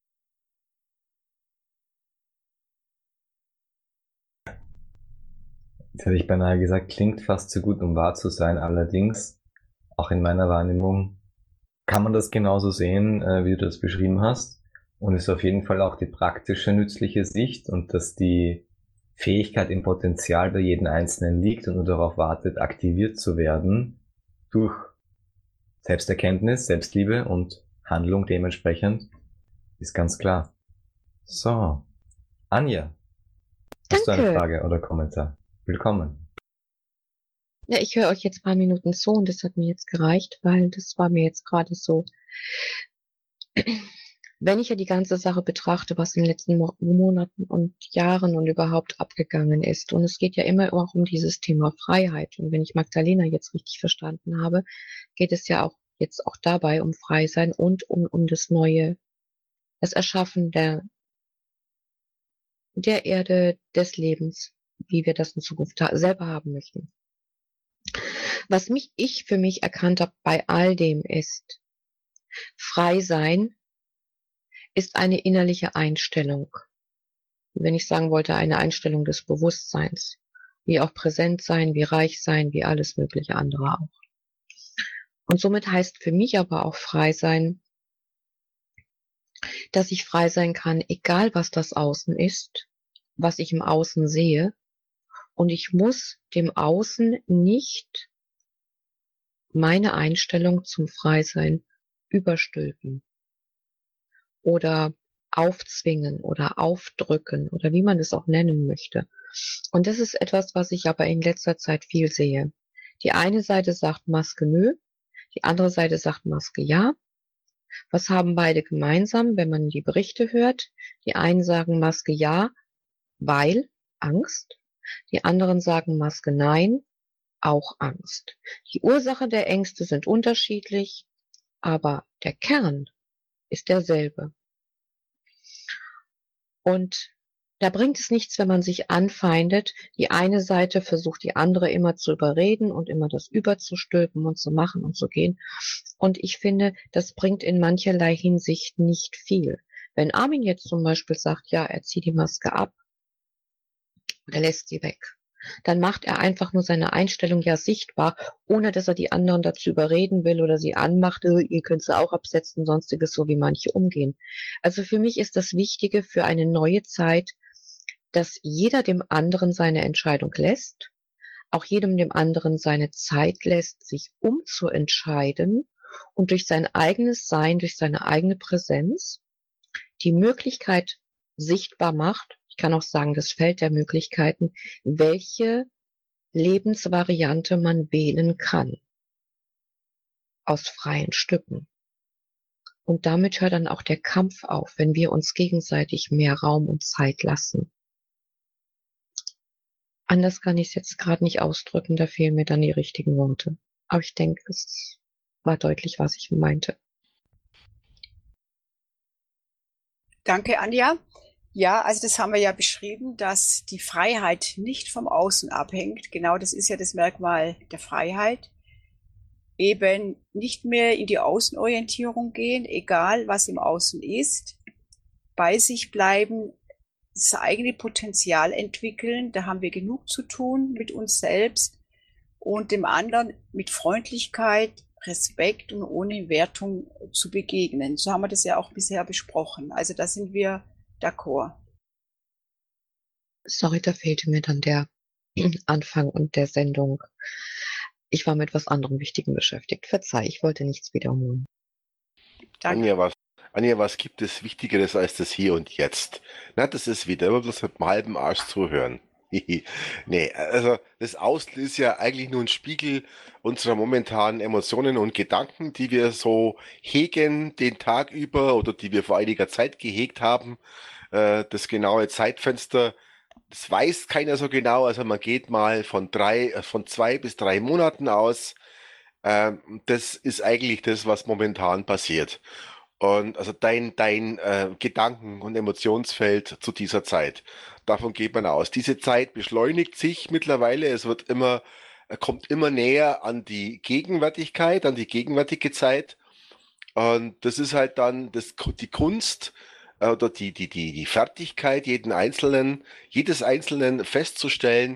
Jetzt hätte ich beinahe gesagt, klingt fast zu gut, um wahr zu sein. Allerdings, auch in meiner Wahrnehmung, kann man das genauso sehen, wie du das beschrieben hast. Und ist auf jeden Fall auch die praktische, nützliche Sicht und dass die Fähigkeit im Potenzial bei jedem Einzelnen liegt und nur darauf wartet, aktiviert zu werden durch Selbsterkenntnis, Selbstliebe und Handlung dementsprechend, ist ganz klar. So, Anja, hast du eine Danke. Frage oder Kommentar? Willkommen. Ja, ich höre euch jetzt ein paar Minuten zu und das hat mir jetzt gereicht, weil das war mir jetzt gerade so. Wenn ich ja die ganze Sache betrachte, was in den letzten Monaten und Jahren und überhaupt abgegangen ist, und es geht ja immer auch um dieses Thema Freiheit. Und wenn ich Magdalena jetzt richtig verstanden habe, geht es ja auch jetzt auch dabei um Freisein und um das Neue, das Erschaffen der Erde, des Lebens, wie wir das in Zukunft selber haben möchten. Was ich für mich erkannt habe bei all dem ist, frei sein ist eine innerliche Einstellung. Wenn ich sagen wollte, eine Einstellung des Bewusstseins. Wie auch präsent sein, wie reich sein, wie alles mögliche andere auch. Und somit heißt für mich aber auch frei sein, dass ich frei sein kann, egal was das Außen ist, was ich im Außen sehe. Und ich muss dem Außen nicht meine Einstellung zum Freisein überstülpen oder aufzwingen oder aufdrücken oder wie man es auch nennen möchte. Und das ist etwas, was ich aber in letzter Zeit viel sehe. Die eine Seite sagt Maske nö, die andere Seite sagt Maske ja. Was haben beide gemeinsam, wenn man die Berichte hört? Die einen sagen Maske ja, weil Angst. Die anderen sagen Maske nein, auch Angst. Die Ursache der Ängste sind unterschiedlich, aber der Kern ist derselbe. Und da bringt es nichts, wenn man sich anfeindet. Die eine Seite versucht, die andere immer zu überreden und immer das überzustülpen und zu machen und zu gehen. Und ich finde, das bringt in mancherlei Hinsicht nicht viel. Wenn Armin jetzt zum Beispiel sagt, ja, er zieht die Maske ab, er lässt sie weg, dann macht er einfach nur seine Einstellung ja sichtbar, ohne dass er die anderen dazu überreden will oder sie anmacht, ihr könnt sie auch absetzen, sonstiges, so wie manche umgehen. Also für mich ist das Wichtige für eine neue Zeit, dass jeder dem anderen seine Entscheidung lässt, auch jedem dem anderen seine Zeit lässt, sich umzuentscheiden und durch sein eigenes Sein, durch seine eigene Präsenz die Möglichkeit sichtbar macht, ich kann auch sagen, das Feld der Möglichkeiten, welche Lebensvariante man wählen kann aus freien Stücken. Und damit hört dann auch der Kampf auf, wenn wir uns gegenseitig mehr Raum und Zeit lassen. Anders kann ich es jetzt gerade nicht ausdrücken, da fehlen mir dann die richtigen Worte. Aber ich denke, es war deutlich, was ich meinte. Danke, Anja. Ja, also das haben wir ja beschrieben, dass die Freiheit nicht vom Außen abhängt. Genau das ist ja das Merkmal der Freiheit. Eben nicht mehr in die Außenorientierung gehen, egal was im Außen ist. Bei sich bleiben, das eigene Potenzial entwickeln. Da haben wir genug zu tun mit uns selbst und dem anderen mit Freundlichkeit, Respekt und ohne Wertung zu begegnen. So haben wir das ja auch bisher besprochen. Also da sind wir d'accord. Sorry, da fehlte mir dann der Anfang und der Sendung. Ich war mit was anderem Wichtigem beschäftigt. Verzeih, ich wollte nichts wiederholen. Danke. Anja, was gibt es Wichtigeres als das Hier und Jetzt? Na, das ist wieder immer bloß mit dem halben Arsch zuhören. Nee, also das Außen ist ja eigentlich nur ein Spiegel unserer momentanen Emotionen und Gedanken, die wir so hegen den Tag über oder die wir vor einiger Zeit gehegt haben. Das genaue Zeitfenster, das weiß keiner so genau. Also man geht mal von 2 bis 3 Monaten aus. Das ist eigentlich das, was momentan passiert. Und also dein Gedanken- und Emotionsfeld zu dieser Zeit. Davon geht man aus. Diese Zeit beschleunigt sich mittlerweile. Kommt immer näher an die Gegenwärtigkeit, an die gegenwärtige Zeit. Und das ist halt dann die Kunst oder die Fertigkeit jedes Einzelnen festzustellen,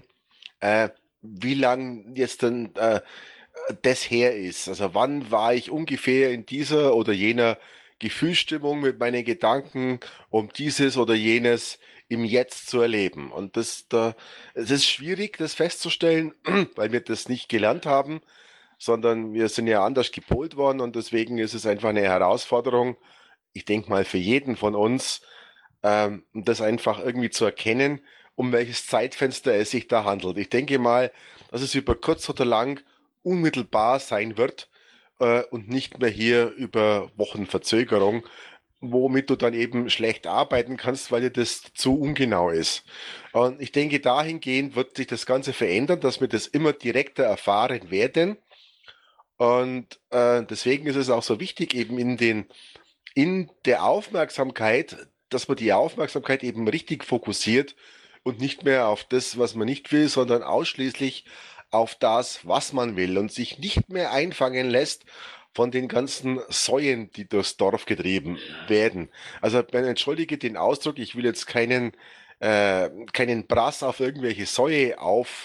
wie lang jetzt denn das her ist. Also wann war ich ungefähr in dieser oder jener Gefühlsstimmung mit meinen Gedanken, um dieses oder jenes im Jetzt zu erleben. Und es ist schwierig, das festzustellen, weil wir das nicht gelernt haben, sondern wir sind ja anders gepolt worden und deswegen ist es einfach eine Herausforderung, ich denke mal für jeden von uns, das einfach irgendwie zu erkennen, um welches Zeitfenster es sich da handelt. Ich denke mal, dass es über kurz oder lang unmittelbar sein wird und nicht mehr hier über Wochenverzögerung, womit du dann eben schlecht arbeiten kannst, weil dir das zu ungenau ist. Und ich denke, dahingehend wird sich das Ganze verändern, dass wir das immer direkter erfahren werden. Und deswegen ist es auch so wichtig, eben in der Aufmerksamkeit, dass man die Aufmerksamkeit eben richtig fokussiert und nicht mehr auf das, was man nicht will, sondern ausschließlich auf das, was man will und sich nicht mehr einfangen lässt von den ganzen Säuen, die durchs Dorf getrieben werden. Also entschuldige den Ausdruck, ich will jetzt keinen Brass auf irgendwelche Säue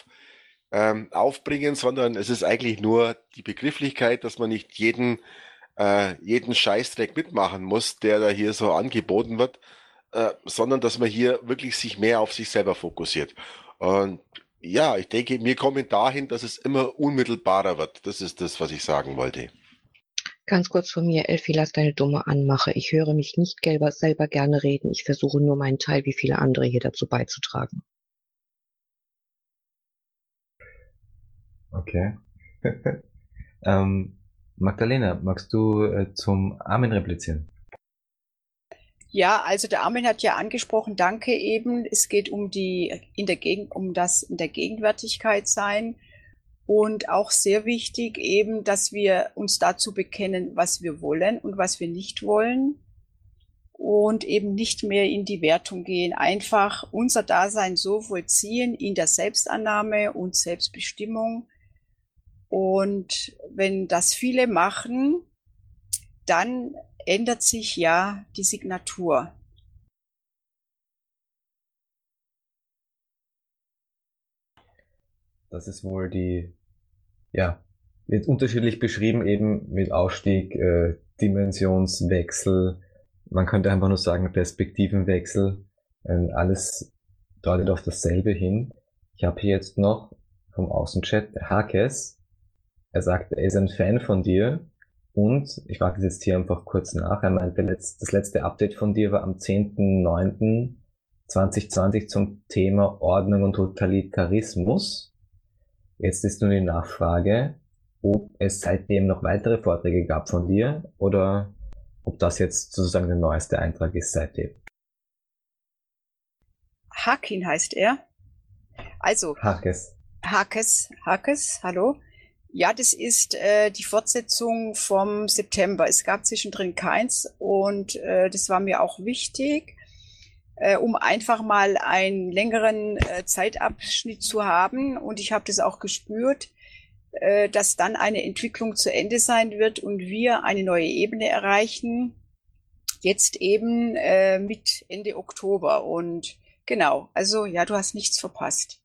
aufbringen, sondern es ist eigentlich nur die Begrifflichkeit, dass man nicht jeden Scheißdreck mitmachen muss, der da hier so angeboten wird, sondern dass man hier wirklich sich mehr auf sich selber fokussiert. Und ja, ich denke, wir kommen dahin, dass es immer unmittelbarer wird. Das ist das, was ich sagen wollte. Ganz kurz von mir, Elfi, lass deine dumme Anmache. Ich höre mich nicht selber gerne reden. Ich versuche nur meinen Teil, wie viele andere hier dazu beizutragen. Okay. Magdalena, magst du zum Armin replizieren? Ja, also der Armin hat ja angesprochen, danke eben. Es geht um das in der Gegenwärtigkeit sein und auch sehr wichtig eben, dass wir uns dazu bekennen, was wir wollen und was wir nicht wollen und eben nicht mehr in die Wertung gehen, einfach unser Dasein so vollziehen in der Selbstannahme und Selbstbestimmung. Und wenn das viele machen, dann ändert sich ja die Signatur. Das ist wohl wird unterschiedlich beschrieben, eben mit Ausstieg, Dimensionswechsel. Man könnte einfach nur sagen Perspektivenwechsel. Alles deutet auf dasselbe hin. Ich habe hier jetzt noch vom Außenchat Hakes. Er sagt, er ist ein Fan von dir. Und ich frage das jetzt hier einfach kurz nach. Er meinte, das letzte Update von dir war am 10.09.2020 zum Thema Ordnung und Totalitarismus. Jetzt ist nur die Nachfrage, ob es seitdem noch weitere Vorträge gab von dir oder ob das jetzt sozusagen der neueste Eintrag ist seitdem. Hakin heißt er. Also, Hakes. Hakes, hallo. Ja, das ist die Fortsetzung vom September. Es gab zwischendrin keins und das war mir auch wichtig, um einfach mal einen längeren Zeitabschnitt zu haben. Und ich habe das auch gespürt, dass dann eine Entwicklung zu Ende sein wird und wir eine neue Ebene erreichen. Jetzt eben mit Ende Oktober. Und genau, also ja, du hast nichts verpasst.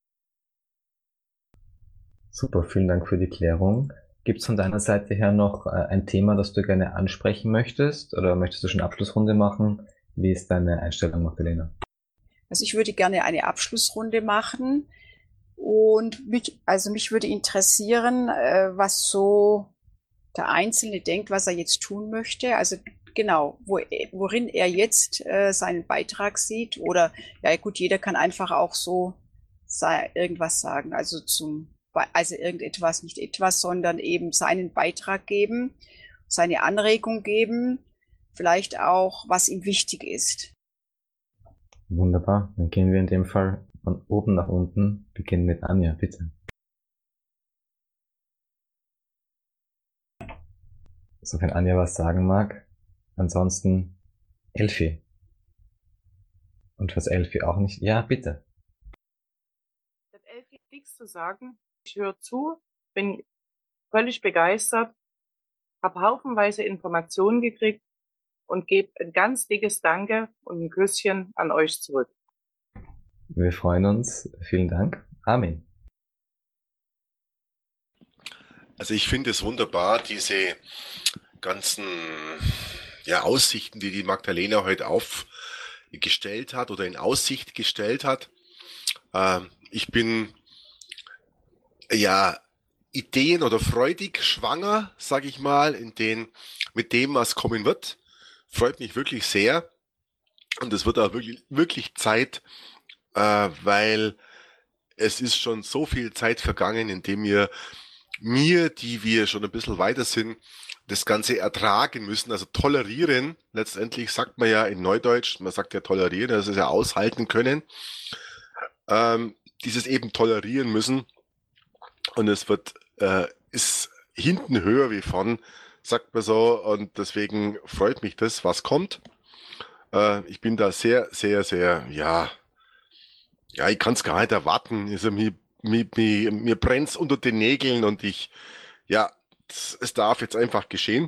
Super, vielen Dank für die Klärung. Gibt es von deiner Seite her noch ein Thema, das du gerne ansprechen möchtest? Oder möchtest du schon eine Abschlussrunde machen? Wie ist deine Einstellung, Magdalena? Also ich würde gerne eine Abschlussrunde machen und mich würde interessieren, was so der Einzelne denkt, was er jetzt tun möchte. Also genau, worin er jetzt seinen Beitrag sieht. Oder ja gut, jeder kann einfach auch so irgendwas sagen. Also irgendetwas, nicht etwas, sondern eben seinen Beitrag geben, seine Anregung geben, vielleicht auch, was ihm wichtig ist. Wunderbar, dann gehen wir in dem Fall von oben nach unten. Beginnen mit Anja, bitte. So, wenn Anja was sagen mag. Ansonsten Elfi. Und was Elfi auch nicht. Ja, bitte. Hat Elfi nichts zu sagen. Ich höre zu, bin völlig begeistert, habe haufenweise Informationen gekriegt und gebe ein ganz dickes Danke und ein Küsschen an euch zurück. Wir freuen uns. Vielen Dank. Armin. Also ich finde es wunderbar, diese ganzen Aussichten, die Magdalena heute aufgestellt hat oder in Aussicht gestellt hat. Ich bin Ideen oder freudig schwanger, sage ich mal, mit dem, was kommen wird. Freut mich wirklich sehr. Und es wird auch wirklich Zeit, weil es ist schon so viel Zeit vergangen, indem die wir schon ein bisschen weiter sind, das Ganze ertragen müssen, also tolerieren. Letztendlich sagt man ja in Neudeutsch, man sagt ja tolerieren, das ist ja aushalten können. Dieses eben tolerieren müssen. Und es ist hinten höher wie vorn, sagt man so. Und deswegen freut mich das, was kommt. Ich bin da sehr, sehr, sehr, ich kann es gar nicht erwarten. Also mir brennt's unter den Nägeln und es darf jetzt einfach geschehen.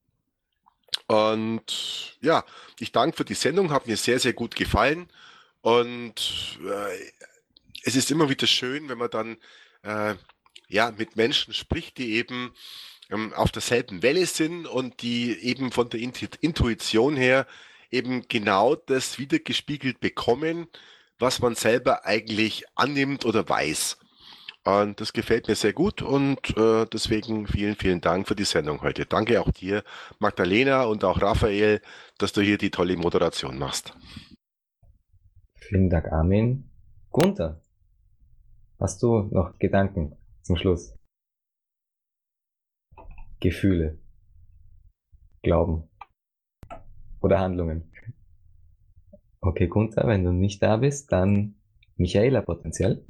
Und ja, ich danke für die Sendung, hat mir sehr, sehr gut gefallen. Und es ist immer wieder schön, wenn man dann mit Menschen spricht, die eben auf derselben Welle sind und die eben von der Intuition her eben genau das wiedergespiegelt bekommen, was man selber eigentlich annimmt oder weiß. Und das gefällt mir sehr gut und deswegen vielen, vielen Dank für die Sendung heute. Danke auch dir, Magdalena, und auch Raphael, dass du hier die tolle Moderation machst. Vielen Dank, Armin. Gunther, hast du noch Gedanken zum Schluss? Gefühle, Glauben oder Handlungen? Okay, Gunther, wenn du nicht da bist, dann Michaela potenziell.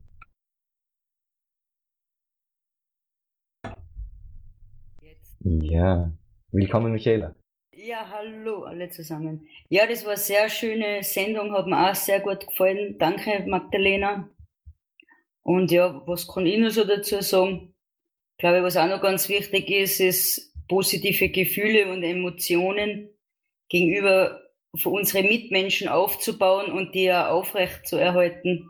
Ja, willkommen, Michaela. Ja, hallo alle zusammen. Ja, das war eine sehr schöne Sendung, hat mir auch sehr gut gefallen. Danke, Magdalena. Und ja, was kann ich noch so dazu sagen? Ich glaube, was auch noch ganz wichtig ist positive Gefühle und Emotionen gegenüber von unseren Mitmenschen aufzubauen und die ja aufrecht zu erhalten.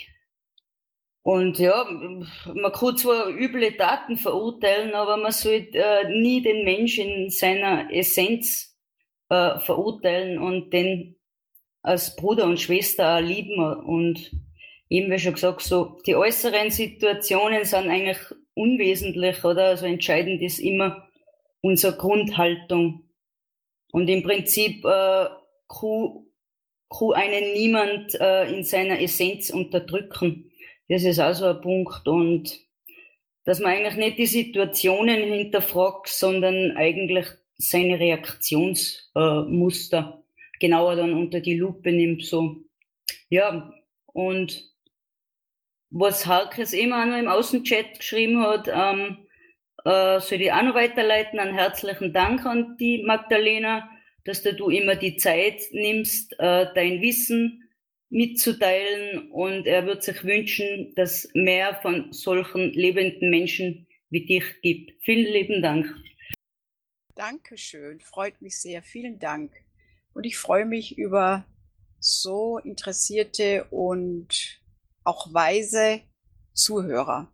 Und ja, man kann zwar üble Taten verurteilen, aber man sollte nie den Menschen in seiner Essenz verurteilen und den als Bruder und Schwester auch lieben. Und eben wie schon gesagt, so die äußeren Situationen sind eigentlich unwesentlich, oder? Also entscheidend ist immer unsere Grundhaltung. Und im Prinzip kann einen niemand in seiner Essenz unterdrücken. Das ist auch so ein Punkt. Und dass man eigentlich nicht die Situationen hinterfragt, sondern eigentlich seine Reaktionsmuster genauer dann unter die Lupe nimmt. So. Ja, und was Harkes immer auch noch im Außenchat geschrieben hat, soll ich auch noch weiterleiten. Einen herzlichen Dank an die Magdalena, dass du immer die Zeit nimmst, dein Wissen mitzuteilen, und er wird sich wünschen, dass mehr von solchen lebenden Menschen wie dich gibt. Vielen lieben Dank. Dankeschön, freut mich sehr, vielen Dank. Und ich freue mich über so interessierte und auch weise Zuhörer.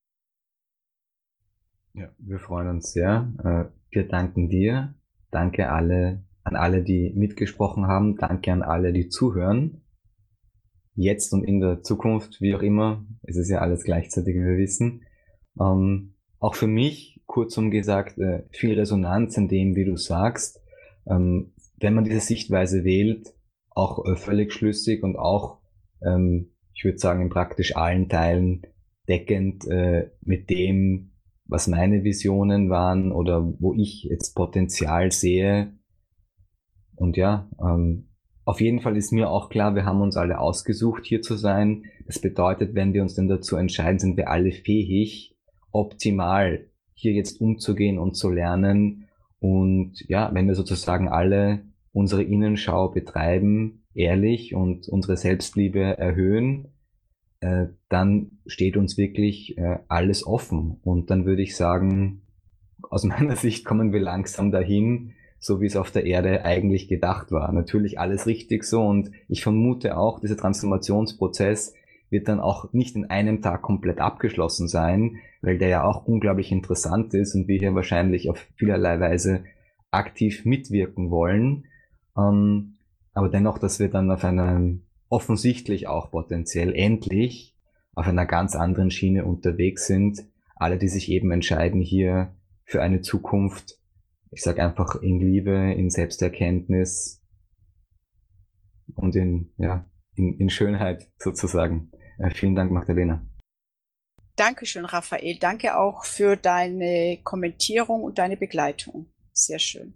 Ja, wir freuen uns sehr. Wir danken dir. Danke an alle, die mitgesprochen haben. Danke an alle, die zuhören. Jetzt und in der Zukunft, wie auch immer. Es ist ja alles gleichzeitig, wie wir wissen. Auch für mich, kurzum gesagt, viel Resonanz in dem, wie du sagst. Wenn man diese Sichtweise wählt, auch völlig schlüssig und auch, ich würde sagen, in praktisch allen Teilen deckend mit dem, was meine Visionen waren oder wo ich jetzt Potenzial sehe. Und ja, auf jeden Fall ist mir auch klar, wir haben uns alle ausgesucht, hier zu sein. Das bedeutet, wenn wir uns denn dazu entscheiden, sind wir alle fähig, optimal hier jetzt umzugehen und zu lernen. Und ja, wenn wir sozusagen alle unsere Innenschau betreiben, ehrlich, und unsere Selbstliebe erhöhen, dann steht uns wirklich alles offen. Und dann würde ich sagen, aus meiner Sicht kommen wir langsam dahin, so wie es auf der Erde eigentlich gedacht war. Natürlich alles richtig so, und ich vermute auch, dieser Transformationsprozess wird dann auch nicht in einem Tag komplett abgeschlossen sein, weil der ja auch unglaublich interessant ist und wir hier wahrscheinlich auf vielerlei Weise aktiv mitwirken wollen. Aber dennoch, dass wir dann auf einer offensichtlich auch potenziell endlich auf einer ganz anderen Schiene unterwegs sind. Alle, die sich eben entscheiden hier für eine Zukunft, ich sage einfach in Liebe, in Selbsterkenntnis und in Schönheit sozusagen. Vielen Dank, Magdalena. Dankeschön, Raphael. Danke auch für deine Kommentierung und deine Begleitung. Sehr schön.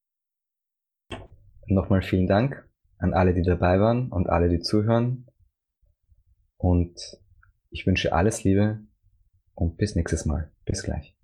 Nochmal vielen Dank an alle, die dabei waren und alle, die zuhören. Und ich wünsche alles Liebe und bis nächstes Mal. Bis gleich.